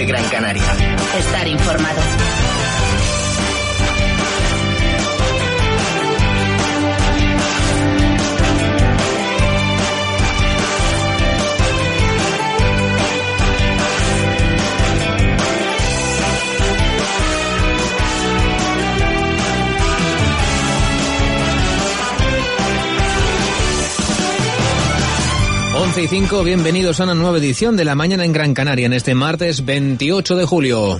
de Gran Canaria. Estar informado. Y 5, bienvenidos a una nueva edición de La Mañana en Gran Canaria en este martes 28 de julio.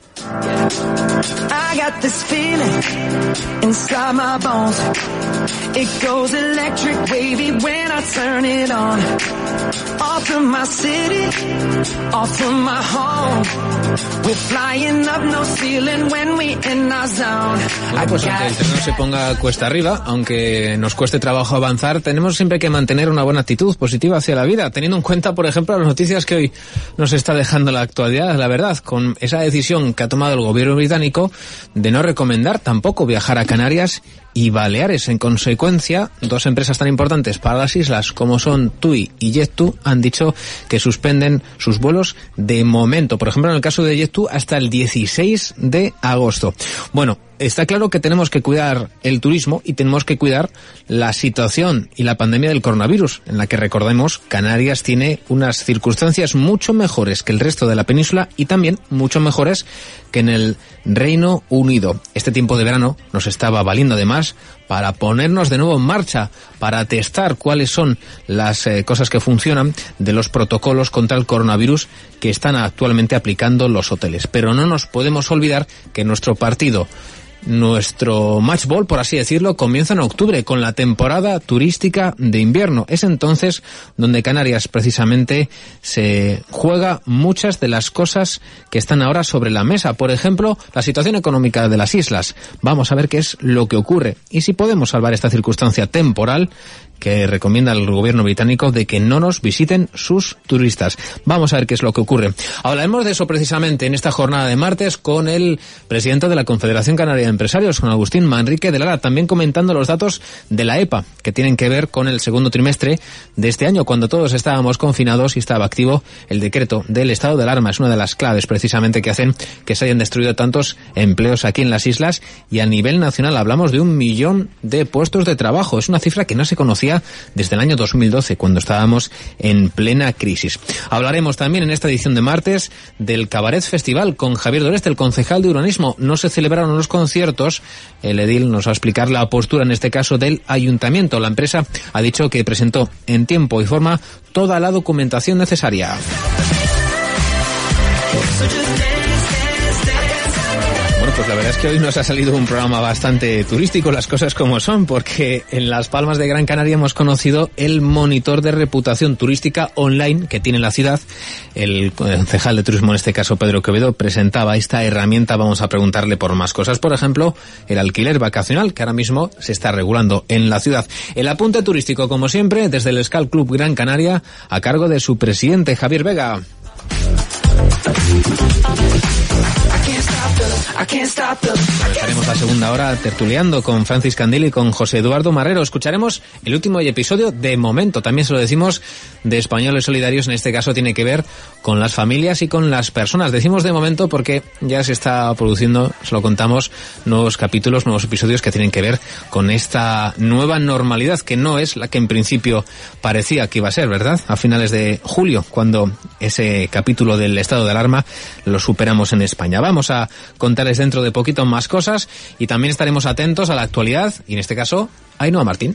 I got this feeling inside my bones. It goes electric wavy when I turn it on. Off from my city, off from my home. We're flying up no ceiling when we in our zone. Bueno, pues aunque el terreno se ponga cuesta arriba, aunque nos cueste trabajo avanzar, tenemos siempre que mantener una buena actitud positiva hacia la vida, teniendo en cuenta, por ejemplo, las noticias que hoy nos está dejando la actualidad, la verdad, con esa decisión que ha tomado el gobierno británico de no recomendar tampoco viajar a Canarias y Baleares. En consecuencia, dos empresas tan importantes para las islas como son TUI y Jet2 han dicho que suspenden sus vuelos de momento. Por ejemplo, en el caso de Jet2 hasta el 16 de agosto. Bueno, está claro que tenemos que cuidar el turismo y tenemos que cuidar la situación y la pandemia del coronavirus, en la que, recordemos, Canarias tiene unas circunstancias mucho mejores que el resto de la península y también mucho mejores que en el Reino Unido. Este tiempo de verano nos estaba valiendo además para ponernos de nuevo en marcha, para testar cuáles son las cosas que funcionan de los protocolos contra el coronavirus que están actualmente aplicando los hoteles. Pero no nos podemos olvidar que nuestro match ball, por así decirlo, comienza en octubre con la temporada turística de invierno. Es entonces donde Canarias precisamente se juega muchas de las cosas que están ahora sobre la mesa. Por ejemplo, la situación económica de las islas. Vamos a ver qué es lo que ocurre y si podemos salvar esta circunstancia temporal que recomienda el gobierno británico de que no nos visiten sus turistas. Vamos a ver qué es lo que ocurre. Hablaremos de eso precisamente en esta jornada de martes con el presidente de la Confederación Canaria de Empresarios, con Agustín Manrique de Lara, también comentando los datos de la EPA, que tienen que ver con el segundo trimestre de este año, cuando todos estábamos confinados y estaba activo el decreto del estado de alarma. Es una de las claves precisamente que hacen que se hayan destruido tantos empleos aquí en las islas, y a nivel nacional hablamos de 1 millón de puestos de trabajo. Es una cifra que no se conocía desde el año 2012, cuando estábamos en plena crisis. Hablaremos también en esta edición de martes del Cabaret Festival con Javier Doreste, el concejal de urbanismo. No se celebraron los conciertos. El edil nos va a explicar la postura, en este caso, del ayuntamiento. La empresa ha dicho que presentó en tiempo y forma toda la documentación necesaria. Bueno, pues la verdad es que hoy nos ha salido un programa bastante turístico, las cosas como son, porque en Las Palmas de Gran Canaria hemos conocido el monitor de reputación turística online que tiene la ciudad. El concejal de turismo, en este caso Pedro Quevedo, presentaba esta herramienta. Vamos a preguntarle por más cosas, por ejemplo, el alquiler vacacional, que ahora mismo se está regulando en la ciudad. El apunte turístico, como siempre, desde el Skal Club Gran Canaria, a cargo de su presidente, Javier Vega. Estaremos la segunda hora tertuleando con Francis Candil y con José Eduardo Marrero. Escucharemos el último episodio de momento, también se lo decimos, de Españoles Solidarios. En este caso tiene que ver con las familias y con las personas. Decimos de momento porque ya se está produciendo, se lo contamos, nuevos capítulos, nuevos episodios que tienen que ver con esta nueva normalidad, que no es la que en principio parecía que iba a ser, ¿verdad? A finales de julio, cuando ese capítulo del estado de alarma lo superamos en España. Vamos a contarles dentro de poquito más cosas y también estaremos atentos a la actualidad y en este caso a Ainhoa Martín.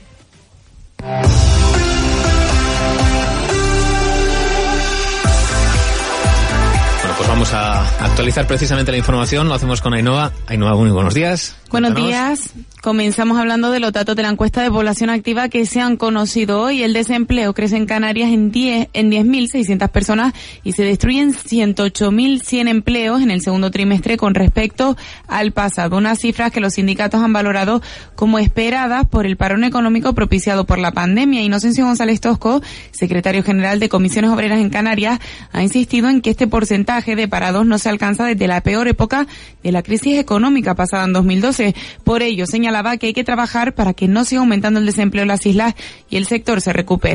Bueno, pues vamos a actualizar precisamente la información. Lo hacemos con Ainhoa. Ainhoa, muy buenos días. Buenos días. Comenzamos hablando de los datos de la encuesta de población activa que se han conocido hoy. El desempleo crece en Canarias en 10.600 personas y se destruyen 108.100 empleos en el segundo trimestre con respecto al pasado. Unas cifras que los sindicatos han valorado como esperadas por el parón económico propiciado por la pandemia. Inocencio González Tosco, secretario general de Comisiones Obreras en Canarias, ha insistido en que este porcentaje de parados no se alcanza desde la peor época de la crisis económica pasada en 2012. Por ello, señalaba que hay que trabajar para que no siga aumentando el desempleo en las islas y el sector se recupere.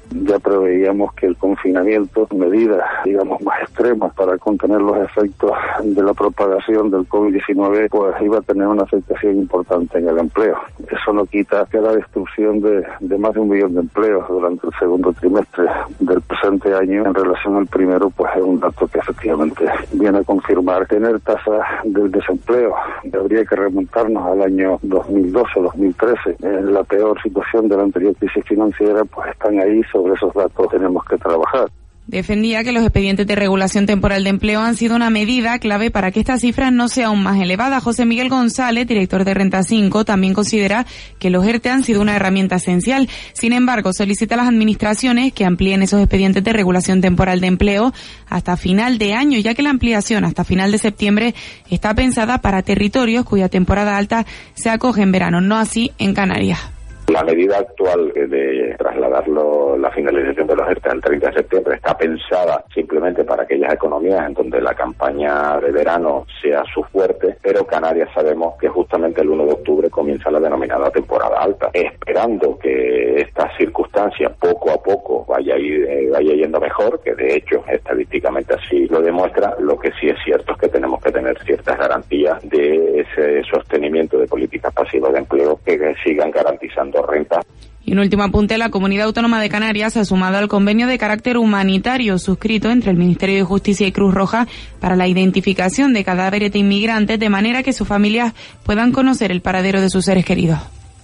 Ya preveíamos que el confinamiento, medidas, digamos, más extremas para contener los efectos de la propagación del COVID-19, pues iba a tener una afectación importante en el empleo. Eso no quita que la destrucción de más de 1 millón de empleos durante el segundo trimestre del presente año en relación al primero, pues es un dato que efectivamente viene a confirmar tener tasas del desempleo. Habría que remontarnos al año 2012-2013. En la peor situación de la anterior crisis financiera, pues están ahí. Sobre esos datos tenemos que trabajar. Defendía que los expedientes de regulación temporal de empleo han sido una medida clave para que esta cifra no sea aún más elevada. José Miguel González, director de Renta 5, también considera que los ERTE han sido una herramienta esencial. Sin embargo, solicita a las administraciones que amplíen esos expedientes de regulación temporal de empleo hasta final de año, ya que la ampliación hasta final de septiembre está pensada para territorios cuya temporada alta se acoge en verano, no así en Canarias. La medida actual de trasladarlo, la finalización de los ERTE al 30 de septiembre, está pensada simplemente para aquellas economías en donde la campaña de verano sea su fuerte, pero Canarias sabemos que justamente el 1 de octubre comienza la denominada temporada alta. Esperando que esta circunstancia poco a poco vaya yendo mejor, que de hecho estadísticamente así lo demuestra, lo que sí es cierto es que tenemos que tener ciertas garantías de ese sostenimiento de políticas pasivas de empleo que sigan garantizando renta. Y un último apunte, la Comunidad Autónoma de Canarias ha sumado al convenio de carácter humanitario suscrito entre el Ministerio de Justicia y Cruz Roja para la identificación de cadáveres de inmigrantes, de manera que sus familias puedan conocer el paradero de sus seres queridos.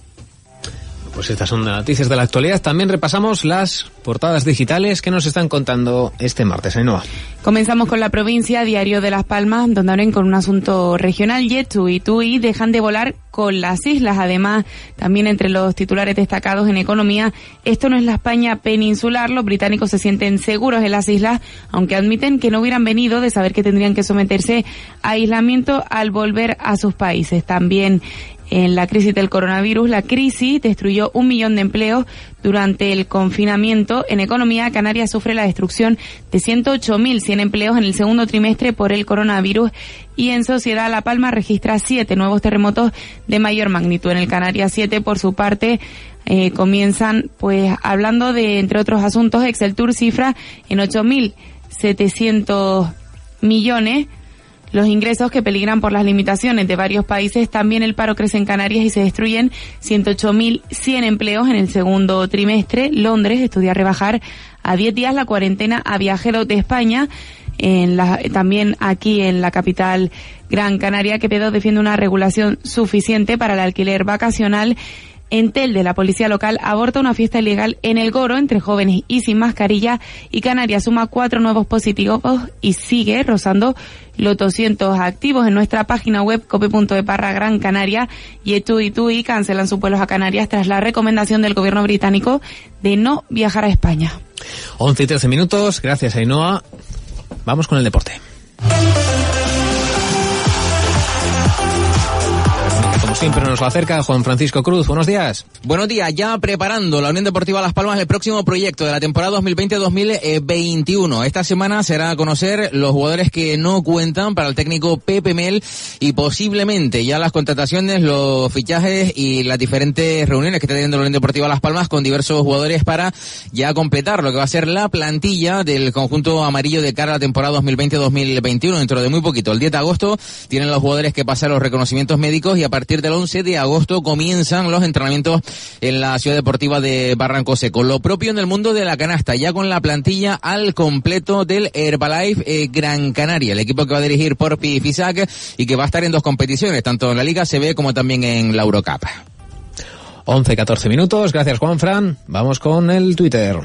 Pues estas son las noticias de la actualidad. También repasamos las portadas digitales que nos están contando este martes, Ainhoa. Comenzamos con la provincia, Diario de Las Palmas, donde abren con un asunto regional. Yetu y Tui dejan de volar con las islas. Además, también entre los titulares destacados en economía, esto no es la España peninsular. Los británicos se sienten seguros en las islas, aunque admiten que no hubieran venido de saber que tendrían que someterse a aislamiento al volver a sus países. También en la crisis del coronavirus, la crisis destruyó 1 millón de empleos durante el confinamiento. En economía, Canarias sufre la destrucción de 108.100 empleos en el segundo trimestre por el coronavirus. Y en sociedad, La Palma registra 7 nuevos terremotos de mayor magnitud. En el Canarias 7, por su parte, comienzan pues hablando de, entre otros asuntos, Exceltur cifra en 8.700 millones los ingresos que peligran por las limitaciones de varios países. También el paro crece en Canarias y se destruyen 108.100 empleos en el segundo trimestre. Londres estudia rebajar a 10 días la cuarentena a viajeros de España. También aquí en la capital Gran Canaria, Quevedo defiende una regulación suficiente para el alquiler vacacional. En Telde, la policía local aborta una fiesta ilegal en El Goro entre jóvenes y sin mascarilla, y Canarias suma 4 nuevos positivos y sigue rozando los 200 activos. En nuestra página web cope.es/Gran Canaria, Yetu y Tui cancelan sus vuelos a Canarias tras la recomendación del gobierno británico de no viajar a España. 11 y 13 minutos, gracias Ainhoa. Vamos con el deporte. Como siempre nos lo acerca Juan Francisco Cruz. Buenos días. Buenos días. Ya preparando la Unión Deportiva Las Palmas el próximo proyecto de la temporada 2020-2021. Esta semana será a conocer los jugadores que no cuentan para el técnico Pepe Mel y posiblemente ya las contrataciones, los fichajes y las diferentes reuniones que está teniendo la Unión Deportiva Las Palmas con diversos jugadores para ya completar lo que va a ser la plantilla del conjunto amarillo de cara a la temporada 2020-2021. Dentro de muy poquito, el 10 de agosto, tienen los jugadores que pasar los reconocimientos médicos y a partir del 11 de agosto comienzan los entrenamientos en la ciudad deportiva de Barranco Seco. Lo propio en el mundo de la canasta, ya con la plantilla al completo del Herbalife Gran Canaria, el equipo que va a dirigir Porpi Fisac y que va a estar en 2 competiciones, tanto en la Liga CB como también en la Eurocup. 11-14 minutos, gracias Juanfran. Vamos con el Twitter.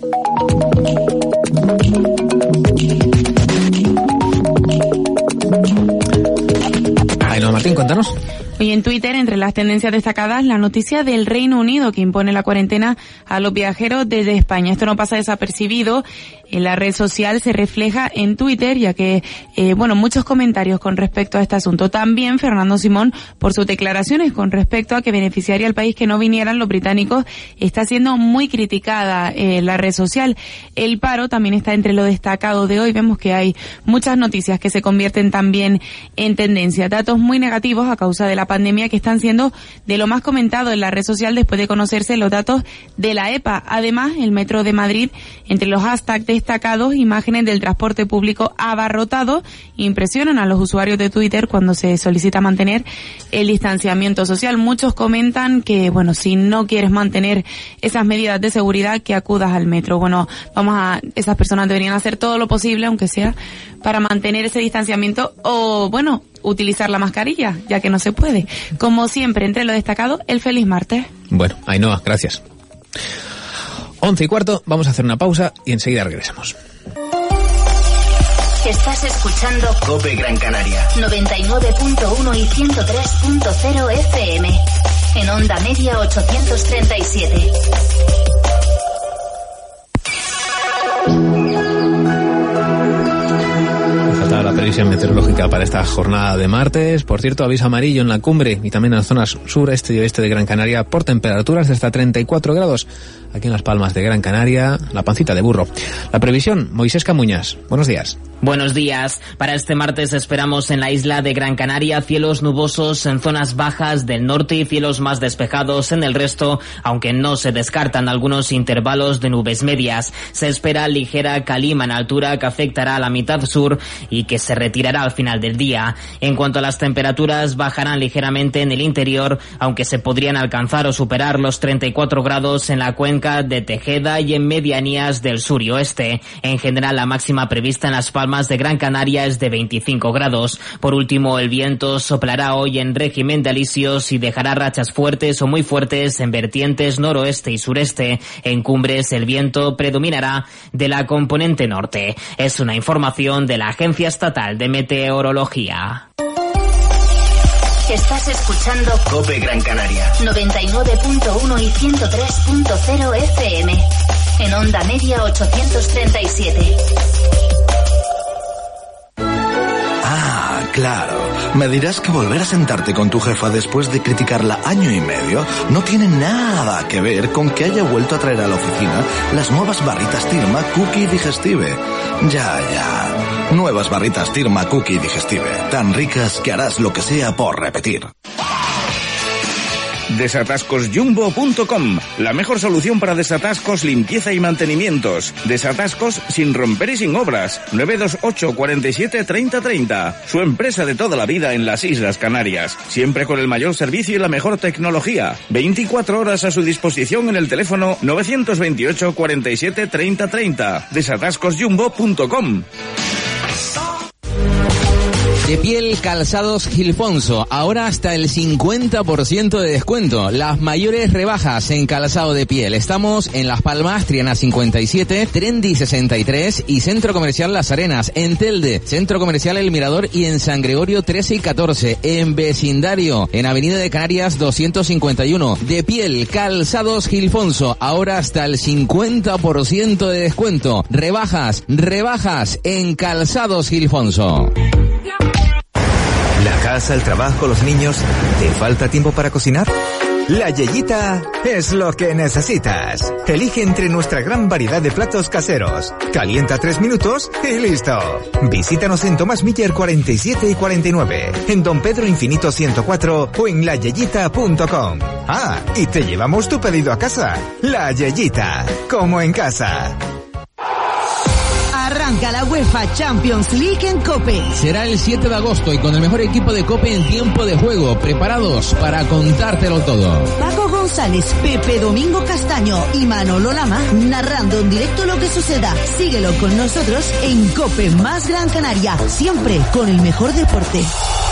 Ainhoa Martín, cuéntanos. Hoy en Twitter, entre las tendencias destacadas, la noticia del Reino Unido que impone la cuarentena a los viajeros desde España. Esto no pasa desapercibido. En la red social se refleja en Twitter, ya que, muchos comentarios con respecto a este asunto. También Fernando Simón, por sus declaraciones con respecto a que beneficiaría al país que no vinieran los británicos, está siendo muy criticada la red social. El paro también está entre lo destacado de hoy. Vemos que hay muchas noticias que se convierten también en tendencia. Datos muy negativos a causa de la pandemia, que están siendo de lo más comentado en la red social después de conocerse los datos de la EPA. Además, el Metro de Madrid, entre los hashtags destacados, imágenes del transporte público abarrotado, impresionan a los usuarios de Twitter cuando se solicita mantener el distanciamiento social. Muchos comentan que, bueno, si no quieres mantener esas medidas de seguridad, que acudas al metro. Bueno, esas personas deberían hacer todo lo posible, aunque sea para mantener ese distanciamiento, o, bueno, utilizar la mascarilla, ya que no se puede. Como siempre, entre lo destacado, el feliz martes. Bueno, Ainhoa, gracias. 11:15, vamos a hacer una pausa y enseguida regresamos. Estás escuchando COPE Gran Canaria 99.1 y 103.0 FM. En onda media 837. La previsión meteorológica para esta jornada de martes. Por cierto, aviso amarillo en la cumbre y también en las zonas sur, este y oeste de Gran Canaria por temperaturas de hasta 34 grados. Aquí en Las Palmas de Gran Canaria, la pancita de burro. La previsión, Moisés Camuñas. Buenos días. Buenos días. Para este martes esperamos en la isla de Gran Canaria cielos nubosos en zonas bajas del norte y cielos más despejados en el resto, aunque no se descartan algunos intervalos de nubes medias. Se espera ligera calima en altura que afectará a la mitad sur y que se retirará al final del día. En cuanto a las temperaturas, bajarán ligeramente en el interior, aunque se podrían alcanzar o superar los 34 grados en la cuenca de Tejeda y en medianías del sur y oeste. En general, la máxima prevista en Las Palmas de Gran Canaria es de 25 grados. Por último, el viento soplará hoy en régimen de alisios y dejará rachas fuertes o muy fuertes en vertientes noroeste y sureste. En cumbres, el viento predominará de la componente norte. Es una información de la Agencia Estatal de Meteorología. Estás escuchando COPE Gran Canaria 99.1 y 103.0 FM. En onda media 837. Claro, me dirás que volver a sentarte con tu jefa después de criticarla año y medio no tiene nada que ver con que haya vuelto a traer a la oficina las nuevas barritas Tirma Cookie Digestive. Ya. Nuevas barritas Tirma Cookie Digestive, tan ricas que harás lo que sea por repetir. Desatascosjumbo.com, la mejor solución para desatascos, limpieza y mantenimientos. Desatascos sin romper y sin obras. 928 47 30 30. Su empresa de toda la vida en las Islas Canarias. Siempre con el mayor servicio y la mejor tecnología. 24 horas a su disposición en el teléfono 928 47 30 30. Desatascosjumbo.com. De piel Calzados Gilfonso, ahora hasta el 50% de descuento. Las mayores rebajas en calzado de piel. Estamos en Las Palmas, Triana 57, Trendy 63 y Centro Comercial Las Arenas. En Telde, Centro Comercial El Mirador y en San Gregorio 13 y 14. En Vecindario, en Avenida de Canarias 251. De piel Calzados Gilfonso, ahora hasta el 50% de descuento. Rebajas en Calzados Gilfonso. La casa, el trabajo, los niños. ¿Te falta tiempo para cocinar? La Yeyita es lo que necesitas. Elige entre nuestra gran variedad de platos caseros. Calienta 3 minutos y listo. Visítanos en Tomás Miller 47 y 49, en Don Pedro Infinito 104 o en layeyita.com. Ah, y te llevamos tu pedido a casa. La Yeyita, como en casa. Arranca la UEFA Champions League en COPE. Será el 7 de agosto y con el mejor equipo de COPE en tiempo de juego, preparados para contártelo todo. Paco González, Pepe Domingo Castaño y Manolo Lama narrando en directo lo que suceda. Síguelo con nosotros en COPE más Gran Canaria, siempre con el mejor deporte.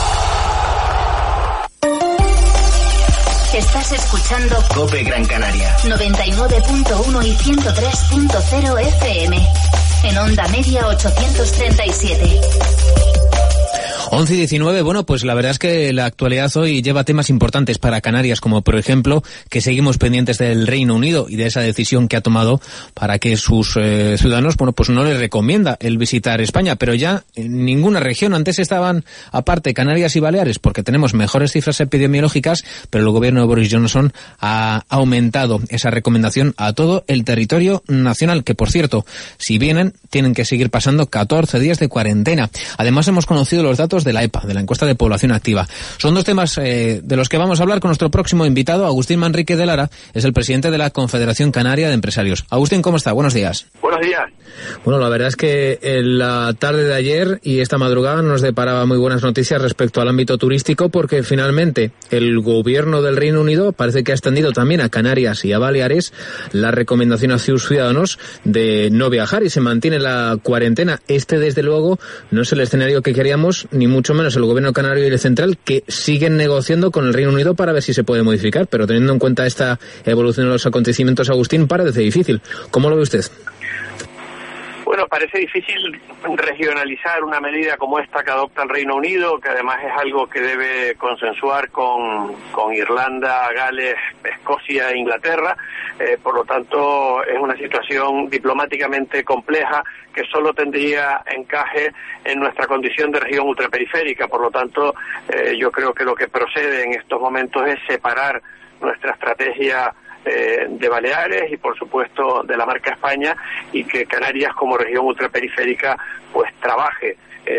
Estás escuchando COPE Gran Canaria 99.1 y 103.0 FM. En onda media 837. 11 y 19, bueno, pues la verdad es que la actualidad hoy lleva temas importantes para Canarias, como por ejemplo que seguimos pendientes del Reino Unido y de esa decisión que ha tomado para que sus ciudadanos, bueno, pues no les recomienda el visitar España, pero ya en ninguna región. Antes estaban aparte Canarias y Baleares porque tenemos mejores cifras epidemiológicas, pero el gobierno de Boris Johnson ha aumentado esa recomendación a todo el territorio nacional, que por cierto, si vienen, tienen que seguir pasando 14 días de cuarentena. Además hemos conocido los datos datos de la EPA, de la encuesta de población activa. Son dos temas de los que vamos a hablar con nuestro próximo invitado, Agustín Manrique de Lara, es el presidente de la Confederación Canaria de Empresarios. Agustín, ¿cómo está? Buenos días. Buenos días. Bueno, la verdad es que en la tarde de ayer y esta madrugada nos deparaba muy buenas noticias respecto al ámbito turístico, porque finalmente el gobierno del Reino Unido parece que ha extendido también a Canarias y a Baleares la recomendación a sus ciudadanos de no viajar y se mantiene la cuarentena. Desde luego, no es el escenario que queríamos, ni mucho menos el gobierno canario y el central, que siguen negociando con el Reino Unido para ver si se puede modificar, pero teniendo en cuenta esta evolución de los acontecimientos, Agustín, parece difícil. ¿Cómo lo ve usted? Bueno, parece difícil regionalizar una medida como esta que adopta el Reino Unido, que además es algo que debe consensuar con Irlanda, Gales, Escocia e Inglaterra. Por lo tanto, es una situación diplomáticamente compleja que solo tendría encaje en nuestra condición de región ultraperiférica. Por lo tanto, yo creo que lo que procede en estos momentos es separar nuestra estrategia de Baleares y por supuesto de la marca España, y que Canarias como región ultraperiférica pues trabaje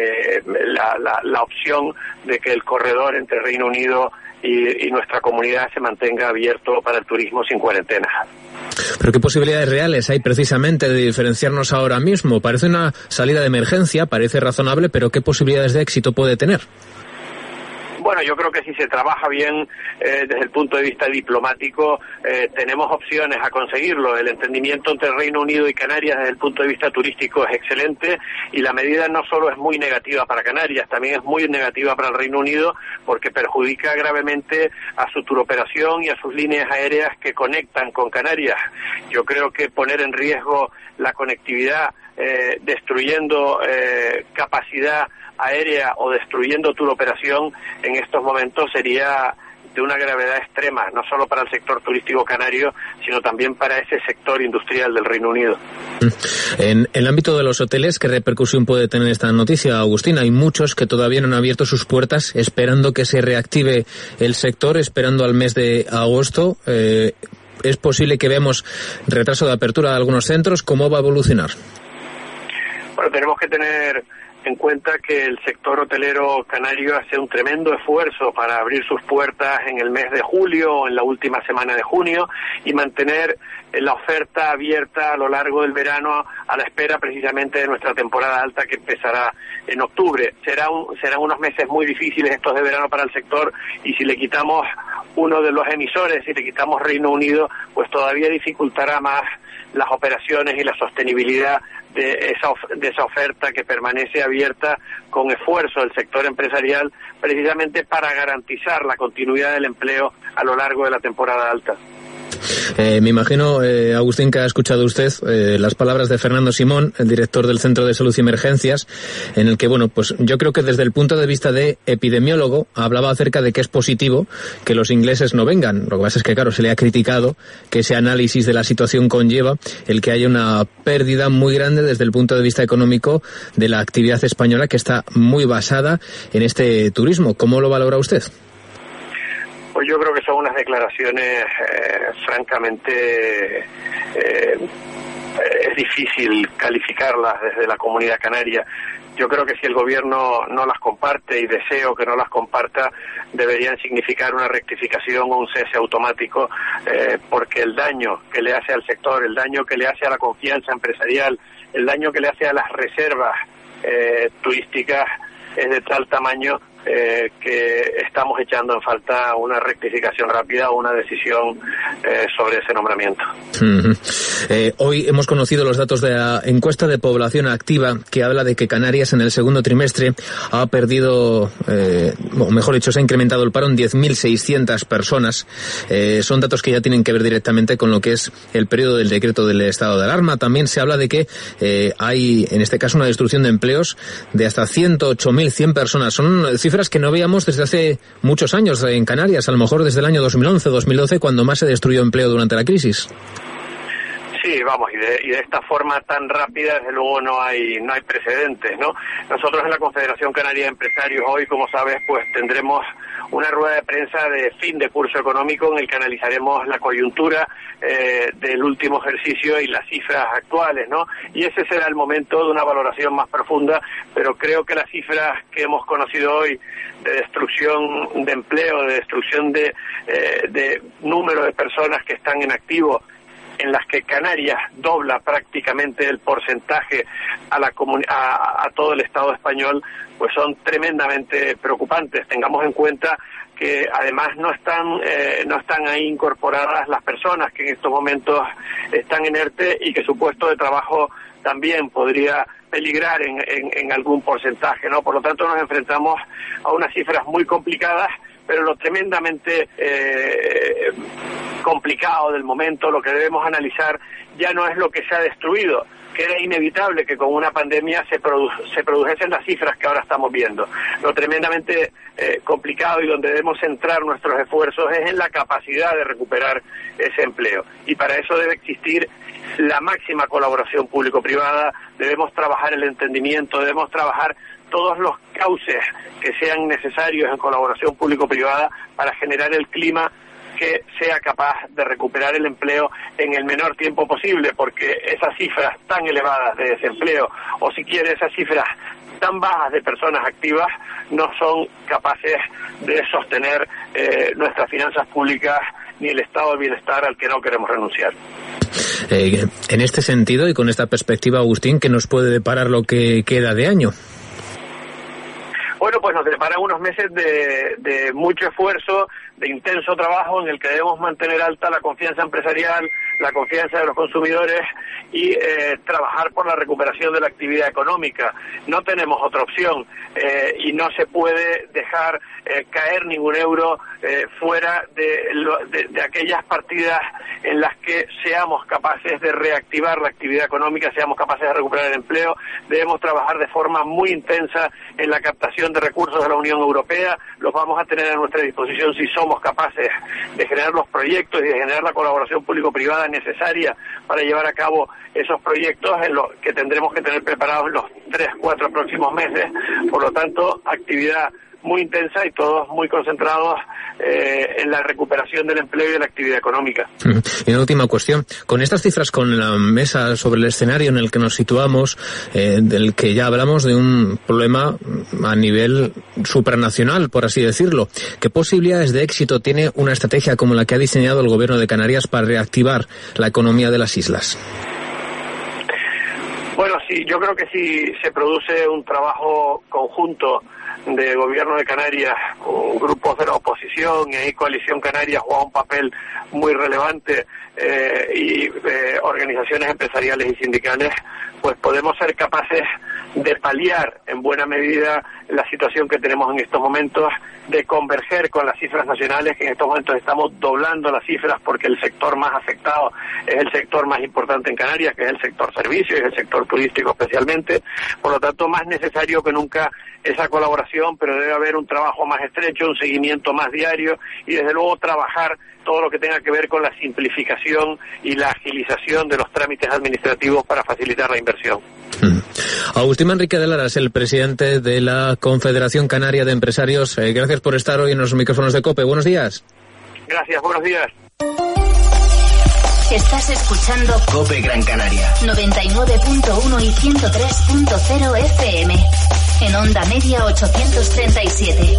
la opción de que el corredor entre Reino Unido y nuestra comunidad se mantenga abierto para el turismo sin cuarentena. ¿Pero qué posibilidades reales hay precisamente de diferenciarnos ahora mismo? Parece una salida de emergencia, parece razonable, pero ¿qué posibilidades de éxito puede tener? Bueno, yo creo que si se trabaja bien desde el punto de vista diplomático, tenemos opciones a conseguirlo. El entendimiento entre Reino Unido y Canarias desde el punto de vista turístico es excelente, y la medida no solo es muy negativa para Canarias, también es muy negativa para el Reino Unido, porque perjudica gravemente a su turoperación y a sus líneas aéreas que conectan con Canarias. Yo creo que poner en riesgo la conectividad, destruyendo capacidad aérea o destruyendo turoperación en estos momentos sería de una gravedad extrema, no solo para el sector turístico canario, sino también para ese sector industrial del Reino Unido. En el ámbito de los hoteles, ¿qué repercusión puede tener esta noticia, Agustín? Hay muchos que todavía no han abierto sus puertas, esperando que se reactive el sector, esperando al mes de agosto. ¿Es posible que veamos retraso de apertura de algunos centros? ¿Cómo va a evolucionar? Bueno, tenemos que tener en cuenta que el sector hotelero canario hace un tremendo esfuerzo para abrir sus puertas en el mes de julio o en la última semana de junio y mantener la oferta abierta a lo largo del verano a la espera precisamente de nuestra temporada alta que empezará en octubre. Serán unos meses muy difíciles estos de verano para el sector, y si le quitamos uno de los emisores, si le quitamos Reino Unido, pues todavía dificultará más las operaciones y la sostenibilidad de esa oferta que permanece abierta con esfuerzo del sector empresarial, precisamente para garantizar la continuidad del empleo a lo largo de la temporada alta. Me imagino, Agustín, que ha escuchado usted las palabras de Fernando Simón, el director del Centro de Salud y Emergencias, en el que, bueno, pues yo creo que desde el punto de vista de epidemiólogo hablaba acerca de que es positivo que los ingleses no vengan. Lo que pasa es que, claro, se le ha criticado que ese análisis de la situación conlleva el que haya una pérdida muy grande desde el punto de vista económico de la actividad española, que está muy basada en este turismo. ¿Cómo lo valora usted? Pues yo creo que son unas declaraciones francamente es difícil calificarlas desde la comunidad canaria. Yo creo que si el gobierno no las comparte, y deseo que no las comparta, deberían significar una rectificación o un cese automático, porque el daño que le hace al sector, el daño que le hace a la confianza empresarial, el daño que le hace a las reservas turísticas es de tal tamaño que estamos echando en falta una rectificación rápida o una decisión sobre ese nombramiento. Hoy hemos conocido los datos de la encuesta de población activa, que habla de que Canarias en el segundo trimestre ha perdido, o mejor dicho, se ha incrementado el paro en 10.600 personas. Son datos que ya tienen que ver directamente con lo que es el periodo del decreto del estado de alarma. También se habla de que hay, en este caso, una destrucción de empleos de hasta 108.100 personas. Son cifras que no veíamos desde hace muchos años en Canarias, a lo mejor desde el año 2011, 2012, cuando más se destruyó empleo durante la crisis. Sí, vamos, y de esta forma tan rápida, desde luego no hay precedentes, ¿no? Nosotros en la Confederación Canaria de Empresarios hoy, como sabes, pues tendremos una rueda de prensa de fin de curso económico en el que analizaremos la coyuntura del último ejercicio y las cifras actuales, ¿no? Y ese será el momento de una valoración más profunda, pero creo que las cifras que hemos conocido hoy de destrucción de empleo, de destrucción de número de personas que están en activo, en las que Canarias dobla prácticamente el porcentaje a todo el Estado español, pues son tremendamente preocupantes. Tengamos en cuenta que además no están ahí incorporadas las personas que en estos momentos están en ERTE y que su puesto de trabajo también podría peligrar en algún porcentaje, ¿no? Por lo tanto, nos enfrentamos a unas cifras muy complicadas, pero lo tremendamente complicado del momento, lo que debemos analizar ya no es lo que se ha destruido, que era inevitable que con una pandemia se produjesen las cifras que ahora estamos viendo. Lo tremendamente complicado y donde debemos centrar nuestros esfuerzos es en la capacidad de recuperar ese empleo. Y para eso debe existir la máxima colaboración público-privada, debemos trabajar el entendimiento, debemos trabajar todos los cauces que sean necesarios en colaboración público-privada para generar el clima que sea capaz de recuperar el empleo en el menor tiempo posible, porque esas cifras tan elevadas de desempleo, o si quiere esas cifras tan bajas de personas activas, no son capaces de sostener nuestras finanzas públicas ni el estado de bienestar al que no queremos renunciar. En este sentido y con esta perspectiva, Agustín, ¿qué nos puede deparar lo que queda de año? Bueno, pues nos deparan unos meses de mucho esfuerzo, de intenso trabajo en el que debemos mantener alta la confianza empresarial, la confianza de los consumidores y trabajar por la recuperación de la actividad económica. No tenemos otra opción y no se puede dejar caer ningún euro fuera de aquellas partidas en las que seamos capaces de reactivar la actividad económica, seamos capaces de recuperar el empleo. Debemos trabajar de forma muy intensa en la captación de recursos de la Unión Europea. Los vamos a tener a nuestra disposición si somos capaces de generar los proyectos y de generar la colaboración público-privada necesaria para llevar a cabo esos proyectos en los que tendremos que tener preparados en los 3-4 próximos meses. Por lo tanto, actividad muy intensa y todos muy concentrados en la recuperación del empleo y de la actividad económica. Y una última cuestión. Con estas cifras, con la mesa sobre el escenario en el que nos situamos, del que ya hablamos de un problema a nivel supranacional, por así decirlo, ¿qué posibilidades de éxito tiene una estrategia como la que ha diseñado el Gobierno de Canarias para reactivar la economía de las islas? Bueno, sí, yo creo que si se produce un trabajo conjunto de Gobierno de Canarias, grupos de la oposición y ahí Coalición Canaria juega un papel muy relevante y organizaciones empresariales y sindicales, pues podemos ser capaces de paliar en buena medida la situación que tenemos en estos momentos, de converger con las cifras nacionales, que en estos momentos estamos doblando las cifras porque el sector más afectado es el sector más importante en Canarias, que es el sector servicios y el sector turístico especialmente. Por lo tanto, más necesario que nunca esa colaboración, pero debe haber un trabajo más estrecho, un seguimiento más diario y desde luego trabajar todo lo que tenga que ver con la simplificación y la agilización de los trámites administrativos para facilitar la inversión. Agustín Manrique de Lara es el presidente de la Confederación Canaria de Empresarios. Gracias por estar hoy en los micrófonos de COPE. Buenos días. Gracias, buenos días. Estás escuchando COPE Gran Canaria 99.1 y 103.0 FM. En onda media 837.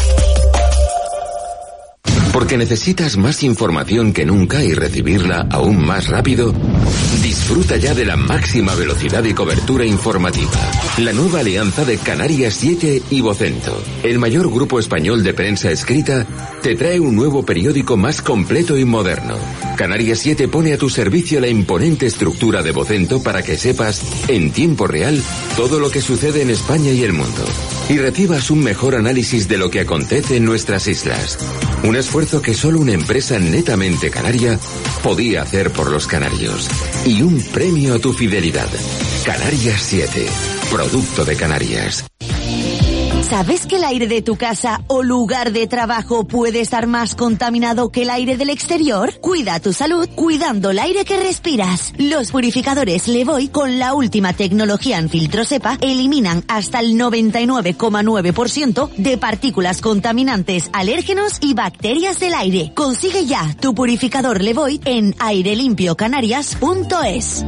Porque necesitas más información que nunca y recibirla aún más rápido. Disfruta ya de la máxima velocidad y cobertura informativa. La nueva alianza de Canarias 7 y Vocento, el mayor grupo español de prensa escrita, te trae un nuevo periódico más completo y moderno. Canarias 7 pone a tu servicio la imponente estructura de Vocento para que sepas, en tiempo real, todo lo que sucede en España y el mundo. Y recibas un mejor análisis de lo que acontece en nuestras islas. Un esfuerzo que solo una empresa netamente canaria podía hacer por los canarios. Y un premio a tu fidelidad. Canarias 7, producto de Canarias. ¿Sabes que el aire de tu casa o lugar de trabajo puede estar más contaminado que el aire del exterior? Cuida tu salud cuidando el aire que respiras. Los purificadores Levoy con la última tecnología en filtro cepa eliminan hasta el 99,9% de partículas contaminantes, alérgenos y bacterias del aire. Consigue ya tu purificador Levoy en airelimpiocanarias.es.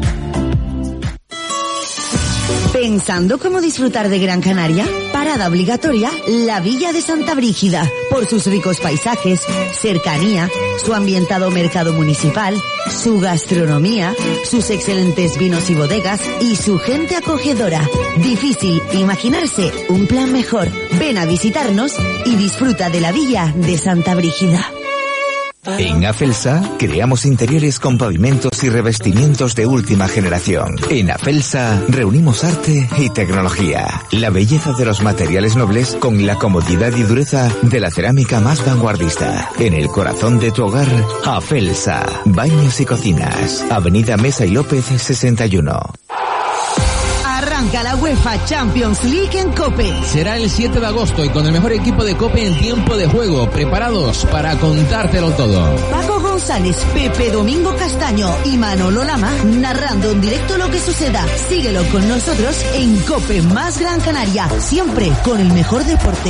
¿Pensando cómo disfrutar de Gran Canaria? Parada obligatoria, la Villa de Santa Brígida. Por sus ricos paisajes, cercanía, su ambientado mercado municipal, su gastronomía, sus excelentes vinos y bodegas y su gente acogedora. Difícil imaginarse un plan mejor. Ven a visitarnos y disfruta de la Villa de Santa Brígida. En Afelsa creamos interiores con pavimentos y revestimientos de última generación. En Afelsa reunimos arte y tecnología, la belleza de los materiales nobles con la comodidad y dureza de la cerámica más vanguardista. En el corazón de tu hogar, Afelsa, baños y cocinas. Avenida Mesa y López 61. Arranca la UEFA Champions League en COPE. Será el 7 de agosto y con el mejor equipo de COPE en tiempo de juego, preparados para contártelo todo. Paco González, Pepe Domingo Castaño y Manolo Lama narrando en directo lo que suceda. Síguelo con nosotros en COPE más Gran Canaria, siempre con el mejor deporte.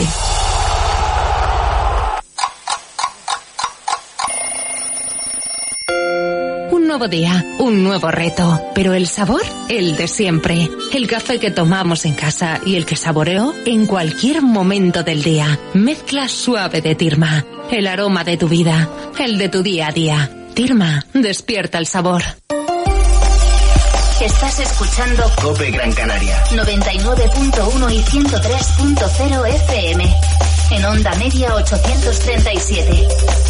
Un nuevo día, un nuevo reto, pero el sabor, el de siempre. El café que tomamos en casa y el que saboreo en cualquier momento del día. Mezcla suave de Tirma, el aroma de tu vida, el de tu día a día. Tirma, despierta el sabor. Estás escuchando COPE Gran Canaria 99.1 y 103.0 FM. En onda media 837.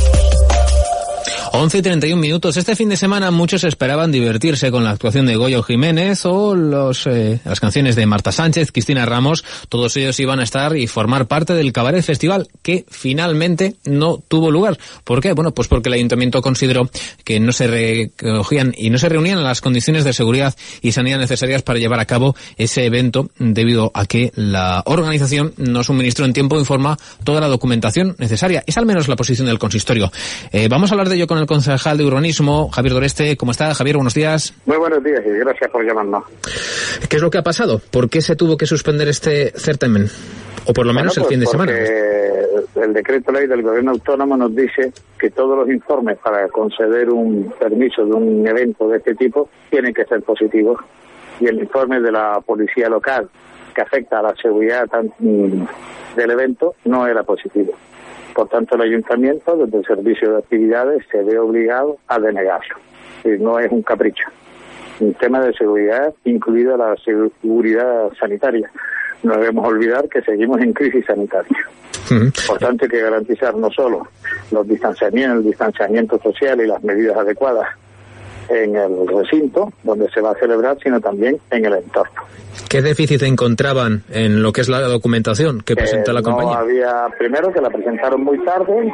11:31. Este fin de semana muchos esperaban divertirse con la actuación de Goyo Jiménez o las canciones de Marta Sánchez, Cristina Ramos. Todos ellos iban a estar y formar parte del Cabaret Festival, que finalmente no tuvo lugar. ¿Por qué? Bueno, pues porque el Ayuntamiento consideró que no se recogían y no se reunían las condiciones de seguridad y sanidad necesarias para llevar a cabo ese evento, debido a que la organización no suministró en tiempo y forma toda la documentación necesaria. Es al menos la posición del consistorio. Vamos a hablar de ello con el concejal de urbanismo, Javier Doreste. ¿Cómo está, Javier? Buenos días. Muy buenos días y gracias por llamarnos. ¿Qué es lo que ha pasado? ¿Por qué se tuvo que suspender este certamen? O por lo menos el fin de semana. El decreto ley del gobierno autónomo nos dice que todos los informes para conceder un permiso de un evento de este tipo tienen que ser positivos. Y el informe de la policía local que afecta a la seguridad del evento no era positivo. Por tanto, el ayuntamiento, desde el servicio de actividades, se ve obligado a denegarlo. No es un capricho. Un tema de seguridad, incluida la seguridad sanitaria. No debemos olvidar que seguimos en crisis sanitaria. Por tanto, hay que garantizar no solo el distanciamiento social y las medidas adecuadas en el recinto donde se va a celebrar, sino también en el entorno. ¿Qué déficit encontraban en lo que es la documentación que presenta la compañía? Había, primero, que la presentaron muy tarde,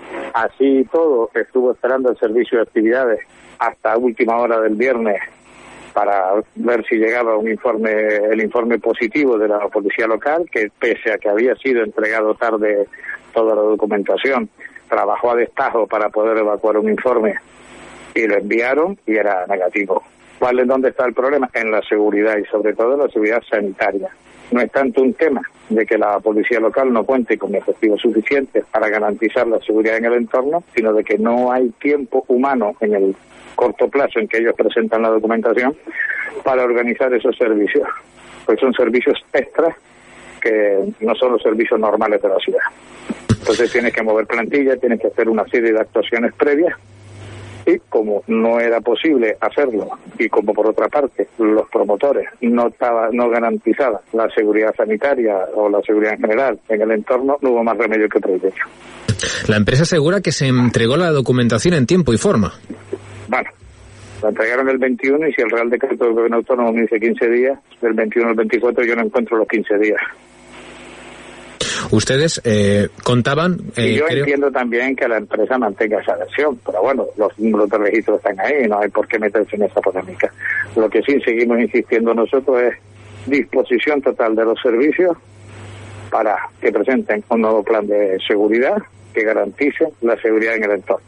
así todo estuvo esperando el servicio de actividades hasta última hora del viernes para ver si llegaba el informe positivo de la policía local, que pese a que había sido entregado tarde toda la documentación, trabajó a destajo para poder evacuar un informe y lo enviaron y era negativo. ¿Dónde está el problema? En la seguridad y sobre todo en la seguridad sanitaria. No es tanto un tema de que la policía local no cuente con efectivos suficientes para garantizar la seguridad en el entorno, sino de que no hay tiempo humano en el corto plazo en que ellos presentan la documentación para organizar esos servicios. Pues son servicios extras que no son los servicios normales de la ciudad. Entonces tienes que mover plantilla, tienes que hacer una serie de actuaciones previas. Y como no era posible hacerlo, y como por otra parte los promotores no garantizaban la seguridad sanitaria o la seguridad en general en el entorno, no hubo más remedio que prohibirlo. La empresa asegura que se entregó la documentación en tiempo y forma. Bueno, la entregaron el 21 y si el Real Decreto del Gobierno Autónomo me dice 15 días, del 21 al 24 yo no encuentro los 15 días. Ustedes contaban... y yo entiendo también que la empresa mantenga esa versión, pero bueno, los números de registro están ahí y no hay por qué meterse en esa polémica. Lo que sí seguimos insistiendo nosotros es disposición total de los servicios, para que presenten un nuevo plan de seguridad que garantice la seguridad en el entorno.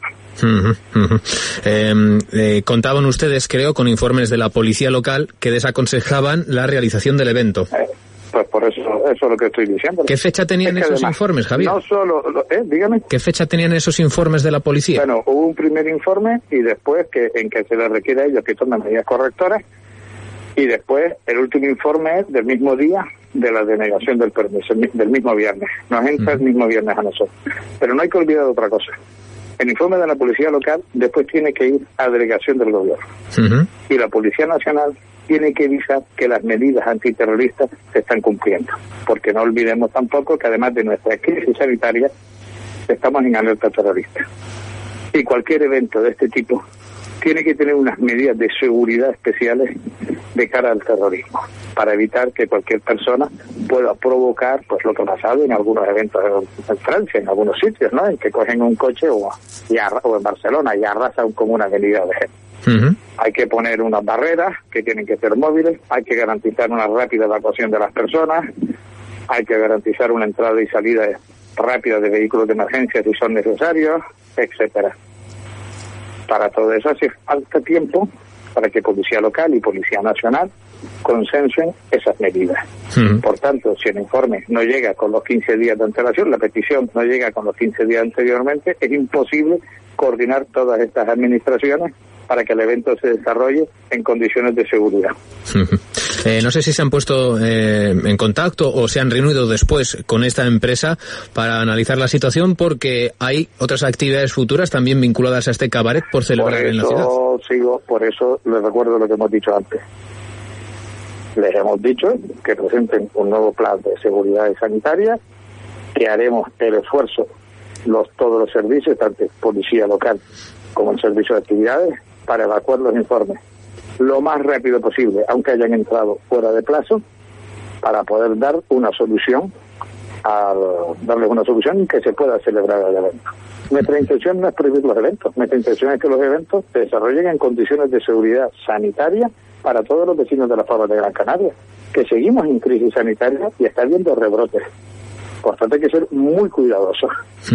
Contaban ustedes, creo, con informes de la policía local que desaconsejaban la realización del evento. Pues por eso es lo que estoy diciendo. ¿Qué fecha tenían esos informes, Javier? No solo, dígame. ¿Qué fecha tenían esos informes de la policía? Bueno, hubo un primer informe y después en que se les requiere a ellos que tomen medidas correctoras, y después el último informe es del mismo día de la denegación del permiso, del mismo viernes. Nos entra el mismo viernes a nosotros. Pero no hay que olvidar otra cosa. El informe de la policía local después tiene que ir a delegación del gobierno. Y la Policía Nacional tiene que avisar que las medidas antiterroristas se están cumpliendo. Porque no olvidemos tampoco que además de nuestra crisis sanitaria, estamos en alerta terrorista. Y cualquier evento de este tipo tiene que tener unas medidas de seguridad especiales de cara al terrorismo, para evitar que cualquier persona pueda provocar pues lo que ha pasado en algunos eventos en Francia, en algunos sitios, ¿no? En que cogen un coche o en Barcelona y arrasan como una avenida de gente. Hay que poner unas barreras que tienen que ser móviles, hay que garantizar una rápida evacuación de las personas, hay que garantizar una entrada y salida rápida de vehículos de emergencia si son necesarios, etcétera. Para todo eso hace falta tiempo para que Policía Local y Policía Nacional consensuen esas medidas. Por tanto, si el informe no llega con los 15 días de antelación, la petición no llega con los 15 días anteriormente, es imposible coordinar todas estas administraciones para que el evento se desarrolle en condiciones de seguridad. No sé si se han puesto en contacto o se han reunido después con esta empresa para analizar la situación, porque hay otras actividades futuras también vinculadas a este cabaret por celebrar en la ciudad. Por eso les recuerdo lo que hemos dicho antes. Les hemos dicho que presenten un nuevo plan de seguridad sanitaria, que haremos el esfuerzo, todos los servicios, tanto Policía Local como el Servicio de Actividades, para evacuar los informes lo más rápido posible, aunque hayan entrado fuera de plazo, para poder dar una solución, darles una solución y que se pueda celebrar el evento. Nuestra intención no es prohibir los eventos, nuestra intención es que los eventos se desarrollen en condiciones de seguridad sanitaria para todos los vecinos de las Palmas de Gran Canaria, que seguimos en crisis sanitaria y está habiendo rebrotes. Por tanto, hay que ser muy cuidadosos.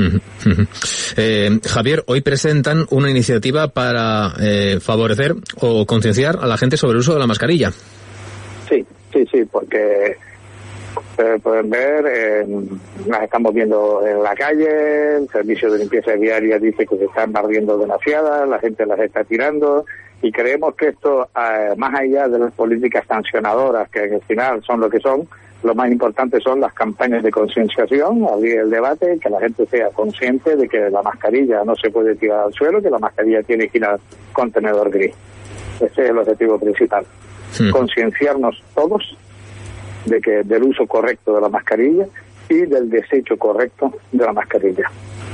Javier, hoy presentan una iniciativa para favorecer o concienciar a la gente sobre el uso de la mascarilla. Sí, porque pueden ver, las estamos viendo en la calle, el servicio de limpieza viaria dice que se están barriendo demasiadas, la gente las está tirando, y creemos que esto, más allá de las políticas sancionadoras, que al final son lo que son, lo más importante son las campañas de concienciación, abrir el debate, que la gente sea consciente de que la mascarilla no se puede tirar al suelo, que la mascarilla tiene que ir al contenedor gris. Ese es el objetivo principal. Concienciarnos todos del uso correcto de la mascarilla y del desecho correcto de la mascarilla.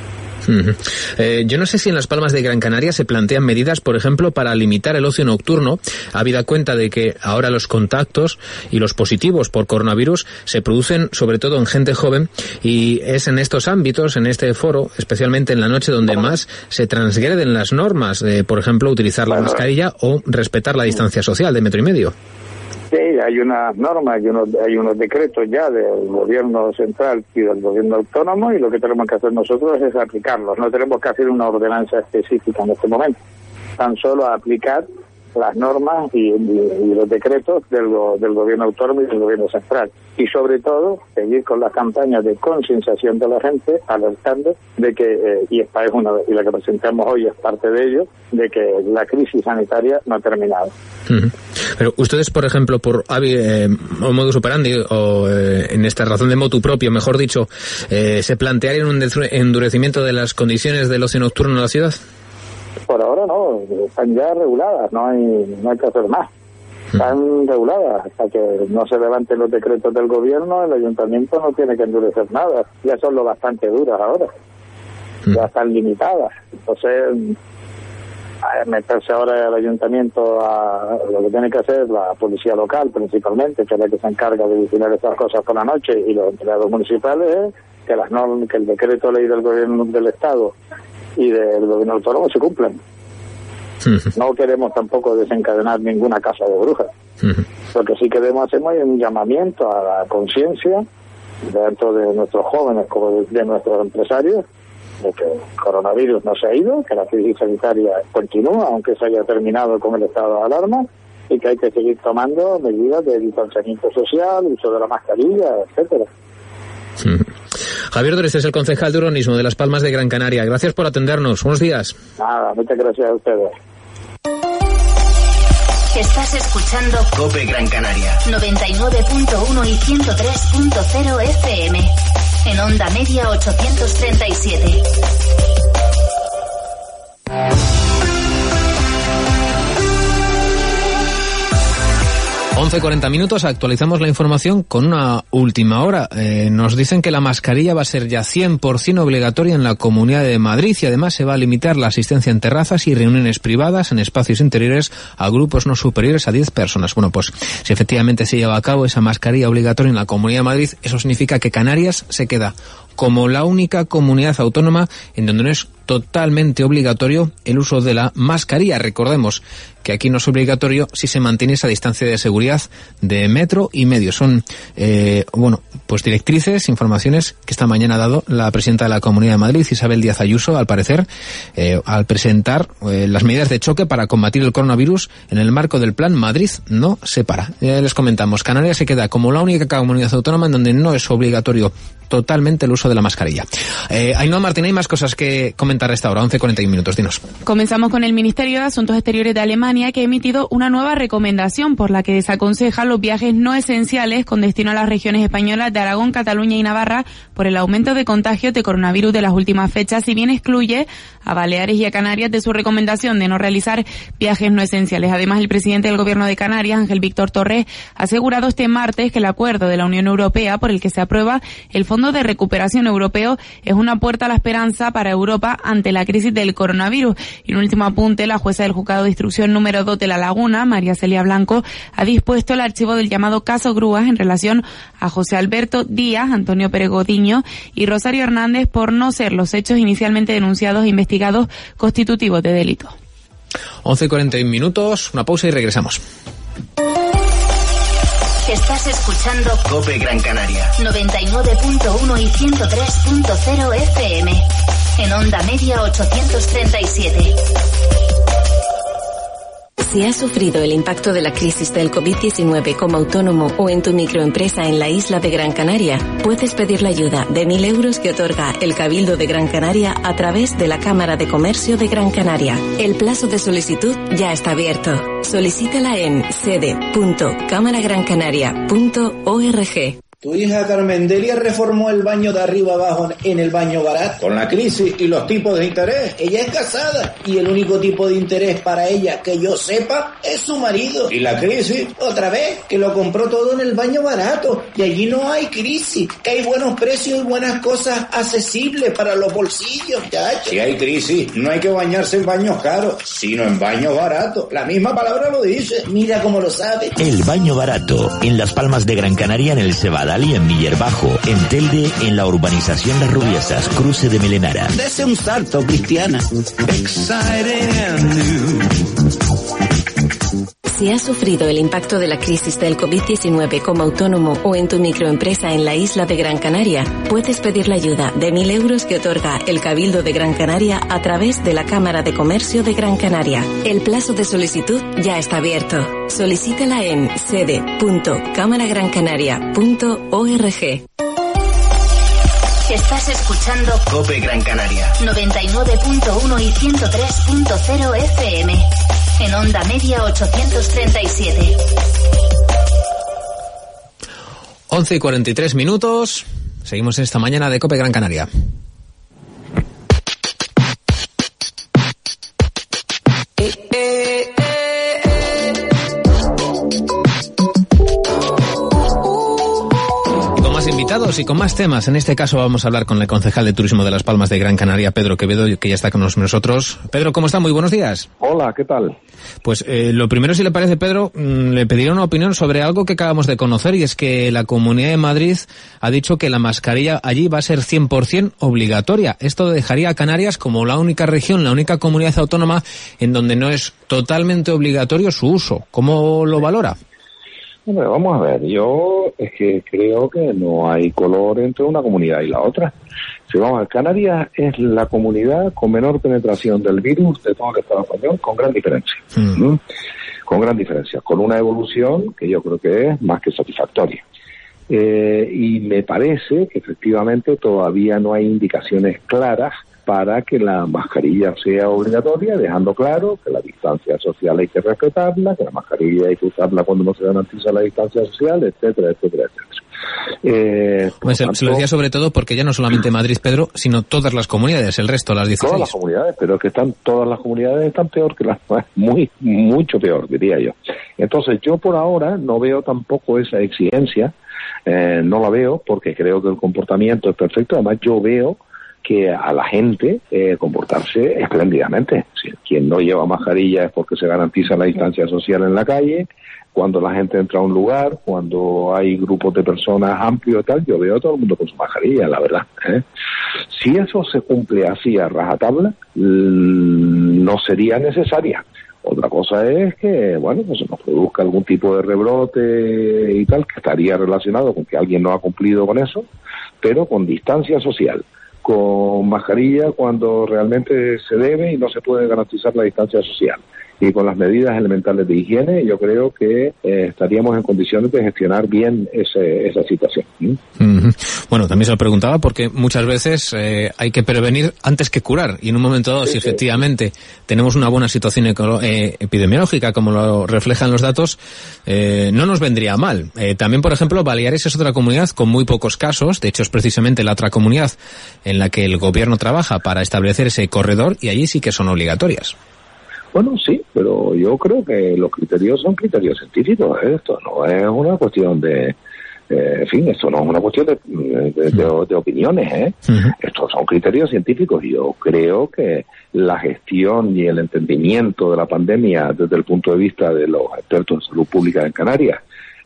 Yo no sé si en Las Palmas de Gran Canaria se plantean medidas, por ejemplo, para limitar el ocio nocturno, habida cuenta de que ahora los contactos y los positivos por coronavirus se producen sobre todo en gente joven, y es en estos ámbitos, en este foro, especialmente en la noche, donde más se transgreden las normas de, por ejemplo, utilizar la mascarilla o respetar la distancia social de 1,5 metros. Sí, hay unas normas, hay unos decretos ya del gobierno central y del gobierno autónomo, y lo que tenemos que hacer nosotros es aplicarlos. No tenemos que hacer una ordenanza específica en este momento, tan solo aplicar las normas y los decretos del gobierno autónomo y del gobierno central. Y sobre todo, seguir con las campañas de concienciación de la gente, alertando de que, y esta es y la que presentamos hoy es parte de ello, de que la crisis sanitaria no ha terminado. Pero ustedes, por ejemplo, por o modus operandi, o en esta razón de motu propio, mejor dicho, ¿se plantearían un endurecimiento de las condiciones del ocio nocturno en la ciudad? Por ahora no, están ya reguladas, no hay que hacer más. Están reguladas, hasta que no se levanten los decretos del gobierno, el ayuntamiento no tiene que endurecer nada, ya son lo bastante duras ahora, ya están limitadas. Entonces, meterse ahora el ayuntamiento lo que tiene que hacer la policía local principalmente, que es la que se encarga de vigilar esas cosas por la noche, y los empleados municipales, es que las normas, que el decreto ley del gobierno del Estado y del gobierno autónomo se cumplen. No queremos tampoco desencadenar ninguna casa de brujas. Lo que sí queremos hacer es un llamamiento a la conciencia, a tanto de nuestros jóvenes como de nuestros empresarios, de que el coronavirus no se ha ido, que la crisis sanitaria continúa, aunque se haya terminado con el estado de alarma, y que hay que seguir tomando medidas de distanciamiento social, uso de la mascarilla, etcétera. Javier Dores es el concejal de urbanismo de Las Palmas de Gran Canaria. Gracias por atendernos. Buenos días. Nada, muchas gracias a ustedes. Estás escuchando COPE Gran Canaria 99.1 y 103.0 FM. En onda media 837. 11:40 minutos, actualizamos la información con una última hora. Nos dicen que la mascarilla va a ser ya 100% obligatoria en la Comunidad de Madrid y además se va a limitar la asistencia en terrazas y reuniones privadas en espacios interiores a grupos no superiores a 10 personas. Bueno, pues si efectivamente se lleva a cabo esa mascarilla obligatoria en la Comunidad de Madrid, eso significa que Canarias se queda como la única comunidad autónoma en donde no es totalmente obligatorio el uso de la mascarilla. Recordemos que aquí no es obligatorio si se mantiene esa distancia de seguridad de 1,5 metros. Son, pues directrices, informaciones que esta mañana ha dado la presidenta de la Comunidad de Madrid, Isabel Díaz Ayuso, al parecer, al presentar las medidas de choque para combatir el coronavirus en el marco del plan Madrid no se para. Ya les comentamos, Canarias se queda como la única comunidad autónoma en donde no es obligatorio totalmente el uso de la mascarilla. Ainhoa Martín, hay más cosas que comentar a esta hora, 11:41 minutos, dinos. Comenzamos con el Ministerio de Asuntos Exteriores de Alemania, que ha emitido una nueva recomendación por la que desaconseja los viajes no esenciales con destino a las regiones españolas de Aragón, Cataluña y Navarra por el aumento de contagios de coronavirus de las últimas fechas, si bien excluye a Baleares y a Canarias de su recomendación de no realizar viajes no esenciales. Además, el presidente del Gobierno de Canarias, Ángel Víctor Torres, ha asegurado este martes que el acuerdo de la Unión Europea por el que se aprueba el Fondo de Recuperación Europeo es una puerta a la esperanza para Europa ante la crisis del coronavirus. Y un último apunte, la jueza del Juzgado de Instrucción número 2 de La Laguna, María Celia Blanco, ha dispuesto el archivo del llamado caso Grúas en relación a José Alberto Díaz, Antonio Peregodiño y Rosario Hernández por no ser los hechos inicialmente denunciados e investigados constitutivos de delito. 11:41 minutos, una pausa y regresamos. Estás escuchando COPE Gran Canaria 99.1 y 103.0 FM. En onda media 837. Si has sufrido el impacto de la crisis del COVID-19 como autónomo o en tu microempresa en la isla de Gran Canaria, puedes pedir la ayuda de 1.000 euros que otorga el Cabildo de Gran Canaria a través de la Cámara de Comercio de Gran Canaria. El plazo de solicitud ya está abierto. Solicítala en sede.cámaragrancanaria.org. Tu hija Carmendelia reformó el baño de arriba abajo en el baño barato. Con la crisis y los tipos de interés, ella es casada y el único tipo de interés para ella que yo sepa es su marido. Y la crisis, otra vez, que lo compró todo en el baño barato y allí no hay crisis, que hay buenos precios y buenas cosas accesibles para los bolsillos, chacho. Si hay crisis, no hay que bañarse en baños caros, sino en baños baratos. La misma palabra lo dice. Mira cómo lo sabe. El baño barato, en Las Palmas de Gran Canaria, en el Cebadal y en Miller Bajo, en Telde, en la urbanización Las Rubiesas, cruce de Melenara. Dese un salto, Cristiana. Si has sufrido el impacto de la crisis del COVID-19 como autónomo o en tu microempresa en la isla de Gran Canaria, puedes pedir la ayuda de 1.000 euros que otorga el Cabildo de Gran Canaria a través de la Cámara de Comercio de Gran Canaria. El plazo de solicitud ya está abierto. Solicítala en sede.cámaragrancanaria.org. Estás escuchando COPE Gran Canaria 99.1 y 103.0 FM. En onda media 837. 11:43 minutos. Seguimos esta mañana de COPE Gran Canaria. Y con más temas. En este caso vamos a hablar con el concejal de Turismo de Las Palmas de Gran Canaria, Pedro Quevedo, que ya está con nosotros. Pedro, ¿cómo está? Muy buenos días. Hola, ¿qué tal? Pues lo primero, si le parece, Pedro, le pediría una opinión sobre algo que acabamos de conocer, y es que la Comunidad de Madrid ha dicho que la mascarilla allí va a ser 100% obligatoria. Esto dejaría a Canarias como la única región, la única comunidad autónoma en donde no es totalmente obligatorio su uso. ¿Cómo lo valora? Hombre, vamos a ver, yo es que creo que no hay color entre una comunidad y la otra. Si vamos a ver, Canarias es la comunidad con menor penetración del virus de todo el Estado español, con gran diferencia. Con gran diferencia, con una evolución que yo creo que es más que satisfactoria. Y me parece que efectivamente todavía no hay indicaciones claras para que la mascarilla sea obligatoria, dejando claro que la distancia social hay que respetarla, que la mascarilla hay que usarla cuando no se garantiza la distancia social, etcétera, etcétera, etcétera. Se lo decía sobre todo porque ya no solamente Madrid, Pedro, sino todas las comunidades, el resto, las 16. Todas las comunidades, pero es que todas las comunidades están peor que las mucho peor, diría yo. Entonces yo por ahora no veo tampoco esa exigencia, no la veo porque creo que el comportamiento es perfecto. Además yo veo que a la gente comportarse espléndidamente. Si quien no lleva mascarilla es porque se garantiza la distancia social en la calle. Cuando la gente entra a un lugar, cuando hay grupos de personas amplios y tal, yo veo a todo el mundo con su mascarilla, la verdad. Si eso se cumple así a rajatabla, no sería necesaria. Otra cosa es que, bueno, pues se nos produzca algún tipo de rebrote y tal, que estaría relacionado con que alguien no ha cumplido con eso, pero con distancia social, con mascarilla cuando realmente se debe y no se puede garantizar la distancia social, y con las medidas elementales de higiene, yo creo que estaríamos en condiciones de gestionar bien esa situación. Bueno, también se lo preguntaba porque muchas veces hay que prevenir antes que curar, y en un momento dado, si efectivamente tenemos una buena situación epidemiológica, como lo reflejan los datos, no nos vendría mal. También, por ejemplo, Baleares es otra comunidad con muy pocos casos, de hecho es precisamente la otra comunidad en la que el gobierno trabaja para establecer ese corredor, y allí sí que son obligatorias. Bueno, sí, pero yo creo que los criterios son criterios científicos. Esto no es una cuestión de... en fin, esto no es una cuestión de opiniones. Estos son criterios científicos, y yo creo que la gestión y el entendimiento de la pandemia desde el punto de vista de los expertos en salud pública en Canarias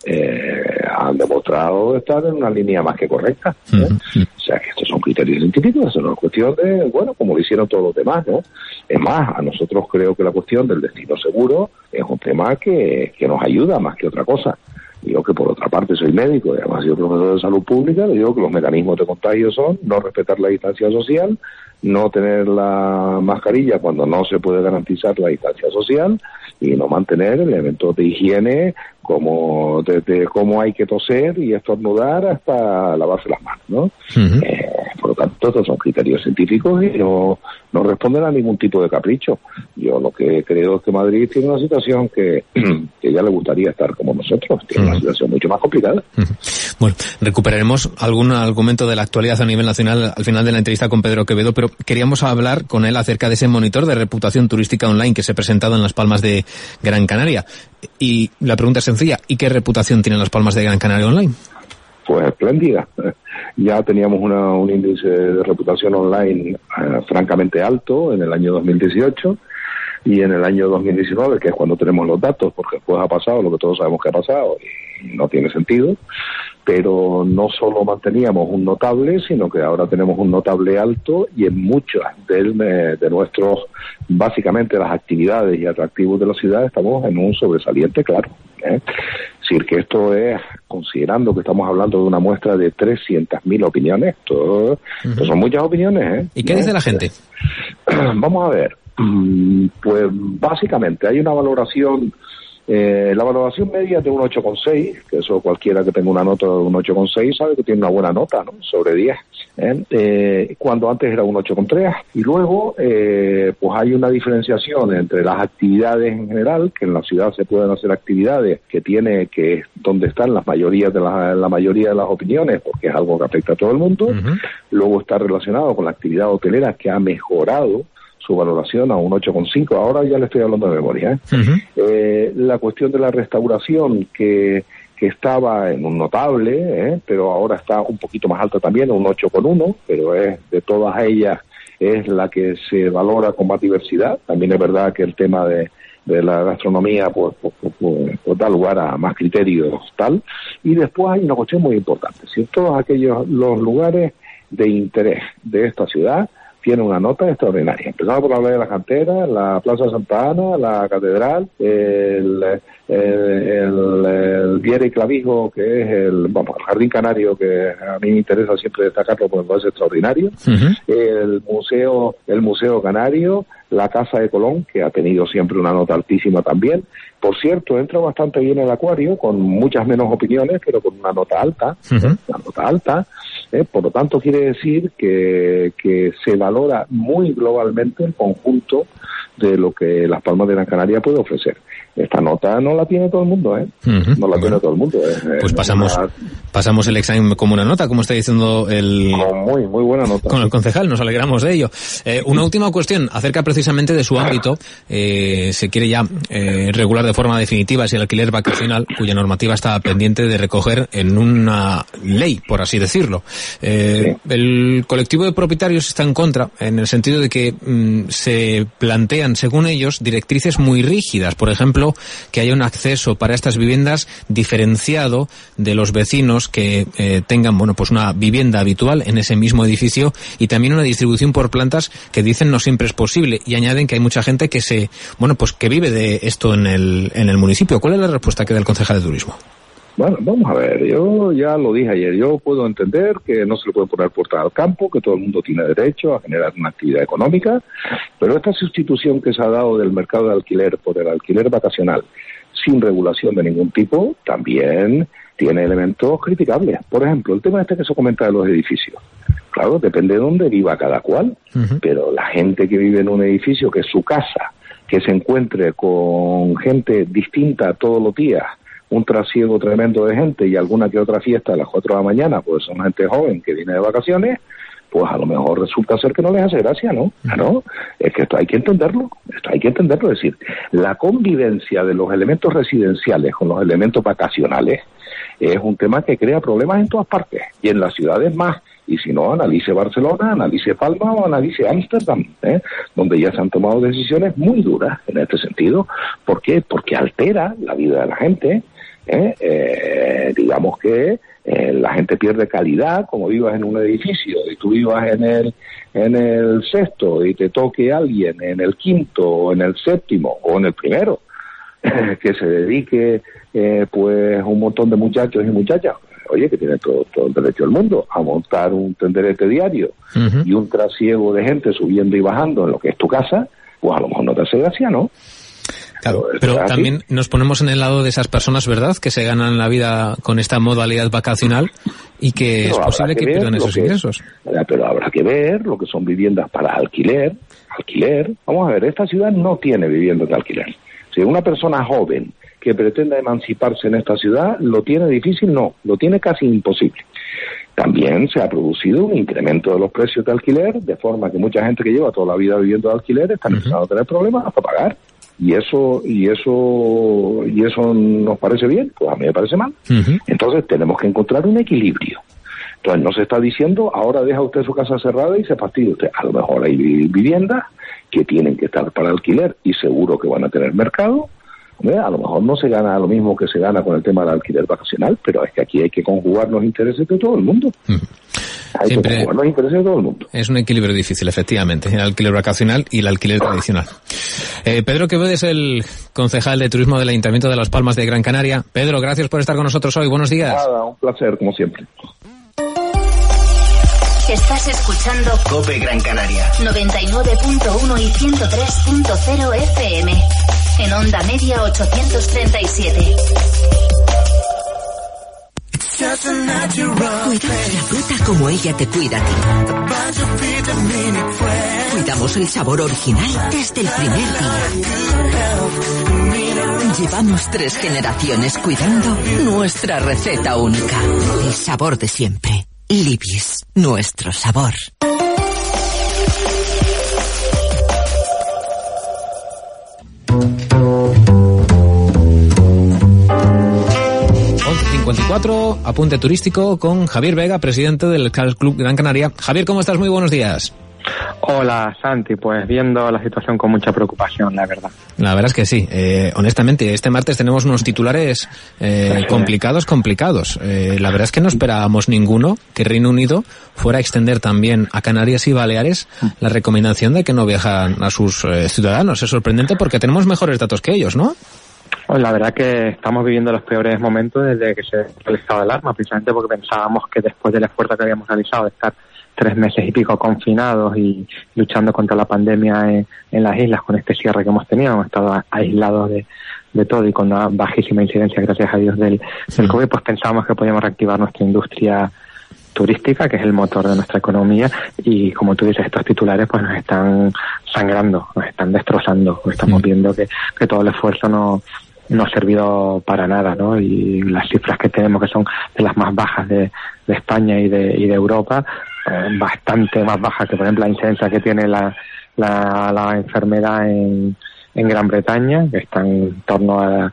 han demostrado estar en una línea más que correcta. O sea, que estos son criterios científicos, eso no es cuestión de, bueno, como lo hicieron todos los demás, ¿no? Es más, a nosotros creo que la cuestión del destino seguro es un tema que nos ayuda más que otra cosa. Yo, que por otra parte soy médico y además soy profesor de salud pública, le digo que los mecanismos de contagio son no respetar la distancia social, no tener la mascarilla cuando no se puede garantizar la distancia social, y no mantener elementos de higiene como desde cómo hay que toser y estornudar hasta lavarse las manos, ¿no? Por lo tanto, estos son criterios científicos y no responden a ningún tipo de capricho. Yo lo que creo es que Madrid tiene una situación que ya le gustaría estar como nosotros, tiene una situación mucho más complicada. Bueno, recuperaremos algún argumento de la actualidad a nivel nacional al final de la entrevista con Pedro Quevedo, pero queríamos hablar con él acerca de ese monitor de reputación turística online que se ha presentado en Las Palmas de Gran Canaria. Y la pregunta es sencilla, ¿y qué reputación tienen Las Palmas de Gran Canaria online? Pues espléndida. Ya teníamos un índice de reputación online francamente alto en el año 2018, y en el año 2019, que es cuando tenemos los datos, porque después ha pasado lo que todos sabemos que ha pasado y no tiene sentido, pero no solo manteníamos un notable, sino que ahora tenemos un notable alto, y en muchas de nuestros, básicamente las actividades y atractivos de la ciudad, estamos en un sobresaliente claro. Es decir, que esto es, considerando que estamos hablando de una muestra de 300.000 opiniones, esto son muchas opiniones. ¿Y qué dice la gente? Vamos a ver. Pues básicamente hay una valoración, la valoración media es de un 8,6, que eso cualquiera que tenga una nota de un 8,6 sabe que tiene una buena nota, ¿no? Sobre 10, cuando antes era un 8,3, y luego pues hay una diferenciación entre las actividades en general, que en la ciudad se pueden hacer actividades que es donde están la mayoría de las opiniones, porque es algo que afecta a todo el mundo. Luego está relacionado con la actividad hotelera, que ha mejorado su valoración a un 8,5, ahora ya le estoy hablando de memoria. La cuestión de la restauración, que estaba en un notable, pero ahora está un poquito más alta también, un 8,1, pero es de todas ellas es la que se valora con más diversidad. También es verdad que el tema de la gastronomía pues da lugar a más criterios tal. Y después hay una cuestión muy importante, si todos aquellos los lugares de interés de esta ciudad, tiene una nota extraordinaria. Empezamos por hablar de la cantera, la Plaza Santa Ana, la Catedral, el Viera y Clavijo, que es el Jardín Canario, que a mí me interesa siempre destacarlo porque es extraordinario, el Museo Canario, la Casa de Colón, que ha tenido siempre una nota altísima también. Por cierto, entra bastante bien el Acuario, con muchas menos opiniones, pero con una nota alta, una nota alta. Por lo tanto, quiere decir que se valora muy globalmente el conjunto de lo que Las Palmas de Gran Canaria puede ofrecer. Esta nota no la tiene todo el mundo, no la tiene todo el mundo. Pues pasamos el examen como una nota, como está diciendo muy buena nota. Con el concejal, nos alegramos de ello. Una última cuestión, acerca precisamente de su ámbito. Se quiere ya regular de forma definitiva si el alquiler vacacional, cuya normativa está pendiente de recoger en una ley, por así decirlo. El colectivo de propietarios está en contra, en el sentido de que se plantean, según ellos, directrices muy rígidas. Por ejemplo, que haya un acceso para estas viviendas diferenciado de los vecinos que tengan, pues una vivienda habitual en ese mismo edificio, y también una distribución por plantas que dicen no siempre es posible, y añaden que hay mucha gente que que vive de esto en el municipio. ¿Cuál es la respuesta que da el concejal de turismo? Bueno, vamos a ver, yo ya lo dije ayer, yo puedo entender que no se le puede poner puertas al campo, que todo el mundo tiene derecho a generar una actividad económica, pero esta sustitución que se ha dado del mercado de alquiler por el alquiler vacacional sin regulación de ningún tipo, también tiene elementos criticables. Por ejemplo, el tema que se comenta de los edificios. Claro, depende de dónde viva cada cual, pero la gente que vive en un edificio que es su casa, que se encuentre con gente distinta todos los días, un trasiego tremendo de gente y alguna que otra fiesta a las 4 de la mañana, pues son gente joven que viene de vacaciones, pues a lo mejor resulta ser que no les hace gracia, ¿no? Claro, es que esto hay que entenderlo, es decir, la convivencia de los elementos residenciales con los elementos vacacionales es un tema que crea problemas en todas partes, y en las ciudades más. Y si no, analice Barcelona, analice Palma o analice Ámsterdam, donde ya se han tomado decisiones muy duras en este sentido. ¿Por qué? Porque altera la vida de la gente. Digamos que la gente pierde calidad, como vivas en un edificio y tú vivas en el sexto y te toque alguien en el quinto o en el séptimo o en el primero que se dedique pues un montón de muchachos y muchachas, oye, que tiene todo el derecho del mundo a montar un tenderete diario y un trasiego de gente subiendo y bajando en lo que es tu casa, pues a lo mejor no te hace gracia, ¿no? Claro, pero también nos ponemos en el lado de esas personas, ¿verdad?, que se ganan la vida con esta modalidad vacacional y que es posible que pierdan esos ingresos. Pero habrá que ver lo que son viviendas para alquiler. Vamos a ver, esta ciudad no tiene viviendas de alquiler. Si una persona joven que pretenda emanciparse en esta ciudad, ¿lo tiene difícil? No, lo tiene casi imposible. También se ha producido un incremento de los precios de alquiler, de forma que mucha gente que lleva toda la vida viviendo de alquiler está empezando a tener problemas para pagar. Y eso nos parece bien, pues a mí me parece mal. Entonces tenemos que encontrar un equilibrio. Entonces no se está diciendo, ahora deja usted su casa cerrada y se fastidia usted. A lo mejor hay viviendas que tienen que estar para alquiler y seguro que van a tener mercado. A lo mejor no se gana lo mismo que se gana con el tema del alquiler vacacional, pero es que aquí hay que conjugar los intereses de todo el mundo. Siempre los intereses de todo el mundo. Es un equilibrio difícil, efectivamente, el alquiler vacacional y el alquiler tradicional. Pedro Quevedo es el concejal de turismo del Ayuntamiento de Las Palmas de Gran Canaria. Pedro, gracias por estar con nosotros hoy. Buenos días. Nada, un placer, como siempre. Estás escuchando COPE Gran Canaria 99.1 y 103.0 FM. En onda media 837. Cuidamos la fruta como ella te cuida a ti. Cuidamos el sabor original desde el primer día. Llevamos 3 generaciones cuidando nuestra receta única. El sabor de siempre. Libis, nuestro sabor. Apunte turístico con Javier Vega, presidente del Club Gran Canaria. Javier, ¿cómo estás? Muy buenos días. Hola Santi, pues viendo la situación con mucha preocupación, la verdad. La verdad es que sí. Honestamente, este martes tenemos unos titulares complicados. La verdad es que no esperábamos ninguno que Reino Unido fuera a extender también a Canarias y Baleares la recomendación de que no viajan a sus ciudadanos. Es sorprendente porque tenemos mejores datos que ellos, ¿no? Pues la verdad que estamos viviendo los peores momentos desde que se ha el estado de alarma, precisamente porque pensábamos que después del esfuerzo que habíamos realizado de estar 3 meses y pico confinados y luchando contra la pandemia en las islas con este cierre que hemos tenido, hemos estado aislados de todo y con una bajísima incidencia, gracias a Dios, del COVID, pues pensábamos que podíamos reactivar nuestra industria turística, que es el motor de nuestra economía, y como tú dices, estos titulares pues nos están sangrando, nos están destrozando, estamos viendo que todo el esfuerzo no ha servido para nada, ¿no? Y las cifras que tenemos, que son de las más bajas de España y de Europa, bastante más bajas que, por ejemplo, la incidencia que tiene la enfermedad en Gran Bretaña, que está en torno al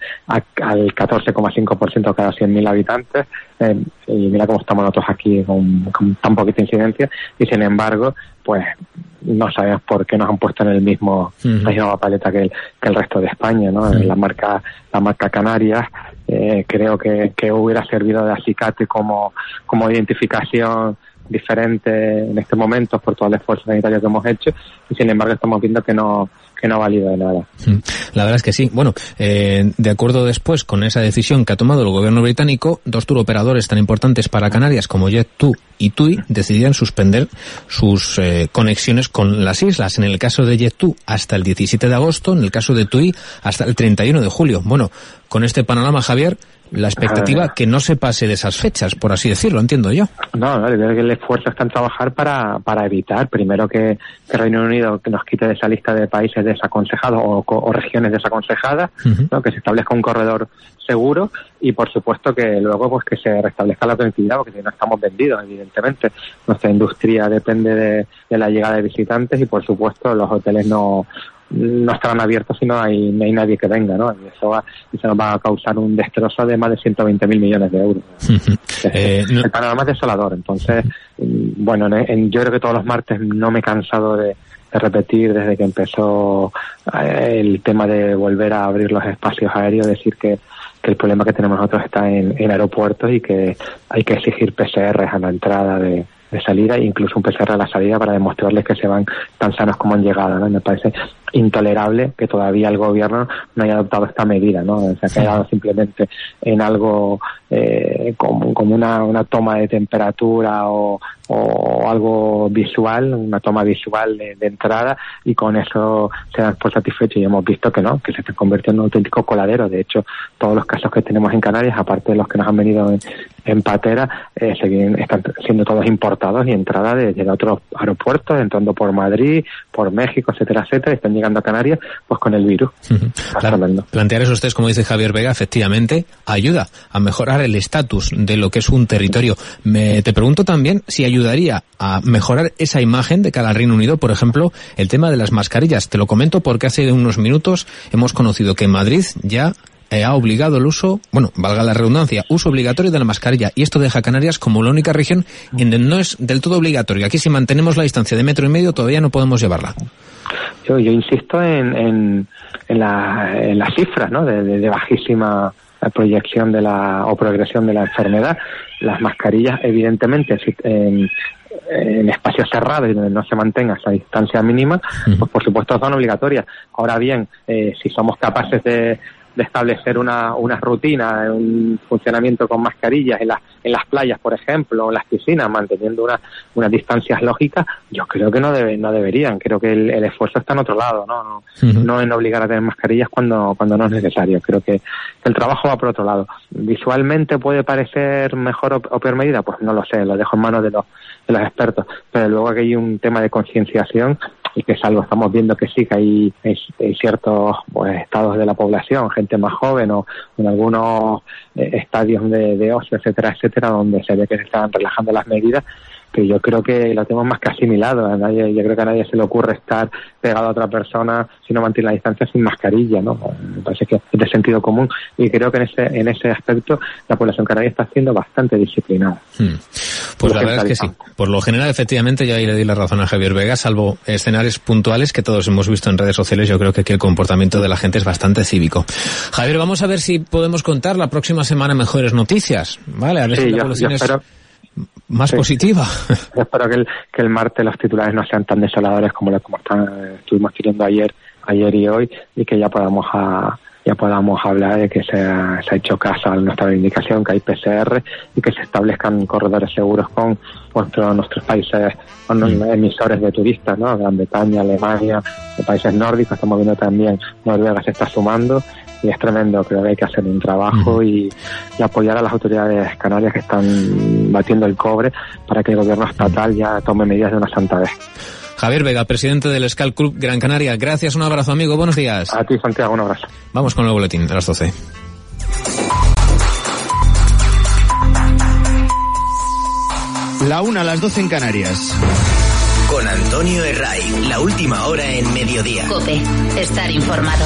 14,5% cada 100.000 habitantes, y mira cómo estamos nosotros aquí con tan poquita incidencia, y sin embargo, pues no sabemos por qué nos han puesto en la misma paleta que el resto de España, ¿no? La marca Canarias, creo que hubiera servido de acicate como identificación diferente en este momento por todo el esfuerzo sanitario que hemos hecho, y sin embargo estamos viendo que no ha valido de nada. La verdad es que sí. Bueno, de acuerdo después con esa decisión que ha tomado el gobierno británico, 2 turoperadores tan importantes para Canarias como Jet2 y TUI decidieron suspender sus conexiones con las islas. En el caso de Jet2 hasta el 17 de agosto, en el caso de TUI hasta el 31 de julio. Bueno, con este panorama, Javier, la expectativa que no se pase de esas fechas, por así decirlo, entiendo yo. No, creo que el esfuerzo está en trabajar para evitar, primero que Reino Unido nos quite de esa lista de países desaconsejados o regiones desaconsejadas, ¿no? Que se establezca un corredor seguro, y por supuesto que luego pues que se restablezca la conectividad, porque si no estamos vendidos, evidentemente. Nuestra industria depende de la llegada de visitantes, y por supuesto los hoteles no estarán abiertos si no hay nadie que venga, ¿no? Y eso nos va a causar un destrozo de más de 120.000 millones de euros. El panorama es desolador. Entonces, bueno, yo creo que todos los martes no me he cansado de repetir desde que empezó el tema de volver a abrir los espacios aéreos, decir que el problema que tenemos nosotros está en aeropuertos, y que hay que exigir PCRs a la entrada de salida, e incluso un PCR a la salida, para demostrarles que se van tan sanos como han llegado, ¿no? Me parece intolerable que todavía el gobierno no haya adoptado esta medida, ¿no? Se ha quedado simplemente en algo como una toma de temperatura o algo visual, una toma visual de entrada, y con eso se dan por satisfechos, y hemos visto que no, que se está convirtiendo en un auténtico coladero. De hecho, todos los casos que tenemos en Canarias, aparte de los que nos han venido en patera, están siendo todos importados y entrada desde otros aeropuertos, entrando por Madrid, por México, etcétera, están llegando a Canarias pues con el virus. Plantear esos test, como dice Javier Vega, efectivamente ayuda a mejorar el estatus de lo que es un territorio. Te pregunto también si ayudaría a mejorar esa imagen de cara al Reino Unido, por ejemplo, el tema de las mascarillas. Te lo comento porque hace unos minutos hemos conocido que en Madrid ya ha obligado el uso, bueno, valga la redundancia, uso obligatorio de la mascarilla, y esto deja a Canarias como la única región en donde no es del todo obligatorio. Aquí, si mantenemos la distancia de 1,5 metros, todavía no podemos llevarla. Yo insisto en las cifras, ¿no? De bajísima proyección o progresión de la enfermedad. Las mascarillas, evidentemente, en espacios cerrados y donde no se mantenga esa distancia mínima, pues por supuesto son obligatorias. Ahora bien, si somos capaces de establecer una rutina, un funcionamiento con mascarillas en las playas, por ejemplo, o en las piscinas, manteniendo unas distancias lógicas, yo creo que no deberían. Creo que el esfuerzo está en otro lado, no en obligar a tener mascarillas cuando no es necesario. Creo que el trabajo va por otro lado. ¿Visualmente puede parecer mejor o peor medida? Pues no lo sé, lo dejo en manos de los expertos, pero luego que hay un tema de concienciación, y que es algo, estamos viendo que sí, que hay ciertos estados de la población, gente más joven, o en algunos estadios de ocio, etcétera, donde se ve que se están relajando las medidas, que yo creo que lo tenemos más que asimilado. Yo creo que a nadie se le ocurre estar pegado a otra persona si no mantiene la distancia sin mascarilla, ¿no? Me parece que es de sentido común, y creo que en ese aspecto la población canaria está siendo bastante disciplinada. Pues la verdad es que sí. Por lo general, efectivamente, yo ahí le di la razón a Javier Vega, salvo escenarios puntuales que todos hemos visto en redes sociales. Yo creo que aquí el comportamiento de la gente es bastante cívico. Javier, vamos a ver si podemos contar la próxima semana mejores noticias, ¿vale? A ver si la evolución es más positiva. Yo espero que el martes los titulares no sean tan desoladores como estuvimos teniendo ayer y hoy, y que ya podamos hablar de que se ha hecho caso a nuestra indicación, que hay PCR, y que se establezcan corredores seguros con nuestros países, con emisores de turistas, ¿no? Gran Bretaña, Alemania, los países nórdicos. Estamos viendo también Noruega se está sumando, y es tremendo. Creo que hay que hacer un trabajo y apoyar a las autoridades canarias que están batiendo el cobre para que el gobierno estatal ya tome medidas de una santa vez. Javier Vega, presidente del Skal Club Gran Canaria. Gracias, un abrazo, amigo. Buenos días. A ti, Santiago, un abrazo. Vamos con el boletín de las 12. La 1 a las 12 en Canarias. Con Antonio Herray, la última hora en Mediodía. COPE, estar informado.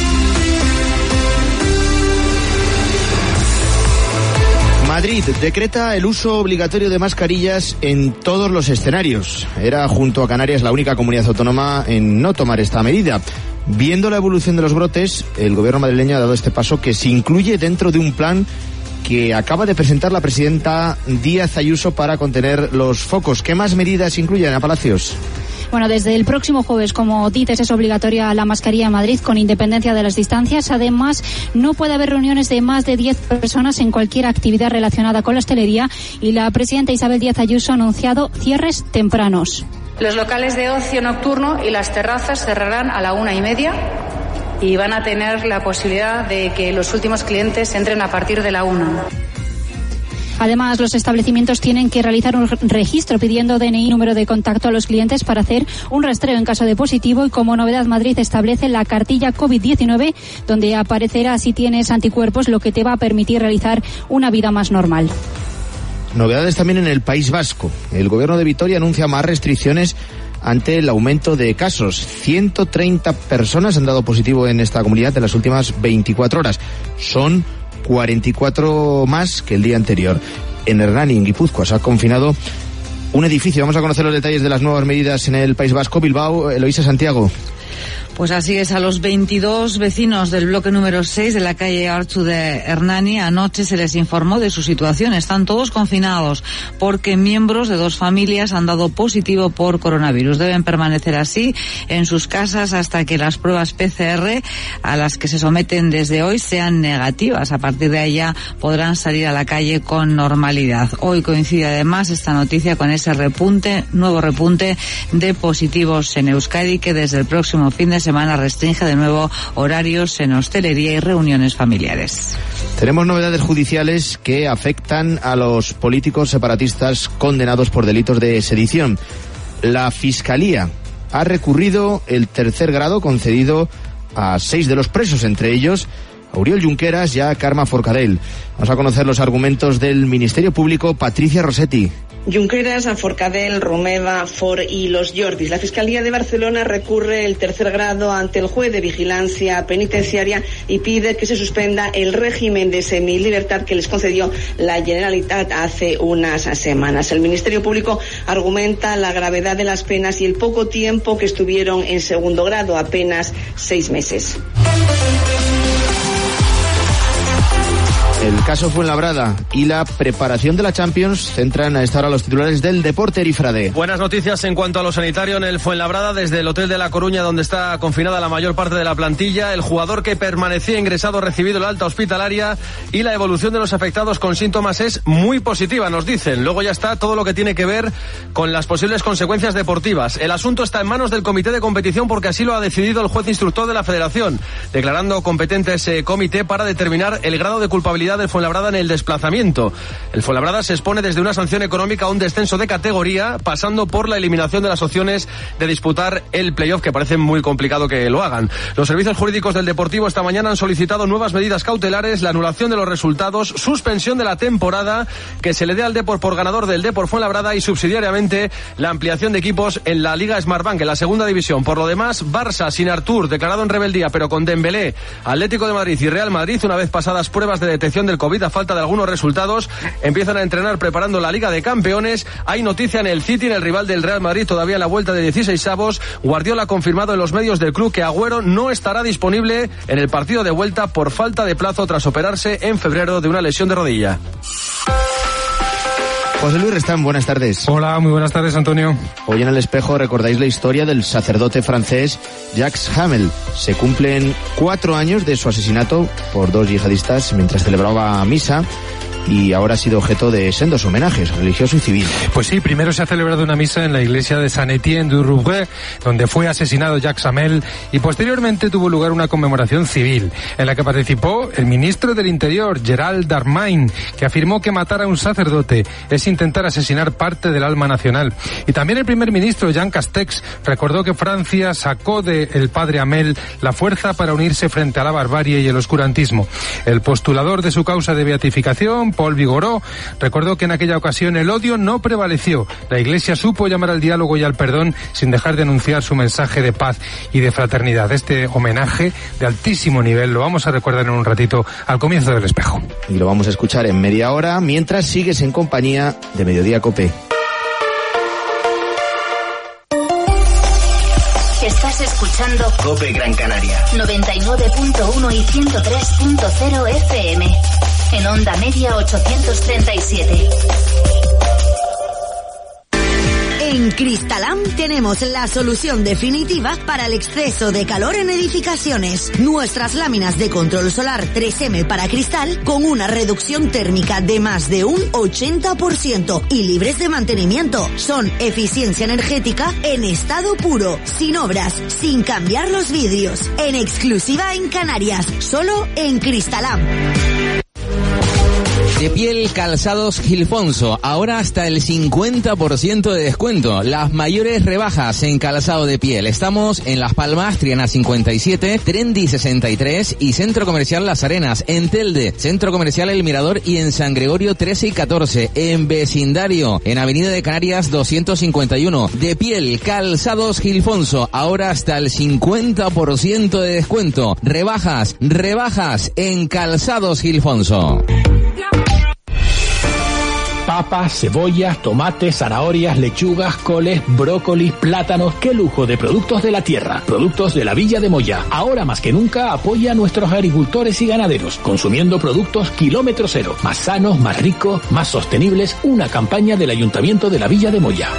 Madrid decreta el uso obligatorio de mascarillas en todos los escenarios. Era, junto a Canarias, la única comunidad autónoma en no tomar esta medida. Viendo la evolución de los brotes, el gobierno madrileño ha dado este paso, que se incluye dentro de un plan que acaba de presentar la presidenta Díaz Ayuso para contener los focos. ¿Qué más medidas incluyen, a Palacios? Bueno, desde el próximo jueves, como dices, es obligatoria la mascarilla en Madrid, con independencia de las distancias. Además, no puede haber reuniones de más de 10 personas en cualquier actividad relacionada con la hostelería, y la presidenta Isabel Díaz Ayuso ha anunciado cierres tempranos. Los locales de ocio nocturno y las terrazas cerrarán a la 1:30 y van a tener la posibilidad de que los últimos clientes entren a partir de la 1. Además, los establecimientos tienen que realizar un registro pidiendo DNI y número de contacto a los clientes para hacer un rastreo en caso de positivo. Y como novedad, Madrid establece la cartilla COVID-19, donde aparecerá si tienes anticuerpos, lo que te va a permitir realizar una vida más normal. Novedades también en el País Vasco. El gobierno de Vitoria anuncia más restricciones ante el aumento de casos. 130 personas han dado positivo en esta comunidad en las últimas 24 horas. Son 44 más que el día anterior. En Hernani, en Guipúzcoa, se ha confinado un edificio. Vamos a conocer los detalles de las nuevas medidas en el País Vasco. Bilbao, Eloísa Santiago. Pues así es, a los 22 vecinos del bloque número 6 de la calle Archu de Hernani anoche se les informó de su situación. Están todos confinados porque miembros de 2 familias han dado positivo por coronavirus. Deben permanecer así en sus casas hasta que las pruebas PCR a las que se someten desde hoy sean negativas. A partir de allá podrán salir a la calle con normalidad. Hoy coincide además esta noticia con ese nuevo repunte de positivos en Euskadi, que desde el próximo fin de semana restringe de nuevo horarios en hostelería y reuniones familiares. Tenemos novedades judiciales que afectan a los políticos separatistas condenados por delitos de sedición. La Fiscalía ha recurrido el tercer grado concedido a 6 de los presos, entre ellos a Oriol Junqueras y a Carme Forcadell. Vamos a conocer los argumentos del Ministerio Público. Patricia Rossetti. Junqueras, a Forcadell, Romeva, For y los Jordis. La Fiscalía de Barcelona recurre el tercer grado ante el juez de vigilancia penitenciaria y pide que se suspenda el régimen de semilibertad que les concedió la Generalitat hace unas semanas. El Ministerio Público argumenta la gravedad de las penas y el poco tiempo que estuvieron en segundo grado, apenas 6 meses. El caso Fuenlabrada y la preparación de la Champions centran a esta hora los titulares del deporte. Erifrade. Buenas noticias en cuanto a lo sanitario en el Fuenlabrada, desde el hotel de La Coruña, donde está confinada la mayor parte de la plantilla. El jugador que permanecía ingresado ha recibido la alta hospitalaria y la evolución de los afectados con síntomas es muy positiva, nos dicen. Luego ya está todo lo que tiene que ver con las posibles consecuencias deportivas. El asunto está en manos del comité de competición, porque así lo ha decidido el juez instructor de la Federación, declarando competente ese comité para determinar el grado de culpabilidad responsabilidad del Fuenlabrada en el desplazamiento. El Fuenlabrada se expone desde una sanción económica a un descenso de categoría, pasando por la eliminación de las opciones de disputar el playoff, que parece muy complicado que lo hagan. Los servicios jurídicos del Deportivo esta mañana han solicitado nuevas medidas cautelares, la anulación de los resultados, suspensión de la temporada, que se le dé al Depor por ganador del Depor Fuenlabrada y subsidiariamente la ampliación de equipos en la Liga Smartbank, en la segunda división. Por lo demás, Barça sin Artur, declarado en rebeldía, pero con Dembélé, Atlético de Madrid y Real Madrid, una vez pasadas pruebas de detección del COVID a falta de algunos resultados, empiezan a entrenar preparando la Liga de Campeones. Hay noticia en el City, en el rival del Real Madrid, todavía en la vuelta de 16avos. Guardiola ha confirmado en los medios del club que Agüero no estará disponible en el partido de vuelta por falta de plazo tras operarse en febrero de una lesión de rodilla. José Luis Restán, buenas tardes. Hola, muy buenas tardes, Antonio. Hoy en El Espejo recordáis la historia del sacerdote francés Jacques Hamel. Se cumplen 4 años de su asesinato por 2 yihadistas mientras celebraba misa, y ahora ha sido objeto de sendos homenajes, religioso y civil. Pues sí, primero se ha celebrado una misa en la iglesia de Saint-Étienne-du-Rouvray, donde fue asesinado Jacques Hamel, y posteriormente tuvo lugar una conmemoración civil, en la que participó el ministro del Interior, Gérald Darmanin, que afirmó que matar a un sacerdote es intentar asesinar parte del alma nacional. Y también el primer ministro, Jean Castex, recordó que Francia sacó del padre Hamel la fuerza para unirse frente a la barbarie y el oscurantismo. El postulador de su causa de beatificación, Paul Vigoró, recordó que en aquella ocasión el odio no prevaleció. La Iglesia supo llamar al diálogo y al perdón sin dejar de anunciar su mensaje de paz y de fraternidad. Este homenaje de altísimo nivel lo vamos a recordar en un ratito al comienzo del Espejo. Y lo vamos a escuchar en media hora mientras sigues en compañía de Mediodía COPE. Estás escuchando COPE Gran Canaria 99.1 y 103.0 FM. En onda media 837. En Cristalam tenemos la solución definitiva para el exceso de calor en edificaciones. Nuestras láminas de control solar 3M para cristal con una reducción térmica de más de un 80% y libres de mantenimiento. Son eficiencia energética en estado puro, sin obras, sin cambiar los vidrios. En exclusiva en Canarias, solo en Cristalam. De piel Calzados Gilfonso, ahora hasta el 50% de descuento. Las mayores rebajas en calzado de piel. Estamos en Las Palmas, Triana 57, Trendy 63 y Centro Comercial Las Arenas. En Telde, Centro Comercial El Mirador y en San Gregorio 13 y 14. En vecindario, en Avenida de Canarias 251. De piel Calzados Gilfonso, ahora hasta el 50% de descuento. Rebajas en Calzados Gilfonso. Papas, cebollas, tomates, zanahorias, lechugas, coles, brócolis, plátanos. ¡Qué lujo de productos de la tierra! Productos de la Villa de Moya. Ahora más que nunca apoya a nuestros agricultores y ganaderos, consumiendo productos kilómetro cero. Más sanos, más ricos, más sostenibles. Una campaña del Ayuntamiento de la Villa de Moya.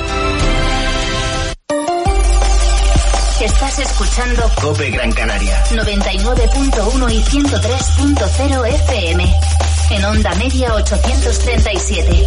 Estás escuchando COPE Gran Canaria 99.1 y 103.0 FM. En onda media 837.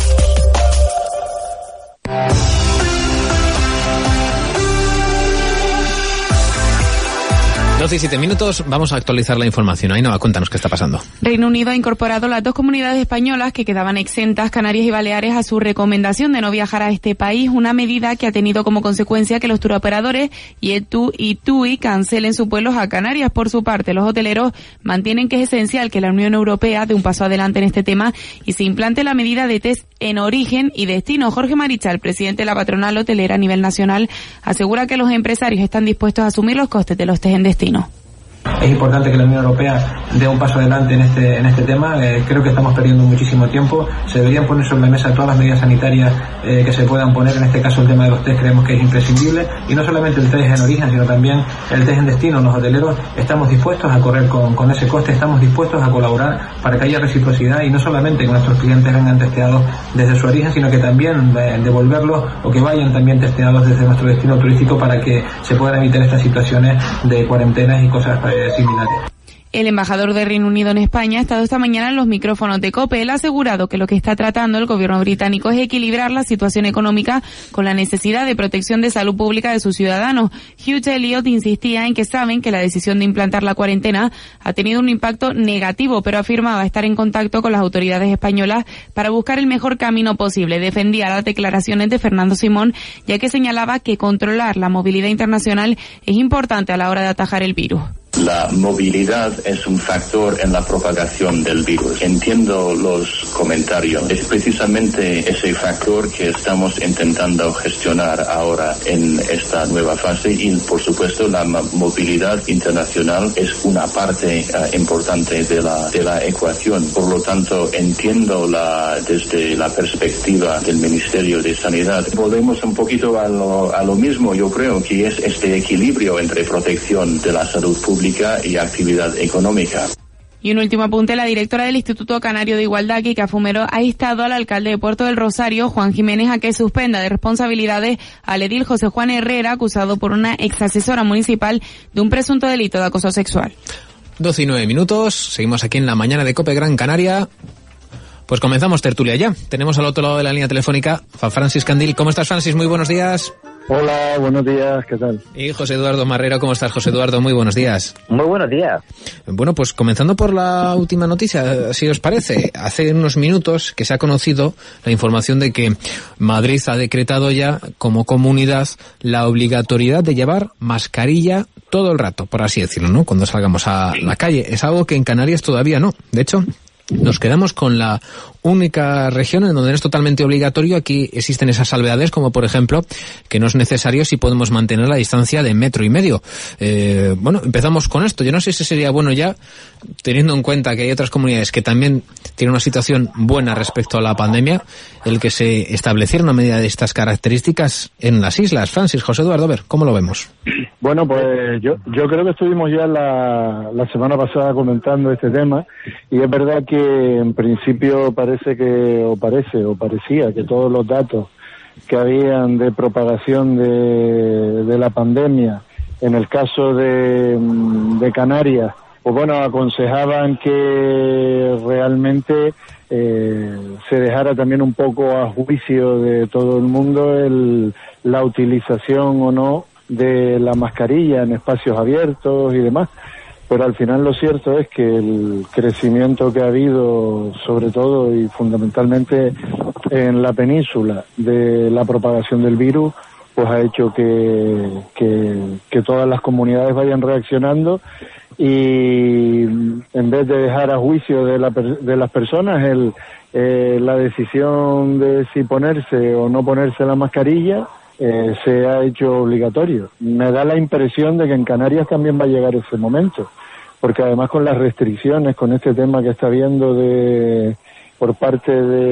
y 7 minutos, vamos a actualizar la información. Ainhoa, cuéntanos qué está pasando. Reino Unido ha incorporado las 2 comunidades españolas que quedaban exentas, Canarias y Baleares, a su recomendación de no viajar a este país, una medida que ha tenido como consecuencia que los turoperadores y TUI cancelen sus vuelos a Canarias. Por su parte, los hoteleros mantienen que es esencial que la Unión Europea dé un paso adelante en este tema y se implante la medida de test en origen y destino. Jorge Marichal, presidente de la patronal hotelera a nivel nacional, asegura que los empresarios están dispuestos a asumir los costes de los test en destino. Es importante que la Unión Europea dé un paso adelante en este tema. Creo que estamos perdiendo muchísimo tiempo. Se deberían poner sobre la mesa todas las medidas sanitarias que se puedan poner. En este caso el tema de los test creemos que es imprescindible. Y no solamente el test en origen, sino también el test en destino. Los hoteleros estamos dispuestos a correr con ese coste, estamos dispuestos a colaborar para que haya reciprocidad y no solamente que nuestros clientes vengan testeados desde su origen, sino que también devolverlos o que vayan también testeados desde nuestro destino turístico para que se puedan evitar estas situaciones de cuarentenas y cosas similares. El embajador de Reino Unido en España ha estado esta mañana en los micrófonos de COPE. Él ha asegurado que lo que está tratando el gobierno británico es equilibrar la situación económica con la necesidad de protección de salud pública de sus ciudadanos. Hugh Elliott insistía en que saben que la decisión de implantar la cuarentena ha tenido un impacto negativo, pero afirmaba estar en contacto con las autoridades españolas para buscar el mejor camino posible. Defendía las declaraciones de Fernando Simón, ya que señalaba que controlar la movilidad internacional es importante a la hora de atajar el virus. La movilidad es un factor en la propagación del virus. Entiendo los comentarios. Es precisamente ese factor que estamos intentando gestionar ahora en esta nueva fase y, por supuesto, la movilidad internacional es una parte importante de la ecuación. Por lo tanto, entiendo desde la perspectiva del Ministerio de Sanidad. Volvemos un poquito a lo mismo, yo creo, que es este equilibrio entre protección de la salud pública y actividad económica. Y un último apunte, la directora del Instituto Canario de Igualdad, Kika Fumero, ha instado al alcalde de Puerto del Rosario, Juan Jiménez, a que suspenda de responsabilidades al edil José Juan Herrera, acusado por una exasesora municipal de un presunto delito de acoso sexual. 12 y 9 minutos, seguimos aquí en la mañana de COPE Gran Canaria. Pues comenzamos tertulia ya. Tenemos al otro lado de la línea telefónica a Francis Candil. ¿Cómo estás, Francis? Muy buenos días. Hola, buenos días, ¿qué tal? Y José Eduardo Marrero, ¿cómo estás, José Eduardo? Muy buenos días. Muy buenos días. Bueno, pues comenzando por la última noticia, si os parece, hace unos minutos que se ha conocido la información de que Madrid ha decretado ya como comunidad la obligatoriedad de llevar mascarilla todo el rato, por así decirlo, ¿no? Cuando salgamos a la calle. Es algo que en Canarias todavía no. De hecho, nos quedamos con la única región en donde es totalmente obligatorio. Aquí existen esas salvedades, como por ejemplo que no es necesario si podemos mantener la distancia de 1,5 metros. Bueno, empezamos con esto. Yo no sé si sería bueno ya, teniendo en cuenta que hay otras comunidades que también tienen una situación buena respecto a la pandemia, el que se estableciera una medida de estas características en las islas. Francis, José Eduardo, a ver, ¿cómo lo vemos? Bueno, pues yo creo que estuvimos ya la semana pasada comentando este tema, y es verdad que en principio parecía que todos los datos que habían de propagación de la pandemia, en el caso de Canarias, pues bueno, aconsejaban que realmente se dejara también un poco a juicio de todo el mundo la utilización o no de la mascarilla en espacios abiertos y demás. Pero al final lo cierto es que el crecimiento que ha habido, sobre todo y fundamentalmente en la península, de la propagación del virus, pues ha hecho que todas las comunidades vayan reaccionando, y en vez de dejar a juicio de las personas la decisión de si ponerse o no ponerse la mascarilla, se ha hecho obligatorio. Me da la impresión de que en Canarias también va a llegar ese momento, porque además con las restricciones, con este tema que está habiendo por parte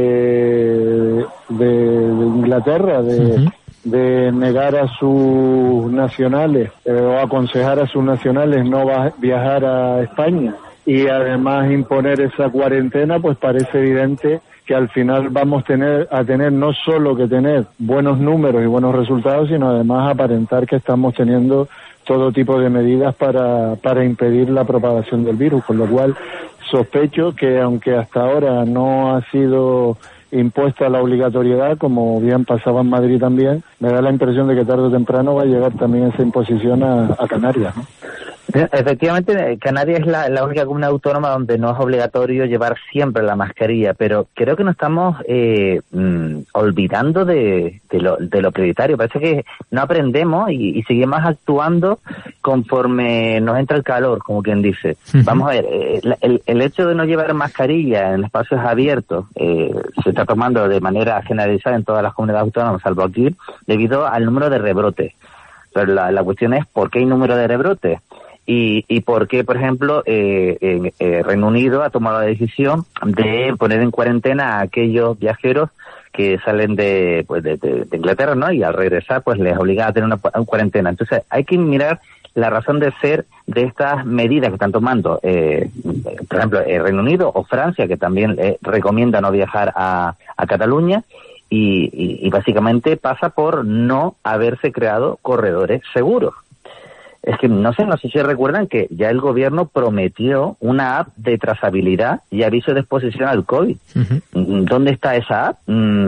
de Inglaterra, de negar a sus nacionales o aconsejar a sus nacionales no viajar a España, y además imponer esa cuarentena, pues parece evidente que al final vamos a tener no solo que tener buenos números y buenos resultados, sino además aparentar que estamos teniendo todo tipo de medidas para impedir la propagación del virus, con lo cual sospecho que, aunque hasta ahora no ha sido impuesta la obligatoriedad, como bien pasaba en Madrid también, me da la impresión de que tarde o temprano va a llegar también esa imposición a Canarias, ¿no? Efectivamente, Canarias es la única comunidad autónoma donde no es obligatorio llevar siempre la mascarilla, pero creo que nos estamos olvidando de lo prioritario. Parece que no aprendemos y seguimos actuando conforme nos entra el calor, como quien dice. Vamos a ver, el hecho de no llevar mascarilla en espacios abiertos se está tomando de manera generalizada en todas las comunidades autónomas, salvo aquí, debido al número de rebrotes. Pero la cuestión es, ¿por qué hay número de rebrotes? Y por qué, por ejemplo, Reino Unido ha tomado la decisión de poner en cuarentena a aquellos viajeros que salen de Inglaterra, ¿no? Y al regresar, pues les obliga a tener una cuarentena. Entonces, hay que mirar la razón de ser de estas medidas que están tomando, por ejemplo, Reino Unido o Francia, que también recomienda no viajar a Cataluña, y básicamente pasa por no haberse creado corredores seguros. es que no sé si recuerdan que ya el gobierno prometió una app de trazabilidad y aviso de exposición al COVID. ¿Dónde está esa app?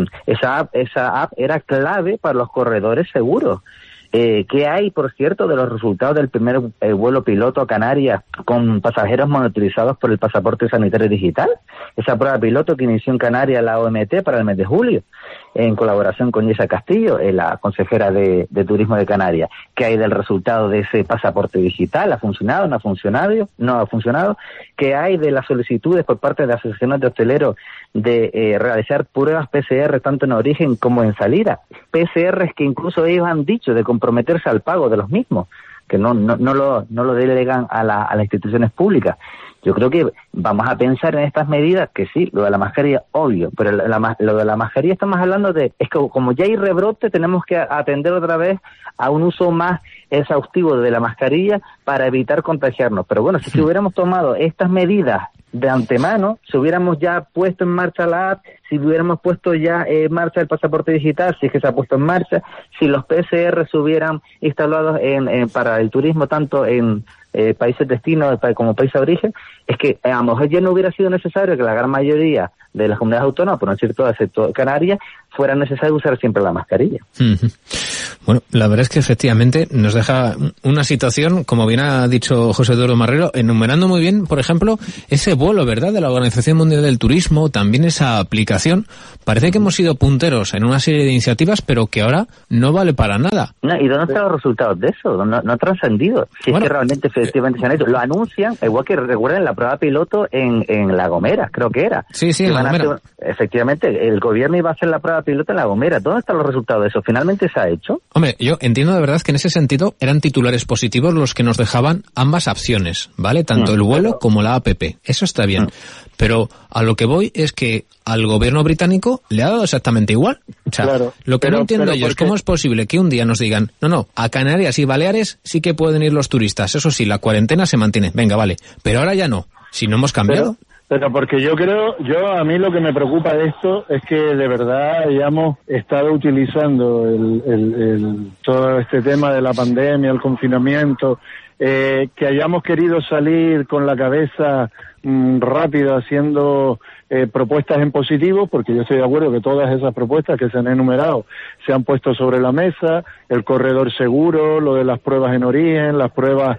Esa app era clave para los corredores seguros. ¿Qué hay, por cierto, de los resultados del primer vuelo piloto a Canarias con pasajeros monitorizados por el pasaporte sanitario digital? Esa prueba piloto que inició en Canarias la OMT para el mes de julio, en colaboración con Yesa Castillo, la consejera de Turismo de Canarias. ¿Qué hay del resultado de ese pasaporte digital? ¿Ha funcionado? ¿No ha funcionado? ¿No ha funcionado? ¿Qué hay de las solicitudes por parte de asociaciones de hosteleros de realizar pruebas PCR tanto en origen como en salida? PCRs que incluso ellos han dicho de comprometerse al pago de los mismos, que no lo delegan a las instituciones públicas. Yo creo que vamos a pensar en estas medidas, que sí, lo de la mascarilla, obvio, pero lo de la mascarilla estamos hablando es que como ya hay rebrote, tenemos que atender otra vez a un uso más exhaustivo de la mascarilla para evitar contagiarnos. Pero bueno, si hubiéramos tomado estas medidas de antemano, si hubiéramos ya puesto en marcha la app, si hubiéramos puesto ya en marcha el pasaporte digital, si es que se ha puesto en marcha, si los PCR se hubieran instalado para el turismo tanto en países destino como país de origen, es que a lo mejor ya no hubiera sido necesario que la gran mayoría de las comunidades autónomas, por no decir todas, excepto Canarias, fuera necesario usar siempre la mascarilla. Bueno, la verdad es que efectivamente nos deja una situación, como bien ha dicho José Eduardo Marrero, enumerando muy bien, por ejemplo, ese vuelo, ¿verdad?, de la Organización Mundial del Turismo, también esa aplicación. Parece que hemos sido punteros en una serie de iniciativas, pero que ahora no vale para nada. No, ¿y dónde están los resultados de eso? No ha trascendido. Si es que realmente efectivamente se han hecho. Lo anuncian, igual que recuerden la prueba piloto en La Gomera, creo que era. Sí, en La Gomera. Efectivamente, el gobierno iba a hacer la prueba piloto en La Gomera. ¿Dónde están los resultados de eso? ¿Finalmente se ha hecho? Hombre, yo entiendo de verdad que en ese sentido eran titulares positivos los que nos dejaban ambas opciones, ¿vale? Tanto el vuelo como la app. Eso está bien. Pero a lo que voy es que al gobierno británico le ha dado exactamente igual. O sea, lo que no entiendo yo es cómo es posible que un día nos digan, no, a Canarias y Baleares sí que pueden ir los turistas. Eso sí, la cuarentena se mantiene. Venga, vale. Pero ahora ya no. Si no hemos cambiado. Pero porque a mí lo que me preocupa de esto es que de verdad hayamos estado utilizando todo este tema de la pandemia, el confinamiento, que hayamos querido salir con la cabeza rápido haciendo propuestas en positivo, porque yo estoy de acuerdo que todas esas propuestas que se han enumerado se han puesto sobre la mesa, el corredor seguro, lo de las pruebas en origen, las pruebas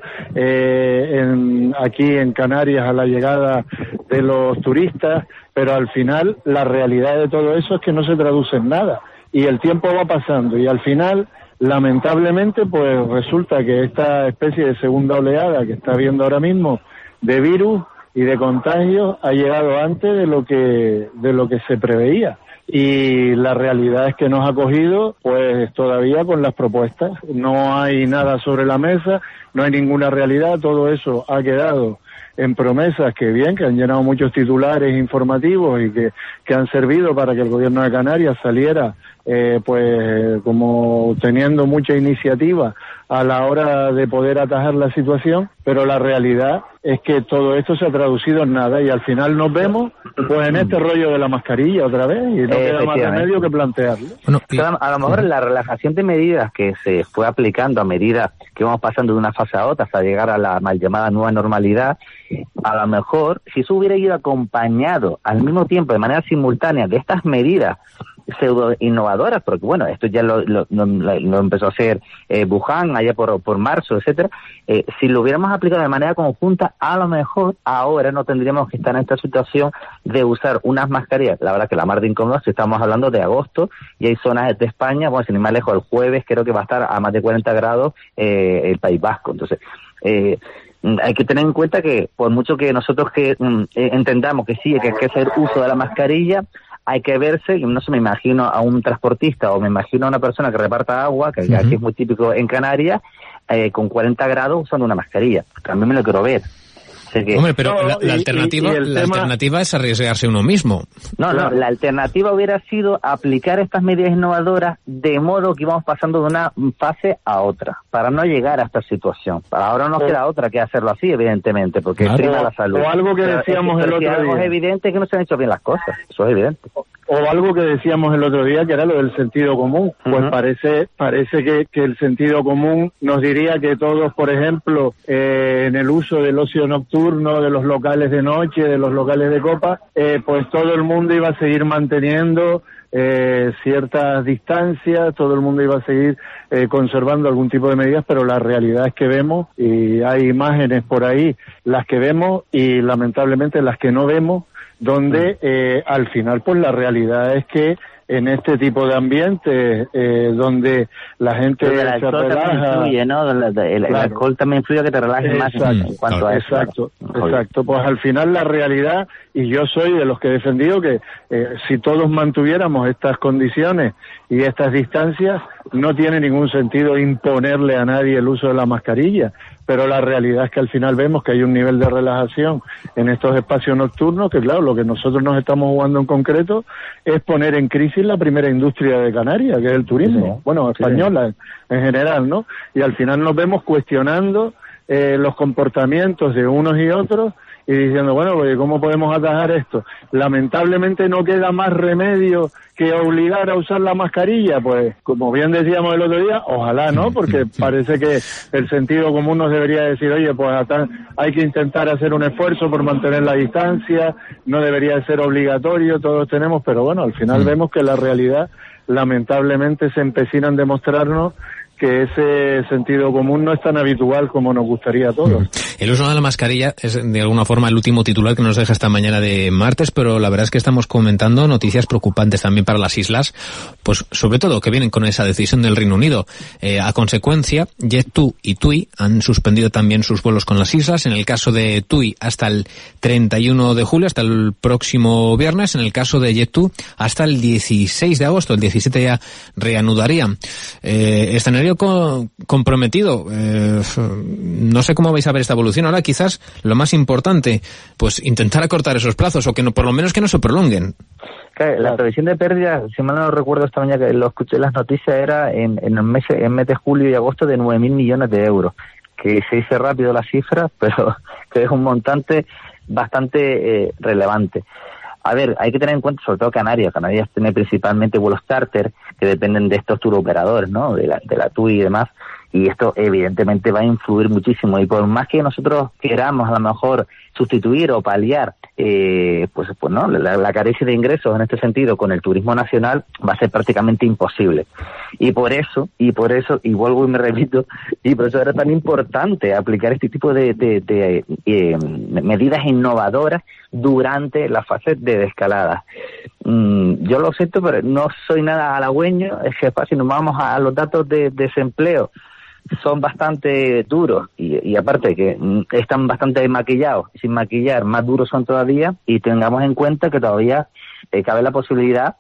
aquí en Canarias a la llegada de los turistas, pero al final la realidad de todo eso es que no se traduce en nada y el tiempo va pasando y al final lamentablemente pues resulta que esta especie de segunda oleada que está habiendo ahora mismo de virus y de contagios ha llegado antes de lo que se preveía. Y la realidad es que nos ha cogido pues todavía con las propuestas. No hay nada sobre la mesa, no hay ninguna realidad, todo eso ha quedado en promesas que han llenado muchos titulares informativos y que han servido para que el gobierno de Canarias saliera pues como teniendo mucha iniciativa a la hora de poder atajar la situación, pero la realidad es que todo esto se ha traducido en nada y al final nos vemos pues en este rollo de la mascarilla otra vez y no queda más remedio que plantearlo. Bueno, a lo mejor la relajación de medidas que se fue aplicando a medida que vamos pasando de una fase a otra hasta llegar a la mal llamada nueva normalidad, a lo mejor si eso hubiera ido acompañado al mismo tiempo de manera simultánea de estas medidas pseudo innovadoras, porque bueno, esto ya lo empezó a hacer Wuhan allá por marzo, etcétera. Si lo hubiéramos aplicado de manera conjunta, a lo mejor ahora no tendríamos que estar en esta situación de usar unas mascarillas, la verdad que la mar de incómodas, si estamos hablando de agosto y hay zonas de España, bueno, sin ir más lejos, el jueves creo que va a estar a más de 40 grados el País Vasco, entonces hay que tener en cuenta que por mucho que nosotros entendamos que sí, que hay que hacer uso de la mascarilla, hay que verse, no sé, me imagino a un transportista o me imagino a una persona que reparta agua, que aquí es muy típico en Canarias, con 40 grados usando una mascarilla. También me lo quiero ver. Hombre, pero la alternativa es arriesgarse uno mismo. No, la alternativa hubiera sido aplicar estas medidas innovadoras de modo que íbamos pasando de una fase a otra, para no llegar a esta situación. Para ahora no queda otra que hacerlo así, evidentemente, porque prima la salud. O algo que decíamos el otro día. Es evidente que no se han hecho bien las cosas, eso es evidente. O algo que decíamos el otro día, que era lo del sentido común. Pues parece que el sentido común nos diría que todos, por ejemplo, en el uso del ocio nocturno, de los locales de noche, de los locales de copa, pues todo el mundo iba a seguir manteniendo ciertas distancias, todo el mundo iba a seguir conservando algún tipo de medidas, pero la realidad es que vemos, y hay imágenes por ahí, las que vemos y lamentablemente las que no vemos, donde al final pues la realidad es que en este tipo de ambientes donde la gente se relaja, influye, ¿no? El alcohol también influye a que te relajes más en cuanto a eso. Exacto. Pues al final la realidad, y yo soy de los que he defendido que si todos mantuviéramos estas condiciones y estas distancias, no tiene ningún sentido imponerle a nadie el uso de la mascarilla. Pero la realidad es que al final vemos que hay un nivel de relajación en estos espacios nocturnos que, claro, lo que nosotros nos estamos jugando en concreto es poner en crisis la primera industria de Canarias, que es el turismo, española en general, ¿no? Y al final nos vemos cuestionando los comportamientos de unos y otros y diciendo, bueno, pues ¿cómo podemos atajar esto? Lamentablemente no queda más remedio que obligar a usar la mascarilla, pues como bien decíamos el otro día, ojalá, ¿no? Porque parece que el sentido común nos debería decir, oye, pues hay que intentar hacer un esfuerzo por mantener la distancia, no debería ser obligatorio, todos tenemos, pero bueno, al final vemos que la realidad lamentablemente se empecina en demostrarnos que ese sentido común no es tan habitual como nos gustaría a todos. El uso de la mascarilla es de alguna forma el último titular que nos deja esta mañana de martes, pero la verdad es que estamos comentando noticias preocupantes también para las islas, pues sobre todo que vienen con esa decisión del Reino Unido. A consecuencia, Jet2 y TUI han suspendido también sus vuelos con las islas. En el caso de TUI hasta el 31 de julio, hasta el próximo viernes. En el caso de Jet2 hasta el 16 de agosto, el 17 ya reanudarían. Escenario comprometido. No sé cómo vais a ver esta evolución. Ahora quizás lo más importante, pues intentar acortar esos plazos o que no, por lo menos que no se prolonguen. Claro, la previsión de pérdidas, si mal no recuerdo esta mañana que lo escuché en las noticias, era en el mes de julio y agosto de 9.000 millones de euros. Que se dice rápido la cifra, pero que es un montante bastante relevante. A ver, hay que tener en cuenta sobre todo Canarias. Canarias tiene principalmente vuelos charter que dependen de estos tour operadores, ¿no? De la TUI y demás. Y esto evidentemente va a influir muchísimo. Y por más que nosotros queramos a lo mejor sustituir o paliar pues no, la carencia de ingresos en este sentido con el turismo nacional, va a ser prácticamente imposible. Y por eso, y vuelvo y me repito, y por eso era tan importante aplicar este tipo de medidas innovadoras durante la fase de desescalada. Yo lo siento, pero no soy nada halagüeño. Es que si nos vamos a los datos de desempleo, son bastante duros y aparte que están bastante maquillados, sin maquillar, más duros son todavía, y tengamos en cuenta que todavía cabe la posibilidad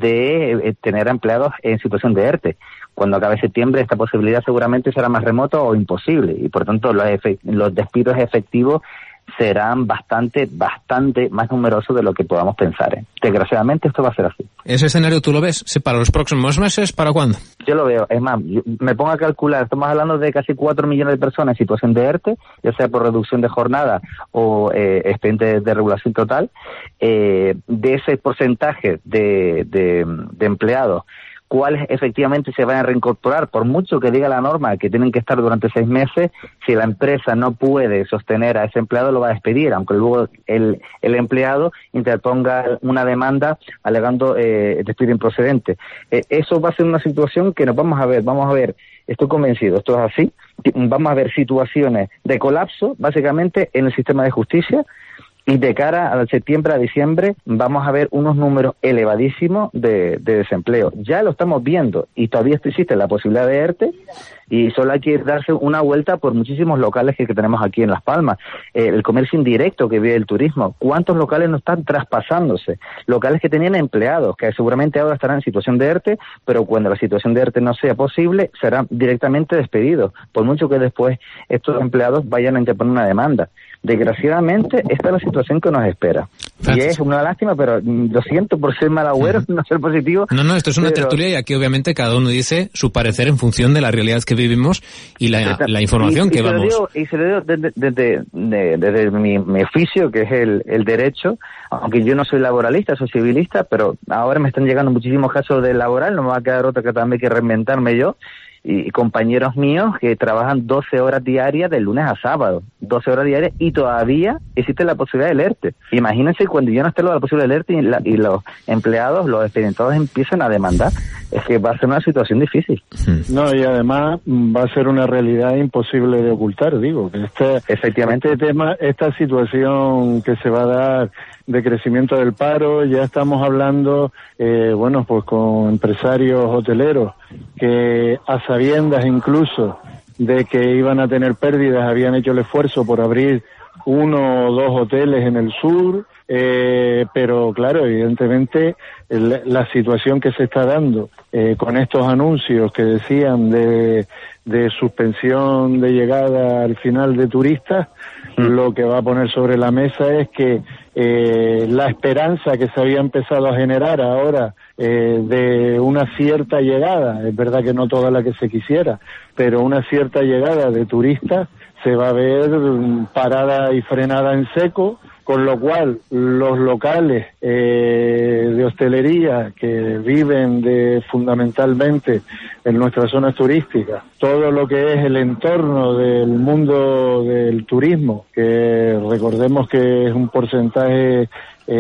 de tener empleados en situación de ERTE. Cuando acabe septiembre esta posibilidad seguramente será más remota o imposible y por tanto los despidos efectivos serán bastante más numerosos de lo que podamos pensar. Desgraciadamente esto va a ser así. ¿Ese escenario tú lo ves? ¿Sí, para los próximos meses? ¿Para cuándo? Yo lo veo. Es más, me pongo a calcular. Estamos hablando de casi 4 millones de personas en situación de ERTE, ya sea por reducción de jornada o expediente de regulación total. De ese porcentaje de empleados, cuáles efectivamente se van a reincorporar, por mucho que diga la norma que tienen que estar durante 6 meses, si la empresa no puede sostener a ese empleado lo va a despedir, aunque luego el empleado interponga una demanda alegando despido improcedente. Eso va a ser una situación que nos vamos a ver, estoy convencido, esto es así, vamos a ver situaciones de colapso básicamente en el sistema de justicia. Y de cara al septiembre a diciembre vamos a ver unos números elevadísimos de desempleo. Ya lo estamos viendo y todavía existe la posibilidad de ERTE y solo hay que darse una vuelta por muchísimos locales que tenemos aquí en Las Palmas. El comercio indirecto que vive el turismo. ¿Cuántos locales no están traspasándose? Locales que tenían empleados, que seguramente ahora estarán en situación de ERTE, pero cuando la situación de ERTE no sea posible, serán directamente despedidos, por mucho que después estos empleados vayan a interponer una demanda. desgraciadamente, esta es la situación que nos espera. Y es una lástima, pero lo siento por ser mal agüero, no ser positivo. No, esto es una tertulia y aquí obviamente cada uno dice su parecer en función de la realidad que vivimos y la información que vamos. Y se lo digo desde mi oficio, que es el derecho, aunque yo no soy laboralista, soy civilista, pero ahora me están llegando muchísimos casos de laboral, no me va a quedar otra que también que reinventarme yo. Y compañeros míos que trabajan 12 horas diarias de lunes a sábado, 12 horas diarias, y todavía existe la posibilidad del ERTE. Imagínense cuando ya no esté la posibilidad del ERTE y los empleados, los expedientados empiezan a demandar, es que va a ser una situación difícil. No, y además va a ser una realidad imposible de ocultar, digo, que efectivamente esta situación que se va a dar de crecimiento del paro, ya estamos hablando, pues con empresarios hoteleros que a sabiendas incluso de que iban a tener pérdidas, habían hecho el esfuerzo por abrir 1 o 2 hoteles en el sur, pero claro, evidentemente la situación que se está dando con estos anuncios que decían de suspensión de llegada al final de turistas, lo que va a poner sobre la mesa es que la esperanza que se había empezado a generar ahora de una cierta llegada, es verdad que no toda la que se quisiera, pero una cierta llegada de turistas se va a ver parada y frenada en seco, con lo cual los locales de hostelería que viven fundamentalmente en nuestras zonas turísticas, todo lo que es el entorno del mundo del turismo, que recordemos que es un porcentaje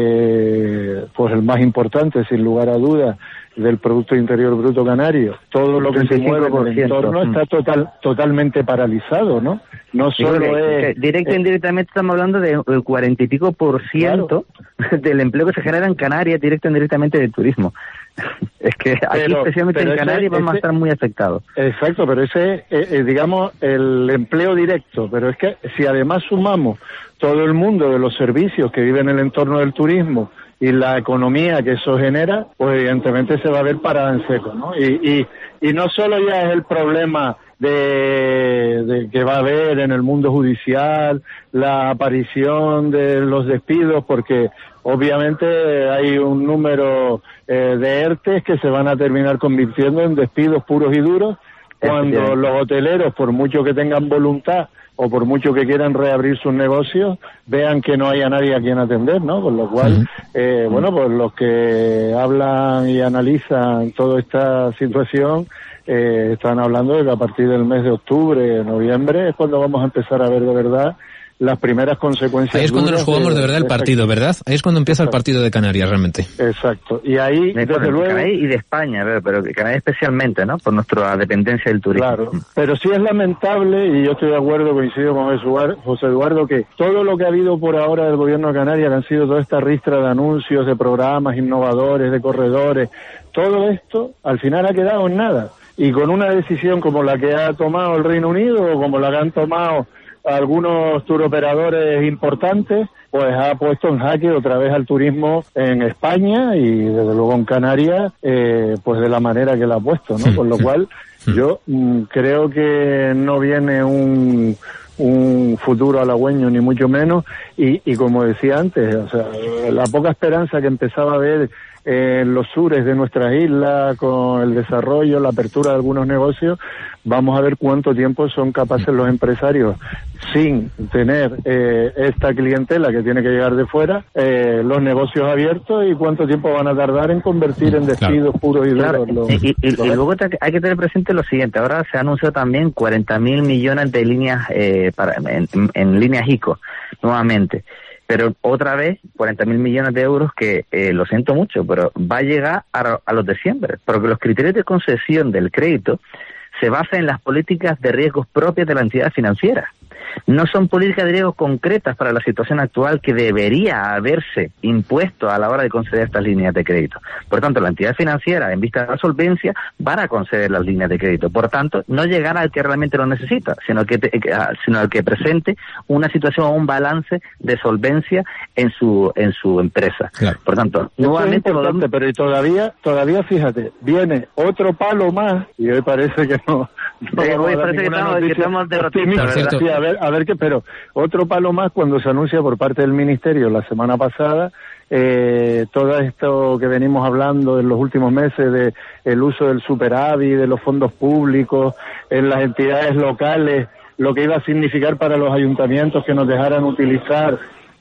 pues el más importante, sin lugar a dudas, del Producto Interior Bruto canario, todo lo que se mueve en el entorno está totalmente paralizado, ¿no? No solo directo e indirectamente estamos hablando de 40 y pico %, claro, del empleo que se genera en Canarias, directo e indirectamente del turismo. Es que aquí, especialmente en Canarias, vamos a estar muy afectados. Exacto, pero ese es, digamos, el empleo directo. Pero es que si además sumamos todo el mundo de los servicios que vive en el entorno del turismo y la economía que eso genera, pues evidentemente se va a ver parada en seco, ¿no? Y no solo ya es el problema de que va a haber en el mundo judicial la aparición de los despidos, porque obviamente hay un número de ERTEs que se van a terminar convirtiendo en despidos puros y duros, cuando los hoteleros, por mucho que tengan voluntad o por mucho que quieran reabrir sus negocios, vean que no haya nadie a quien atender, ¿no? Con lo cual, pues los que hablan y analizan toda esta situación están hablando de que a partir del mes de octubre, noviembre, es cuando vamos a empezar a ver de verdad las primeras consecuencias. Ahí es cuando nos jugamos de verdad el partido, ¿verdad? Ahí es cuando empieza el partido de Canarias, realmente. Exacto. Y ahí, desde luego... Canarias y de España, pero Canarias especialmente, ¿no? Por nuestra dependencia del turismo. Claro. Pero sí es lamentable, y yo estoy de acuerdo, coincido con José Eduardo, que todo lo que ha habido por ahora del gobierno de Canarias, que han sido toda esta ristra de anuncios, de programas innovadores, de corredores, todo esto, al final ha quedado en nada. Y con una decisión como la que ha tomado el Reino Unido, o como la que han tomado algunos turoperadores importantes, pues ha puesto en jaque otra vez al turismo en España y desde luego en Canarias, pues de la manera que la ha puesto, ¿no? Con lo cual yo creo que no viene un futuro halagüeño ni mucho menos, y como decía antes, o sea, la poca esperanza que empezaba a haber en los sures de nuestras islas con el desarrollo, la apertura de algunos negocios, vamos a ver cuánto tiempo son capaces los empresarios, sin tener esta clientela que tiene que llegar de fuera, los negocios abiertos, y cuánto tiempo van a tardar en convertir en despidos puros y duros. Y luego hay que tener presente lo siguiente: ahora se ha anunciado también 40.000 millones de líneas en líneas ICO nuevamente. Pero otra vez, 40.000 millones de euros que, lo siento mucho, pero va a llegar a los de siempre, porque los criterios de concesión del crédito se basan en las políticas de riesgos propias de la entidad financiera. No son políticas de riesgo concretas para la situación actual que debería haberse impuesto a la hora de conceder estas líneas de crédito. Por tanto, la entidad financiera, en vista de la solvencia, van a conceder las líneas de crédito. Por tanto, no llegar al que realmente lo necesita, sino al que presente una situación o un balance de solvencia en su empresa. Claro. Por tanto, nuevamente... Pero todavía, fíjate, viene otro palo más, y hoy parece que no hoy parece que estamos derrotistas, ¿verdad? Sí, ver qué, pero otro palo más cuando se anuncia por parte del Ministerio la semana pasada todo esto que venimos hablando en los últimos meses de el uso del superávit, de los fondos públicos en las entidades locales, lo que iba a significar para los ayuntamientos que nos dejaran utilizar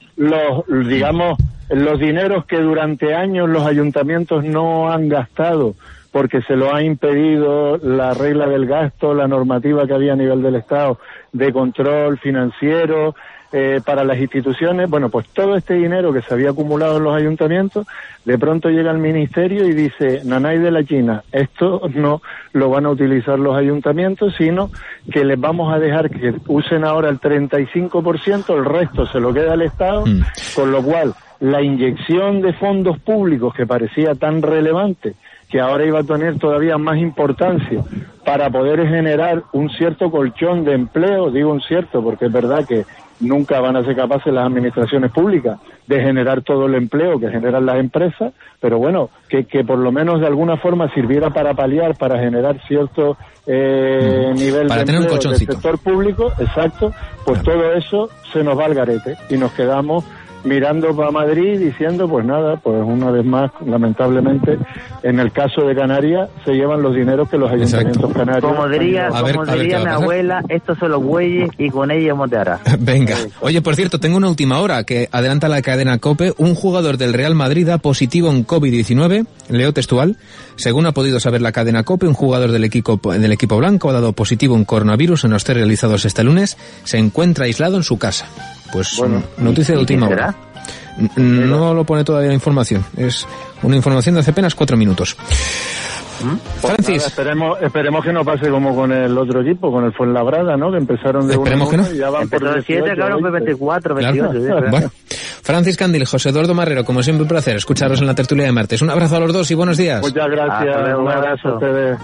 los dineros que durante años los ayuntamientos no han gastado porque se lo ha impedido la regla del gasto, la normativa que había a nivel del Estado de control financiero para las instituciones. Bueno, pues todo este dinero que se había acumulado en los ayuntamientos, de pronto llega al Ministerio y dice, nanay de la China, esto no lo van a utilizar los ayuntamientos, sino que les vamos a dejar que usen ahora el 35%, el resto se lo queda al Estado, con lo cual la inyección de fondos públicos que parecía tan relevante, que ahora iba a tener todavía más importancia para poder generar un cierto colchón de empleo, digo un cierto porque es verdad que nunca van a ser capaces las administraciones públicas de generar todo el empleo que generan las empresas, pero bueno, que por lo menos de alguna forma sirviera para paliar, para generar cierto nivel para de tener un empleo del colchoncito. sector público, exacto, pues todo eso se nos va al garete y nos quedamos mirando para Madrid diciendo, pues nada, pues una vez más, lamentablemente, en el caso de Canarias, se llevan los dineros que los ayuntamientos canarios... Como diría mi abuela, estos son los bueyes y con ellos monteará. Venga. Oye, por cierto, tengo una última hora que adelanta la cadena COPE. Un jugador del Real Madrid da positivo en COVID-19, leo textual. Según ha podido saber la cadena COPE, un jugador del equipo blanco ha dado positivo en coronavirus en los test realizados este lunes. Se encuentra aislado en su casa. Pues bueno, noticia de última hora. No lo pone todavía la información. Es una información de hace apenas 4 minutos. Pues Francis. Nada, esperemos que no pase como con el otro equipo, con el Fuenlabrada, ¿no? Que empezaron de 1-1 y ya van por 17, claro, 24, 28. Claro. Bueno. Francis Candil, José Eduardo Marrero, como siempre un placer escucharos en la tertulia de martes. Un abrazo a los dos y buenos días. Muchas gracias, un abrazo a ustedes.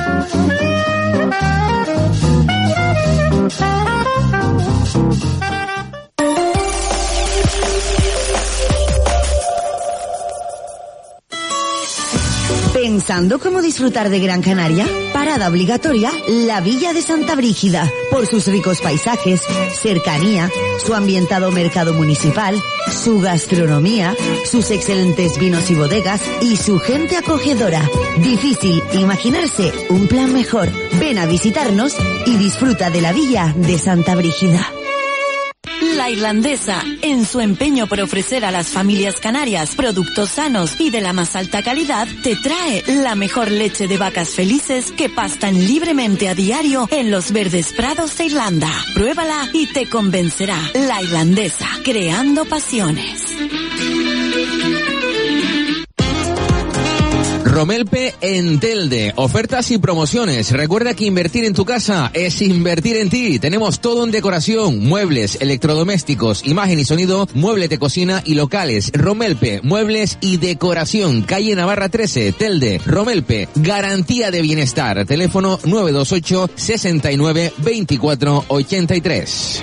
¿Pensando cómo disfrutar de Gran Canaria? Parada obligatoria, la Villa de Santa Brígida. Por sus ricos paisajes, cercanía, su ambientado mercado municipal, su gastronomía, sus excelentes vinos y bodegas y su gente acogedora. Difícil imaginarse un plan mejor. Ven a visitarnos y disfruta de la Villa de Santa Brígida. La Irlandesa, en su empeño por ofrecer a las familias canarias productos sanos y de la más alta calidad, te trae la mejor leche de vacas felices que pastan libremente a diario en los verdes prados de Irlanda. Pruébala y te convencerá. La Irlandesa, creando pasiones. Romelpe en Telde. Ofertas y promociones. Recuerda que invertir en tu casa es invertir en ti. Tenemos todo en decoración, muebles, electrodomésticos, imagen y sonido, muebles de cocina y locales. Romelpe, muebles y decoración. Calle Navarra 13, Telde. Romelpe, garantía de bienestar. Teléfono 928 69 24 83.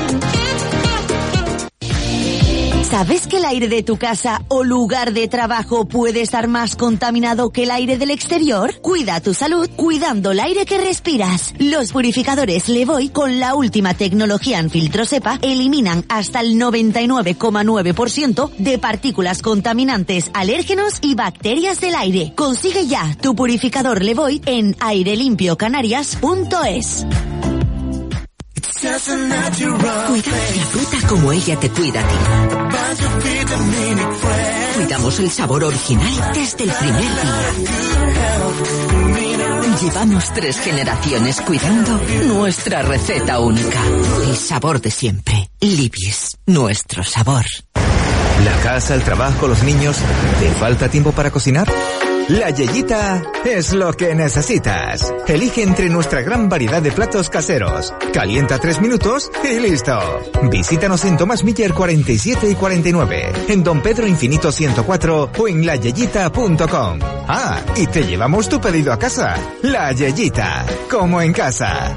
¿Sabes que el aire de tu casa o lugar de trabajo puede estar más contaminado que el aire del exterior? Cuida tu salud cuidando el aire que respiras. Los purificadores Levoy con la última tecnología en filtro SEPA eliminan hasta el 99,9% de partículas contaminantes, alérgenos y bacterias del aire. Consigue ya tu purificador Levoy en airelimpiocanarias.es. Cuida la fruta como ella te cuida a ti. Cuidamos el sabor original desde el primer día. Llevamos 3 generaciones cuidando nuestra receta única. El sabor de siempre. Libis, nuestro sabor. La casa, el trabajo, los niños. ¿Te falta tiempo para cocinar? La Yeyita es lo que necesitas. Elige entre nuestra gran variedad de platos caseros. Calienta 3 minutos y listo. Visítanos en Tomás Miller 47 y 49, en Don Pedro Infinito 104 o en layeyita.com. Ah, y te llevamos tu pedido a casa. La Yeyita, como en casa.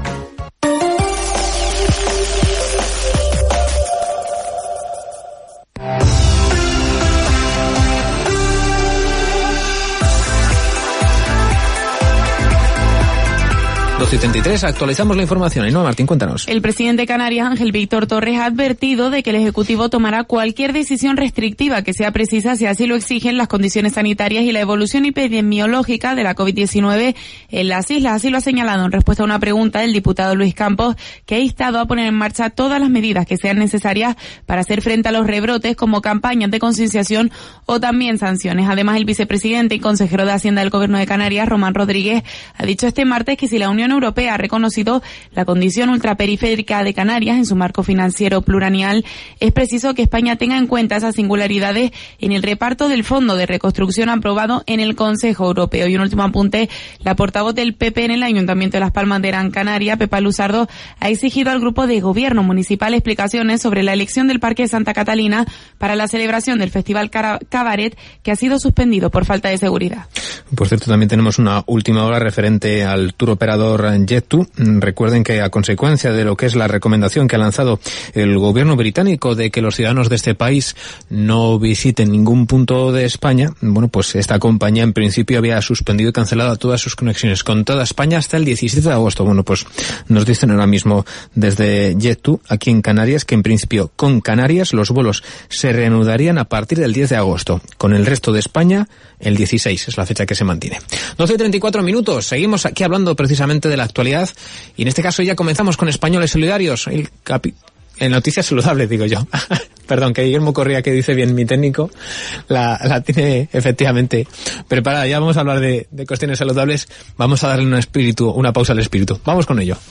12:33, actualizamos la información. Ainhoa Martín, cuéntanos. El presidente de Canarias, Ángel Víctor Torres, ha advertido de que el Ejecutivo tomará cualquier decisión restrictiva que sea precisa si así lo exigen las condiciones sanitarias y la evolución epidemiológica de la COVID-19 en las islas. Así lo ha señalado en respuesta a una pregunta del diputado Luis Campos, que ha instado a poner en marcha todas las medidas que sean necesarias para hacer frente a los rebrotes, como campañas de concienciación o también sanciones. Además, el vicepresidente y consejero de Hacienda del Gobierno de Canarias, Román Rodríguez, ha dicho este martes que si la Unión Europea ha reconocido la condición ultraperiférica de Canarias en su marco financiero plurianual, es preciso que España tenga en cuenta esas singularidades en el reparto del Fondo de Reconstrucción aprobado en el Consejo Europeo. Y un último apunte, la portavoz del PP en el Ayuntamiento de Las Palmas de Gran Canaria, Pepa Luzardo, ha exigido al grupo de gobierno municipal explicaciones sobre la elección del Parque de Santa Catalina para la celebración del Festival Cabaret, que ha sido suspendido por falta de seguridad. Por cierto, también tenemos una última hora referente al tour operador Jet2. Recuerden que a consecuencia de lo que es la recomendación que ha lanzado el gobierno británico de que los ciudadanos de este país no visiten ningún punto de España, bueno, pues esta compañía en principio había suspendido y cancelado todas sus conexiones con toda España hasta el 17 de agosto. Bueno, pues nos dicen ahora mismo desde Jet2 aquí en Canarias que en principio con Canarias los vuelos se reanudarían a partir del 10 de agosto. Con el resto de España el 16 es la fecha que se mantiene. 12:34 minutos. Seguimos aquí hablando precisamente de la actualidad y en este caso ya comenzamos con Españoles Solidarios. En Noticias Saludables, digo yo. Perdón, que Guillermo Correa, que dice bien mi técnico, la tiene efectivamente preparada. Ya vamos a hablar de cuestiones saludables. Vamos a darle una pausa al espíritu. Vamos con ello.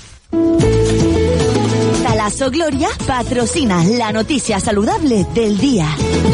Talaso Gloria patrocina la noticia saludable del día.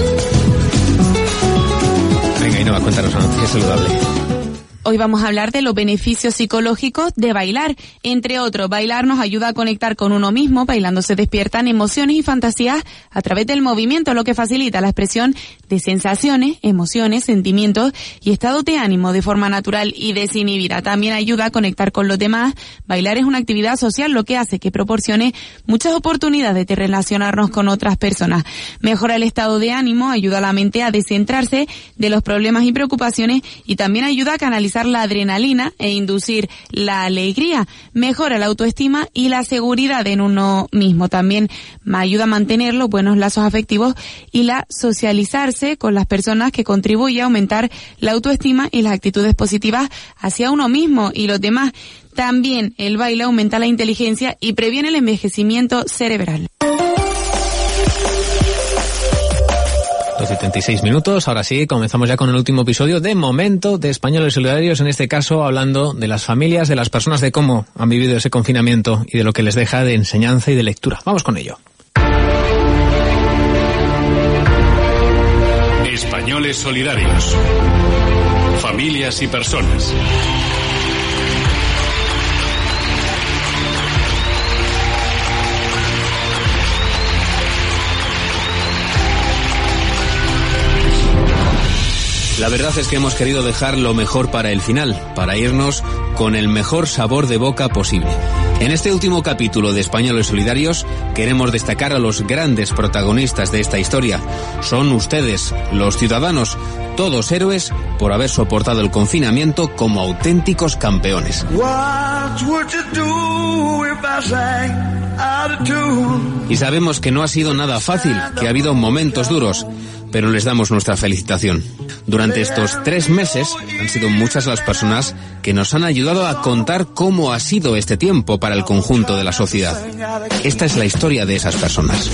Venga, Ainhoa, cuéntanos la noticia saludable. Hoy vamos a hablar de los beneficios psicológicos de bailar. Entre otros, bailar nos ayuda a conectar con uno mismo. Bailando se despiertan emociones y fantasías a través del movimiento, lo que facilita la expresión de sensaciones, emociones, sentimientos y estados de ánimo de forma natural y desinhibida. También ayuda a conectar con los demás. Bailar es una actividad social, lo que hace que proporcione muchas oportunidades de relacionarnos con otras personas. Mejora el estado de ánimo, ayuda a la mente a descentrarse de los problemas y preocupaciones y también ayuda a canalizar la adrenalina e inducir la alegría. Mejora la autoestima y la seguridad en uno mismo. También ayuda a mantener los buenos lazos afectivos y la socializarse con las personas, que contribuye a aumentar la autoestima y las actitudes positivas hacia uno mismo y los demás. También el baile aumenta la inteligencia y previene el envejecimiento cerebral. 12:36 minutos, ahora sí, comenzamos ya con el último episodio de Momento de Españoles Solidarios, en este caso hablando de las familias, de las personas, de cómo han vivido ese confinamiento y de lo que les deja de enseñanza y de lectura. Vamos con ello. Españoles Solidarios. Familias y personas. La verdad es que hemos querido dejar lo mejor para el final, para irnos con el mejor sabor de boca posible. En este último capítulo de Españoles Solidarios queremos destacar a los grandes protagonistas de esta historia. Son ustedes, los ciudadanos, todos héroes por haber soportado el confinamiento como auténticos campeones. Y sabemos que no ha sido nada fácil, que ha habido momentos duros, pero les damos nuestra felicitación. Durante estos 3 meses han sido muchas las personas que nos han ayudado a contar cómo ha sido este tiempo para el conjunto de la sociedad. Esta es la historia de esas personas.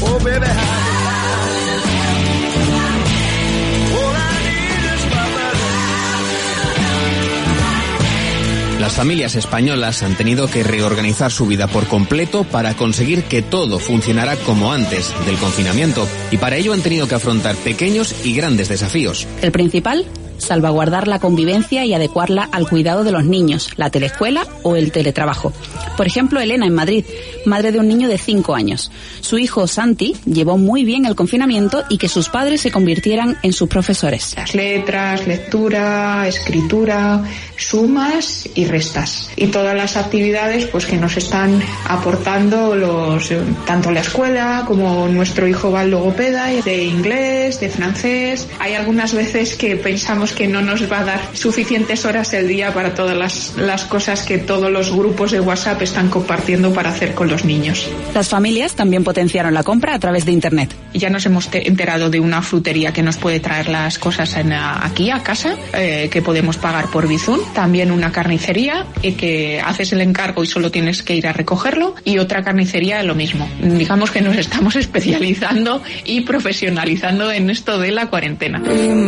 Las familias españolas han tenido que reorganizar su vida por completo para conseguir que todo funcionara como antes del confinamiento. Y para ello han tenido que afrontar pequeños y grandes desafíos. El principal, salvaguardar la convivencia y adecuarla al cuidado de los niños, la teleescuela o el teletrabajo. Por ejemplo, Elena en Madrid, madre de un niño de 5 años. Su hijo Santi llevó muy bien el confinamiento y que sus padres se convirtieran en sus profesores. Las letras, lectura, escritura, sumas y restas. Y todas las actividades pues que nos están aportando tanto la escuela como nuestro hijo va al logopeda, de inglés, de francés. Hay algunas veces que pensamos digamos que no nos va a dar suficientes horas el día para todas las cosas que todos los grupos de WhatsApp están compartiendo para hacer con los niños. Las familias también potenciaron la compra a través de Internet. Ya nos hemos enterado de una frutería que nos puede traer las cosas aquí a casa, que podemos pagar por Bizum. También una carnicería que haces el encargo y solo tienes que ir a recogerlo. Y otra carnicería lo mismo. Digamos que nos estamos especializando y profesionalizando en esto de la cuarentena.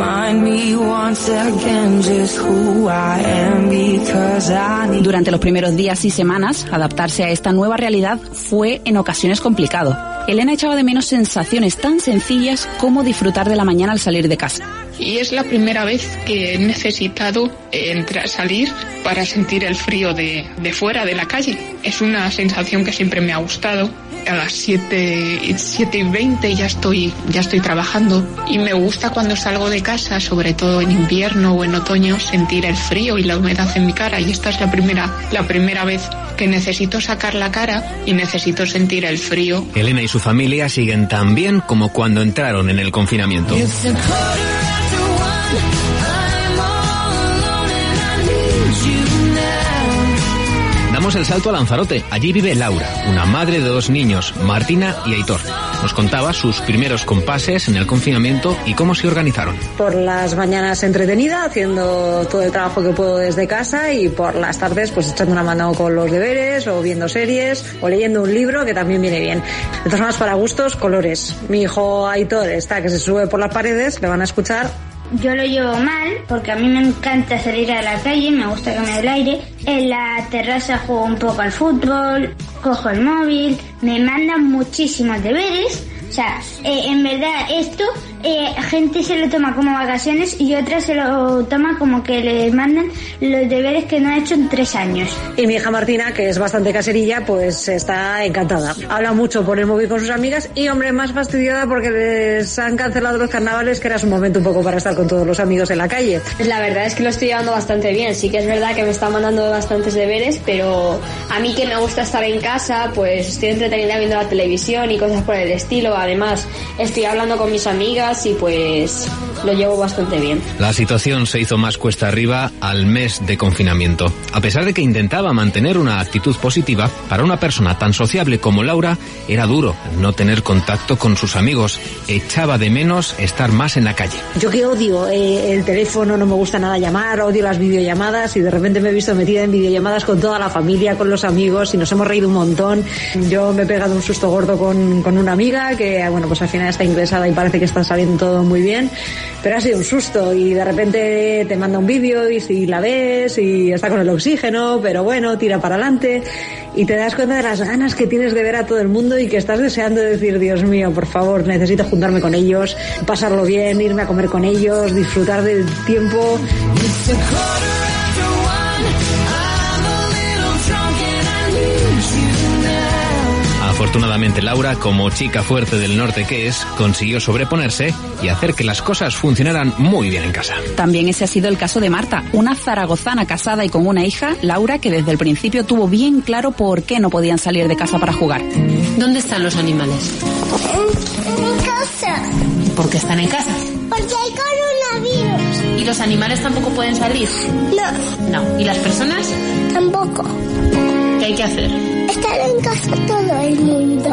Durante los primeros días y semanas, adaptarse a esta nueva realidad fue en ocasiones complicado. Elena echaba de menos sensaciones tan sencillas como disfrutar de la mañana al salir de casa. Y es la primera vez que he necesitado salir para sentir el frío de fuera, de la calle. Es una sensación que siempre me ha gustado. A las 7:20 ya estoy trabajando y me gusta cuando salgo de casa, sobre todo en invierno o en otoño, sentir el frío y la humedad en mi cara. Y esta es la primera vez que necesito sacar la cara y necesito sentir el frío. Elena y su familia siguen tan bien como cuando entraron en el confinamiento. Damos el salto a Lanzarote. Allí vive Laura, una madre de 2 niños, Martina y Aitor. Nos contaba sus primeros compases en el confinamiento y cómo se organizaron. Por las mañanas entretenida, haciendo todo el trabajo que puedo desde casa, y por las tardes pues echando una mano con los deberes o viendo series o leyendo un libro, que también viene bien. De todas formas, para gustos, colores. Mi hijo Aitor está que se sube por las paredes, le van a escuchar. Yo lo llevo mal porque a mí me encanta salir a la calle, me gusta que me dé el aire. En la terraza juego un poco al fútbol, cojo el móvil, me mandan muchísimos deberes. O sea, en verdad esto, gente se lo toma como vacaciones y otra se lo toma como que le mandan los deberes que no ha hecho en 3 años. Y mi hija Martina, que es bastante caserilla, pues está encantada. Habla mucho por el móvil con sus amigas y, hombre, más fastidiada porque les han cancelado los carnavales, que era su momento un poco para estar con todos los amigos en la calle. La verdad es que lo estoy llevando bastante bien. Sí que es verdad que me están mandando bastantes deberes, pero a mí, que me gusta estar en casa, pues estoy entretenida viendo la televisión y cosas por el estilo. Además, estoy hablando con mis amigas y pues lo llevo bastante bien. La situación se hizo más cuesta arriba al mes de confinamiento. A pesar de que intentaba mantener una actitud positiva, para una persona tan sociable como Laura era duro no tener contacto con sus amigos. Echaba de menos estar más en la calle. Yo que odio el teléfono, no me gusta nada llamar, odio las videollamadas, y de repente me he visto metida en videollamadas con toda la familia, con los amigos, y nos hemos reído un montón. Yo me he pegado un susto gordo con una amiga que, bueno, pues al final está ingresada y parece que está saliendo todo muy bien, pero ha sido un susto, y de repente te manda un vídeo y si la ves y está con el oxígeno, pero bueno, tira para adelante, y te das cuenta de las ganas que tienes de ver a todo el mundo y que estás deseando decir, Dios mío, por favor, necesito juntarme con ellos, pasarlo bien, irme a comer con ellos, disfrutar del tiempo. Afortunadamente, Laura, como chica fuerte del norte que es, consiguió sobreponerse y hacer que las cosas funcionaran muy bien en casa. También ese ha sido el caso de Marta, una zaragozana casada y con una hija, Laura, que desde el principio tuvo bien claro por qué no podían salir de casa para jugar. ¿Dónde están los animales? En casa. ¿Por qué están en casa? Porque hay coronavirus. ¿Y los animales tampoco pueden salir? No. ¿Y las personas? Tampoco. ¿Qué hay que hacer? Estar en casa todo el mundo.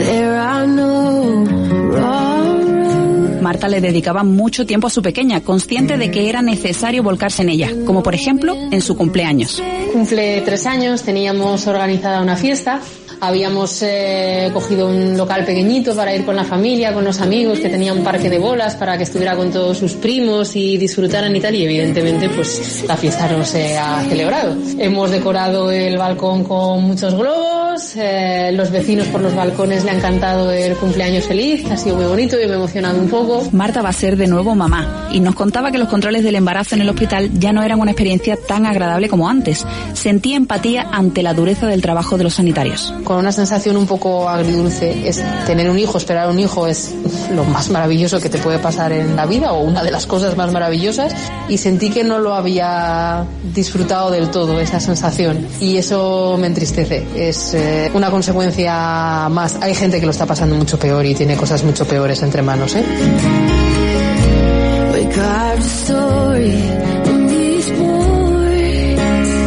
Marta le dedicaba mucho tiempo a su pequeña, consciente de que era necesario volcarse en ella, como por ejemplo en su cumpleaños. Cumple 3 años, teníamos organizada una fiesta. Habíamos cogido un local pequeñito para ir con la familia, con los amigos, que tenía un parque de bolas para que estuviera con todos sus primos y disfrutaran y tal, y evidentemente pues la fiesta no se ha celebrado. Hemos decorado el balcón con muchos globos, los vecinos por los balcones le han cantado el cumpleaños feliz, ha sido muy bonito y me he emocionado un poco. Marta va a ser de nuevo mamá y nos contaba que los controles del embarazo en el hospital ya no eran una experiencia tan agradable como antes. Sentía empatía ante la dureza del trabajo de los sanitarios. Con una sensación un poco agridulce. Es tener un hijo, esperar un hijo es lo más maravilloso que te puede pasar en la vida, o una de las cosas más maravillosas, y sentí que no lo había disfrutado del todo, esa sensación, y eso me entristece. Es una consecuencia más. Hay gente que lo está pasando mucho peor y tiene cosas mucho peores entre manos, carved a story in these boards,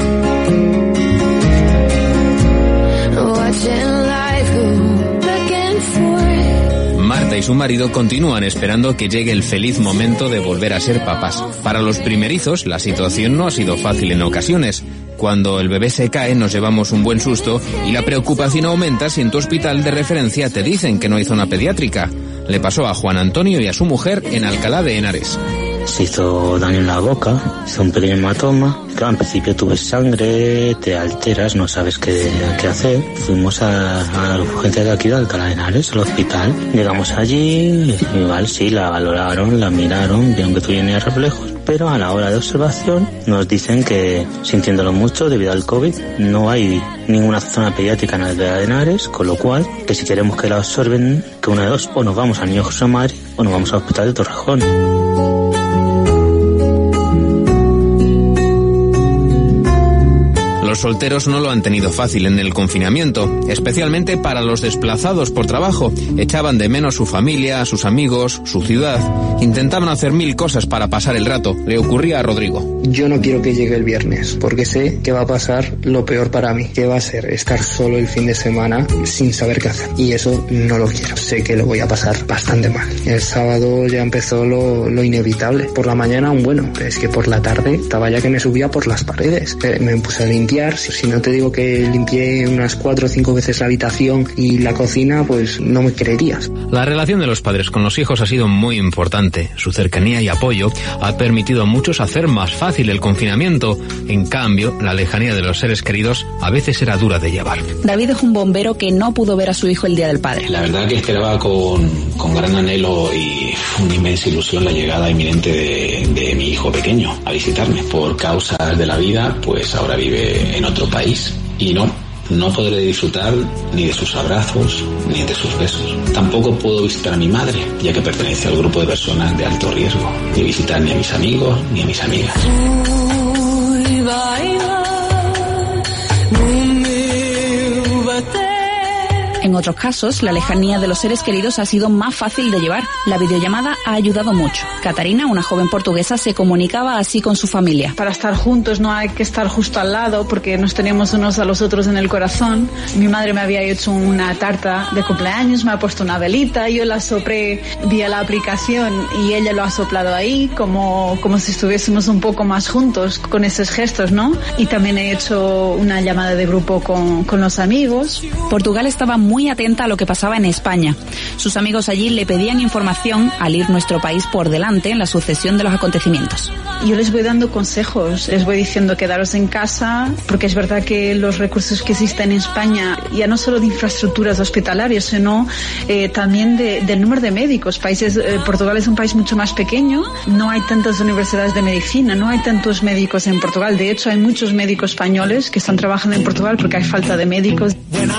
watching life go back and forth. Marta y su marido continúan esperando que llegue el feliz momento de volver a ser papás. Para los primerizos, la situación no ha sido fácil en ocasiones. Cuando el bebé se cae nos llevamos un buen susto y la preocupación aumenta si en tu hospital de referencia te dicen que no hay zona pediátrica. Le pasó a Juan Antonio y a su mujer en Alcalá de Henares. Se hizo daño en la boca, hizo un pequeño hematoma. Claro, en principio tuve sangre, te alteras, no sabes qué hacer. Fuimos a la urgencia de aquí de Alcalá de Henares, al hospital. Llegamos allí, igual sí, la valoraron, la miraron, vieron que tenía reflejos. Pero a la hora de observación nos dicen que, sintiéndolo mucho debido al COVID, no hay ninguna zona pediátrica en Alcalá de Henares, con lo cual, que si queremos que la absorben, que una de dos, o nos vamos al Niño José Mari o nos vamos al hospital de Torrejón. Los solteros no lo han tenido fácil en el confinamiento, especialmente para los desplazados por trabajo. Echaban de menos su familia, sus amigos, su ciudad. Intentaban hacer 1000 cosas para pasar el rato. Le ocurría a Rodrigo. Yo no quiero que llegue el viernes, porque sé que va a pasar lo peor para mí, que va a ser estar solo el fin de semana sin saber qué hacer. Y eso no lo quiero. Sé que lo voy a pasar bastante mal. El sábado ya empezó lo inevitable. Por la mañana aún bueno, pero es que por la tarde estaba ya que me subía por las paredes. Me puse a limpiar. Si no te digo que limpié unas 4 o 5 veces la habitación y la cocina, pues no me creerías. La relación de los padres con los hijos ha sido muy importante. Su cercanía y apoyo ha permitido a muchos hacer más fácil el confinamiento. En cambio, la lejanía de los seres queridos a veces era dura de llevar. David es un bombero que no pudo ver a su hijo el Día del Padre. La verdad que esperaba con gran anhelo y una inmensa ilusión la llegada inminente de mi hijo pequeño a visitarme. Por causas de la vida, pues ahora vive en otro país y no podré disfrutar ni de sus abrazos ni de sus besos. Tampoco puedo visitar a mi madre, ya que pertenece al grupo de personas de alto riesgo, ni visitar ni a mis amigos ni a mis amigas. En otros casos, la lejanía de los seres queridos ha sido más fácil de llevar. La videollamada ha ayudado mucho. Catarina, una joven portuguesa, se comunicaba así con su familia. Para estar juntos no hay que estar justo al lado porque nos teníamos unos a los otros en el corazón. Mi madre me había hecho una tarta de cumpleaños, me ha puesto una velita, yo la soplé vía la aplicación y ella lo ha soplado ahí como si estuviésemos un poco más juntos con esos gestos, ¿no? Y también he hecho una llamada de grupo con los amigos. Portugal estaba muy atenta a lo que pasaba en España. Sus amigos allí le pedían información al ir nuestro país por delante en la sucesión de los acontecimientos. Yo les voy dando consejos, les voy diciendo quedaros en casa, porque es verdad que los recursos que existen en España, ya no solo de infraestructuras hospitalarias, sino también del número de médicos. Portugal es un país mucho más pequeño, no hay tantas universidades de medicina, no hay tantos médicos en Portugal. De hecho, hay muchos médicos españoles que están trabajando en Portugal porque hay falta de médicos.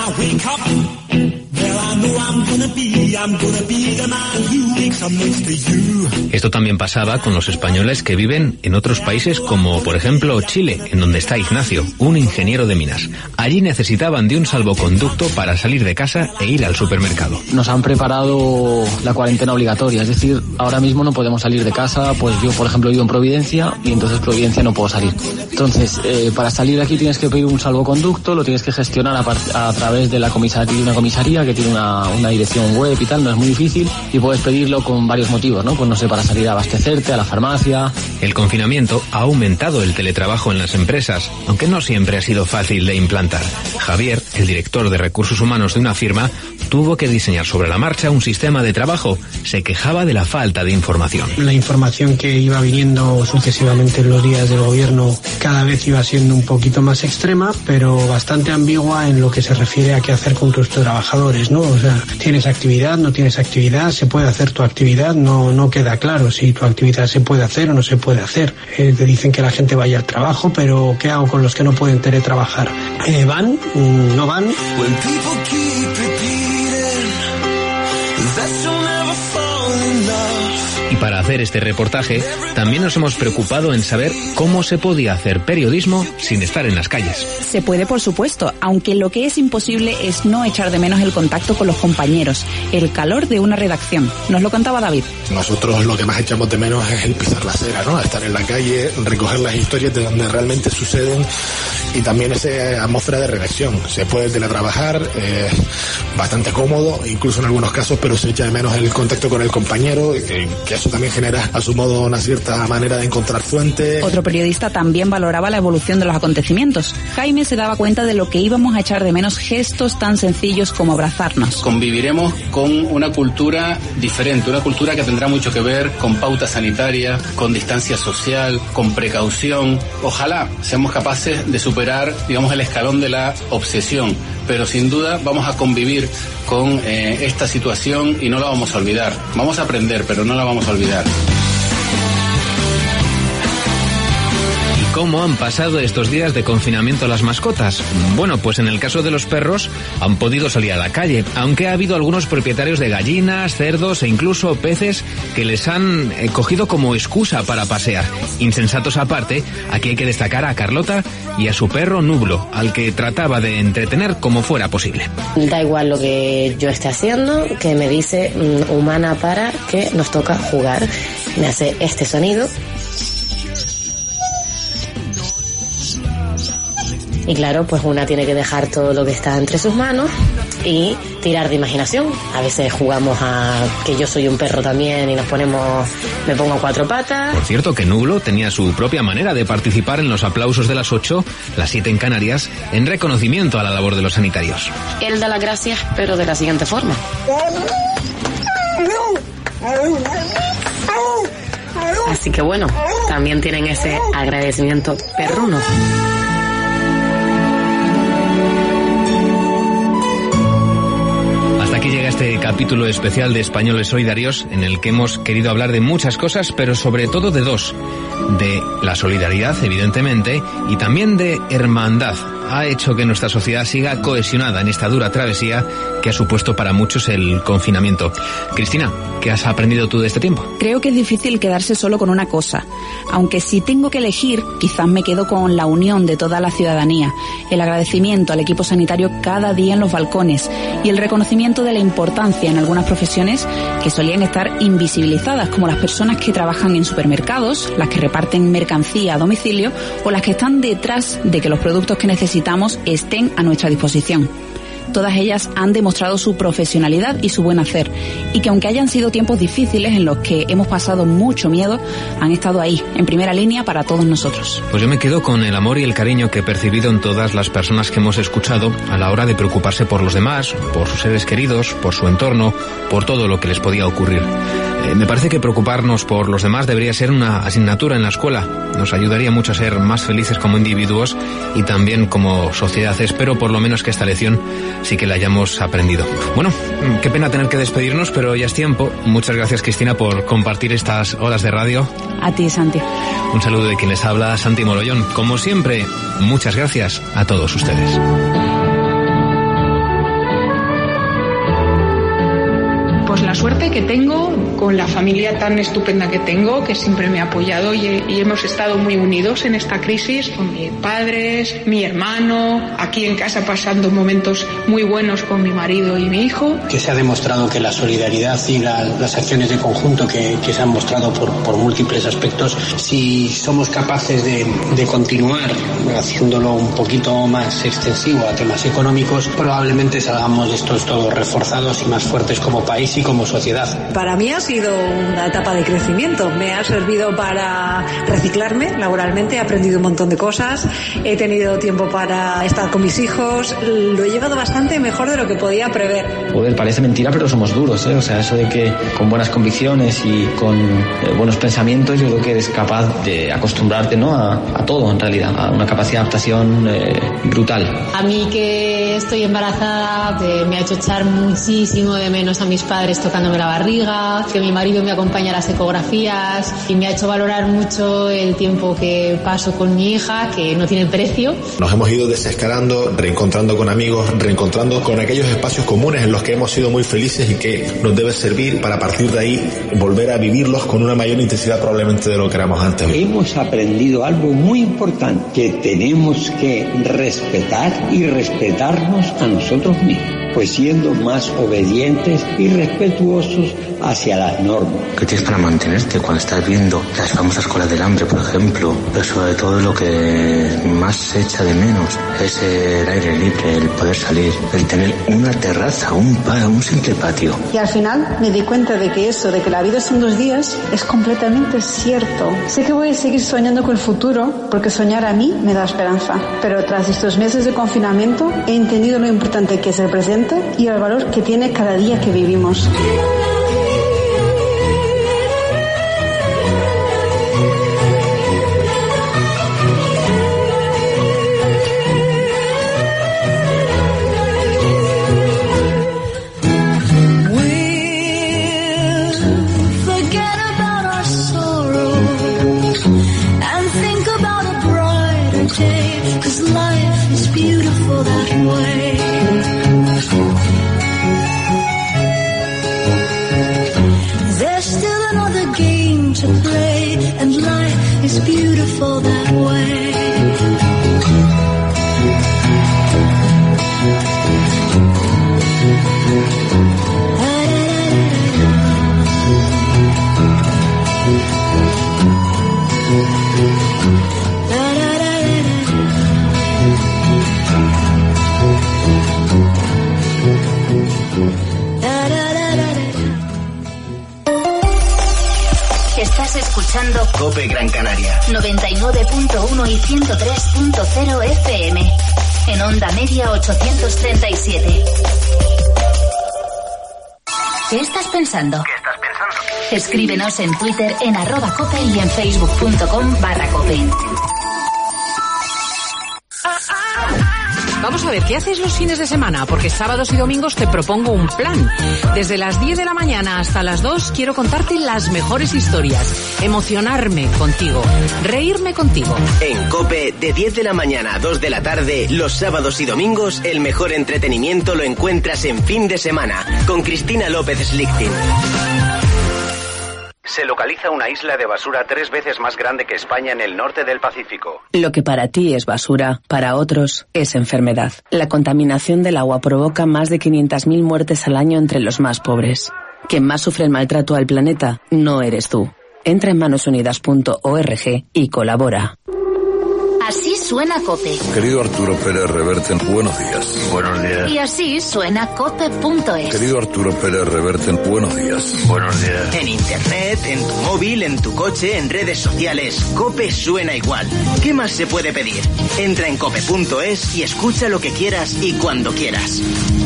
Esto también pasaba con los españoles que viven en otros países como, por ejemplo, Chile, en donde está Ignacio, un ingeniero de minas. Allí necesitaban de un salvoconducto para salir de casa e ir al supermercado. Nos han preparado la cuarentena obligatoria, es decir, ahora mismo no podemos salir de casa, pues yo, por ejemplo, vivo en Providencia y entonces Providencia no puedo salir. Entonces, para salir de aquí tienes que pedir un salvoconducto, lo tienes que gestionar a través de una comisaría que tiene una dirección web y tal, no es muy difícil y puedes pedirlo con varios motivos, ¿no? Pues no sé, para salir a abastecerte, a la farmacia. El confinamiento ha aumentado el teletrabajo en las empresas, aunque no siempre ha sido fácil de implantar. Javier, el director de recursos humanos de una firma, tuvo que diseñar sobre la marcha un sistema de trabajo. Se quejaba de la falta de información. La información que iba viniendo sucesivamente en los días del gobierno cada vez iba siendo un poquito más extrema, pero bastante ambigua en lo que se refiere a qué hacer con tus trabajadores, ¿no? O sea, tienes actividad, no tienes actividad, se puede hacer tu actividad, no queda claro si tu actividad se puede hacer o no se puede hacer. Te dicen que la gente vaya al trabajo, pero ¿qué hago con los que no pueden teletrabajar? ¿Van? ¿No van? Y para hacer este reportaje, también nos hemos preocupado en saber cómo se podía hacer periodismo sin estar en las calles. Se puede, por supuesto, aunque lo que es imposible es no echar de menos el contacto con los compañeros, el calor de una redacción. Nos lo contaba David. Nosotros lo que más echamos de menos es el pisar la acera, ¿no? Estar en la calle, recoger las historias de donde realmente suceden y también esa atmósfera de redacción. Se puede teletrabajar, bastante cómodo, incluso en algunos casos, pero se echa de menos el contacto con el compañero, que eso también genera a su modo una cierta manera de encontrar fuentes. Otro periodista también valoraba la evolución de los acontecimientos. Jaime se daba cuenta de lo que íbamos a echar de menos, gestos tan sencillos como abrazarnos. Conviviremos con una cultura diferente, una cultura que tendrá mucho que ver con pauta sanitaria, con distancia social, con precaución. Ojalá seamos capaces de superar, digamos, el escalón de la obsesión, pero sin duda vamos a convivir con esta situación y no la vamos a olvidar. Vamos a aprender, pero no la vamos a olvidar. ¿Cómo han pasado estos días de confinamiento las mascotas? Bueno, pues en el caso de los perros han podido salir a la calle, aunque ha habido algunos propietarios de gallinas, cerdos e incluso peces que les han cogido como excusa para pasear. Insensatos aparte, aquí hay que destacar a Carlota y a su perro Nublo, al que trataba de entretener como fuera posible. Da igual lo que yo esté haciendo, que me dice humana para que nos toca jugar. Me hace este sonido. Y claro, pues una tiene que dejar todo lo que está entre sus manos y tirar de imaginación. A veces jugamos a que yo soy un perro también y me pongo a cuatro patas. Por cierto, que Nublo tenía su propia manera de participar en los aplausos de las 8, las 7 en Canarias, en reconocimiento a la labor de los sanitarios. Él da las gracias, pero de la siguiente forma. Así que bueno, también tienen ese agradecimiento perruno. Aquí llega este capítulo especial de Españoles Solidarios, en el que hemos querido hablar de muchas cosas, pero sobre todo de dos. De la solidaridad, evidentemente, y también de hermandad. Ha hecho que nuestra sociedad siga cohesionada en esta dura travesía que ha supuesto para muchos el confinamiento. Cristina, ¿qué has aprendido tú de este tiempo? Creo que es difícil quedarse solo con una cosa. Aunque si tengo que elegir, quizás me quedo con la unión de toda la ciudadanía, el agradecimiento al equipo sanitario cada día en los balcones y el reconocimiento de la importancia en algunas profesiones que solían estar invisibilizadas, como las personas que trabajan en supermercados, las que reparten mercancía a domicilio o las que están detrás de que los productos que necesitamos estén a nuestra disposición. Todas ellas han demostrado su profesionalidad y su buen hacer, y que aunque hayan sido tiempos difíciles en los que hemos pasado mucho miedo, han estado ahí, en primera línea para todos nosotros. Pues yo me quedo con el amor y el cariño que he percibido en todas las personas que hemos escuchado a la hora de preocuparse por los demás, por sus seres queridos, por su entorno, por todo lo que les podía ocurrir. Me parece que preocuparnos por los demás debería ser una asignatura en la escuela. Nos ayudaría mucho a ser más felices como individuos y también como sociedad. Espero por lo menos que esta lección sí que la hayamos aprendido. Bueno, qué pena tener que despedirnos, pero ya es tiempo. Muchas gracias, Cristina, por compartir estas horas de radio. A ti, Santi. Un saludo de quien les habla, Santi Morollón. Como siempre, muchas gracias a todos ustedes. Pues la suerte que tengo con la familia tan estupenda que tengo, que siempre me ha apoyado y hemos estado muy unidos en esta crisis, con mis padres, mi hermano, aquí en casa pasando momentos muy buenos con mi marido y mi hijo. Que se ha demostrado que la solidaridad y las acciones de conjunto que se han mostrado por múltiples aspectos, si somos capaces de continuar haciéndolo un poquito más extensivo a temas económicos, probablemente salgamos de estos todos reforzados y más fuertes como país y como sociedad. Para mí ha sido una etapa de crecimiento. Me ha servido para reciclarme laboralmente, he aprendido un montón de cosas, he tenido tiempo para estar con mis hijos, lo he llevado bastante mejor de lo que podía prever. Joder, parece mentira, pero somos duros, ¿eh? O sea, eso de que con buenas convicciones y con buenos pensamientos, yo creo que eres capaz de acostumbrarte, ¿no? A todo, en realidad, a una capacidad de adaptación brutal. A mí que estoy embarazada me ha hecho echar muchísimo de menos a mis padres padres tocándome la barriga, que mi marido me acompaña a las ecografías y me ha hecho valorar mucho el tiempo que paso con mi hija, que no tiene precio. Nos hemos ido desescalando, reencontrando con amigos, reencontrando con aquellos espacios comunes en los que hemos sido muy felices y que nos debe servir para, a partir de ahí, volver a vivirlos con una mayor intensidad probablemente de lo que éramos antes. Hemos aprendido algo muy importante, que tenemos que respetar y respetarnos a nosotros mismos, pues siendo más obedientes y respetuosos hacia las normas. ¿Qué tienes para mantenerte cuando estás viendo las famosas colas del hambre, por ejemplo? Pero sobre todo lo que más se echa de menos es el aire libre, el poder salir, el tener una terraza, un simple patio. Y al final me di cuenta de que eso, de que la vida son 2 días, es completamente cierto. Sé que voy a seguir soñando con el futuro, porque soñar a mí me da esperanza. Pero tras estos meses de confinamiento he entendido lo importante que es el presente y el valor que tiene cada día que vivimos. COPE Gran Canaria 99.1 y 103.0 FM. En onda media 837. ¿Qué estás pensando? Escríbenos en Twitter en @cope y en facebook.com/cope. Vamos a ver, ¿qué haces los fines de semana? Porque sábados y domingos te propongo un plan. Desde las 10 de la mañana hasta las 2 quiero contarte las mejores historias, emocionarme contigo, reírme contigo. En COPE, de 10 de la mañana a 2 de la tarde, los sábados y domingos, el mejor entretenimiento lo encuentras en Fin de Semana, con Cristina López Slichting. Se localiza una isla de basura 3 veces más grande que España en el norte del Pacífico. Lo que para ti es basura, para otros es enfermedad. La contaminación del agua provoca más de 500.000 muertes al año entre los más pobres. Quien más sufre el maltrato al planeta no eres tú. Entra en manosunidas.org y colabora. Así suena COPE. Querido Arturo Pérez Reverte, buenos días. Buenos días. Y así suena COPE.es. Querido Arturo Pérez Reverte, buenos días. Buenos días. En internet, en tu móvil, en tu coche, en redes sociales, COPE suena igual. ¿Qué más se puede pedir? Entra en COPE.es y escucha lo que quieras y cuando quieras.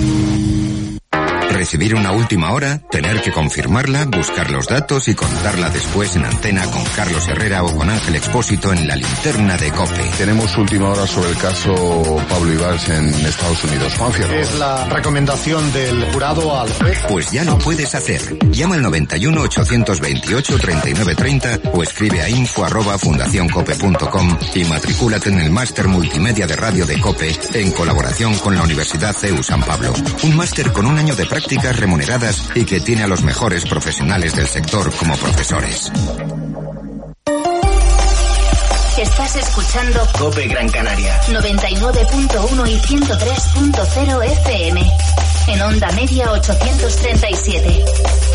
Recibir una última hora, tener que confirmarla, buscar los datos y contarla después en antena con Carlos Herrera o con Ángel Expósito en la linterna de COPE. Tenemos última hora sobre el caso Pablo Ibarz en Estados Unidos. Juan Fierro. Es la recomendación del jurado al juez. Pues ya lo puedes hacer. Llama al 91 828 3930 o escribe a info@fundacioncope.com y matricúlate en el máster multimedia de radio de COPE en colaboración con la Universidad CEU San Pablo. Un máster con un año de prácticas remuneradas y que tiene a los mejores profesionales del sector como profesores. Estás escuchando COPE Gran Canaria 99.1 y 103.0 FM. En onda media 837.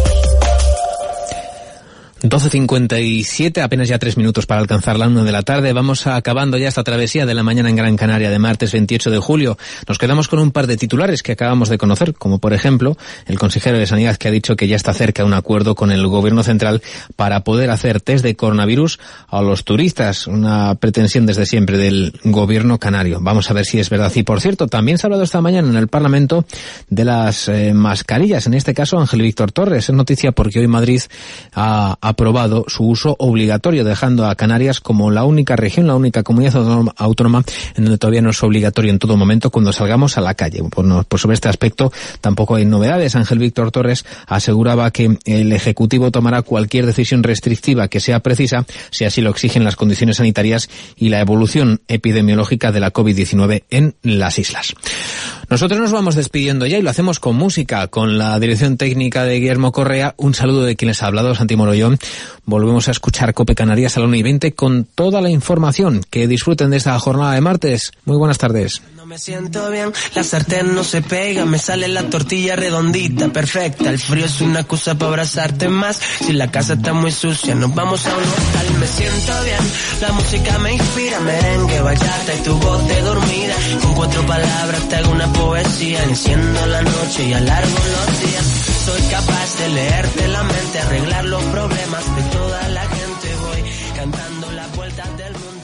12:57, apenas ya 3 minutos para alcanzar la 1 de la tarde. Vamos acabando ya esta travesía de la mañana en Gran Canaria de martes 28 de julio. Nos quedamos con un par de titulares que acabamos de conocer, como por ejemplo el consejero de Sanidad que ha dicho que ya está cerca un acuerdo con el gobierno central para poder hacer test de coronavirus a los turistas, una pretensión desde siempre del gobierno canario. Vamos a ver si es verdad. Y por cierto, también se ha hablado esta mañana en el Parlamento de las mascarillas, en este caso Ángel Víctor Torres. Es noticia porque hoy Madrid ha aprobado su uso obligatorio, dejando a Canarias como la única región, la única comunidad autónoma en donde todavía no es obligatorio en todo momento cuando salgamos a la calle. Pues sobre este aspecto tampoco hay novedades. Ángel Víctor Torres aseguraba que el Ejecutivo tomará cualquier decisión restrictiva que sea precisa, si así lo exigen las condiciones sanitarias y la evolución epidemiológica de la COVID-19 en las islas. Nosotros nos vamos despidiendo ya y lo hacemos con música, con la dirección técnica de Guillermo Correa. Un saludo de quien les ha hablado, Santi Morollón. Volvemos a escuchar COPE Canarias a la 1:20 con toda la información. Que disfruten de esta jornada de martes. Muy buenas tardes. No me siento bien, la sartén no se pega, me sale la tortilla redondita, perfecta. El frío es una excusa para abrazarte más. Si la casa está muy sucia, nos vamos a un hotel. Me siento bien, la música me inspira, merengue, bachata y tu voz de dormida. Con 4 palabras te hago una poesía, enciendo la noche y alargo los días. Soy capaz de leerte la mente, arreglar los problemas de toda la gente. Voy cantando las vueltas del mundo.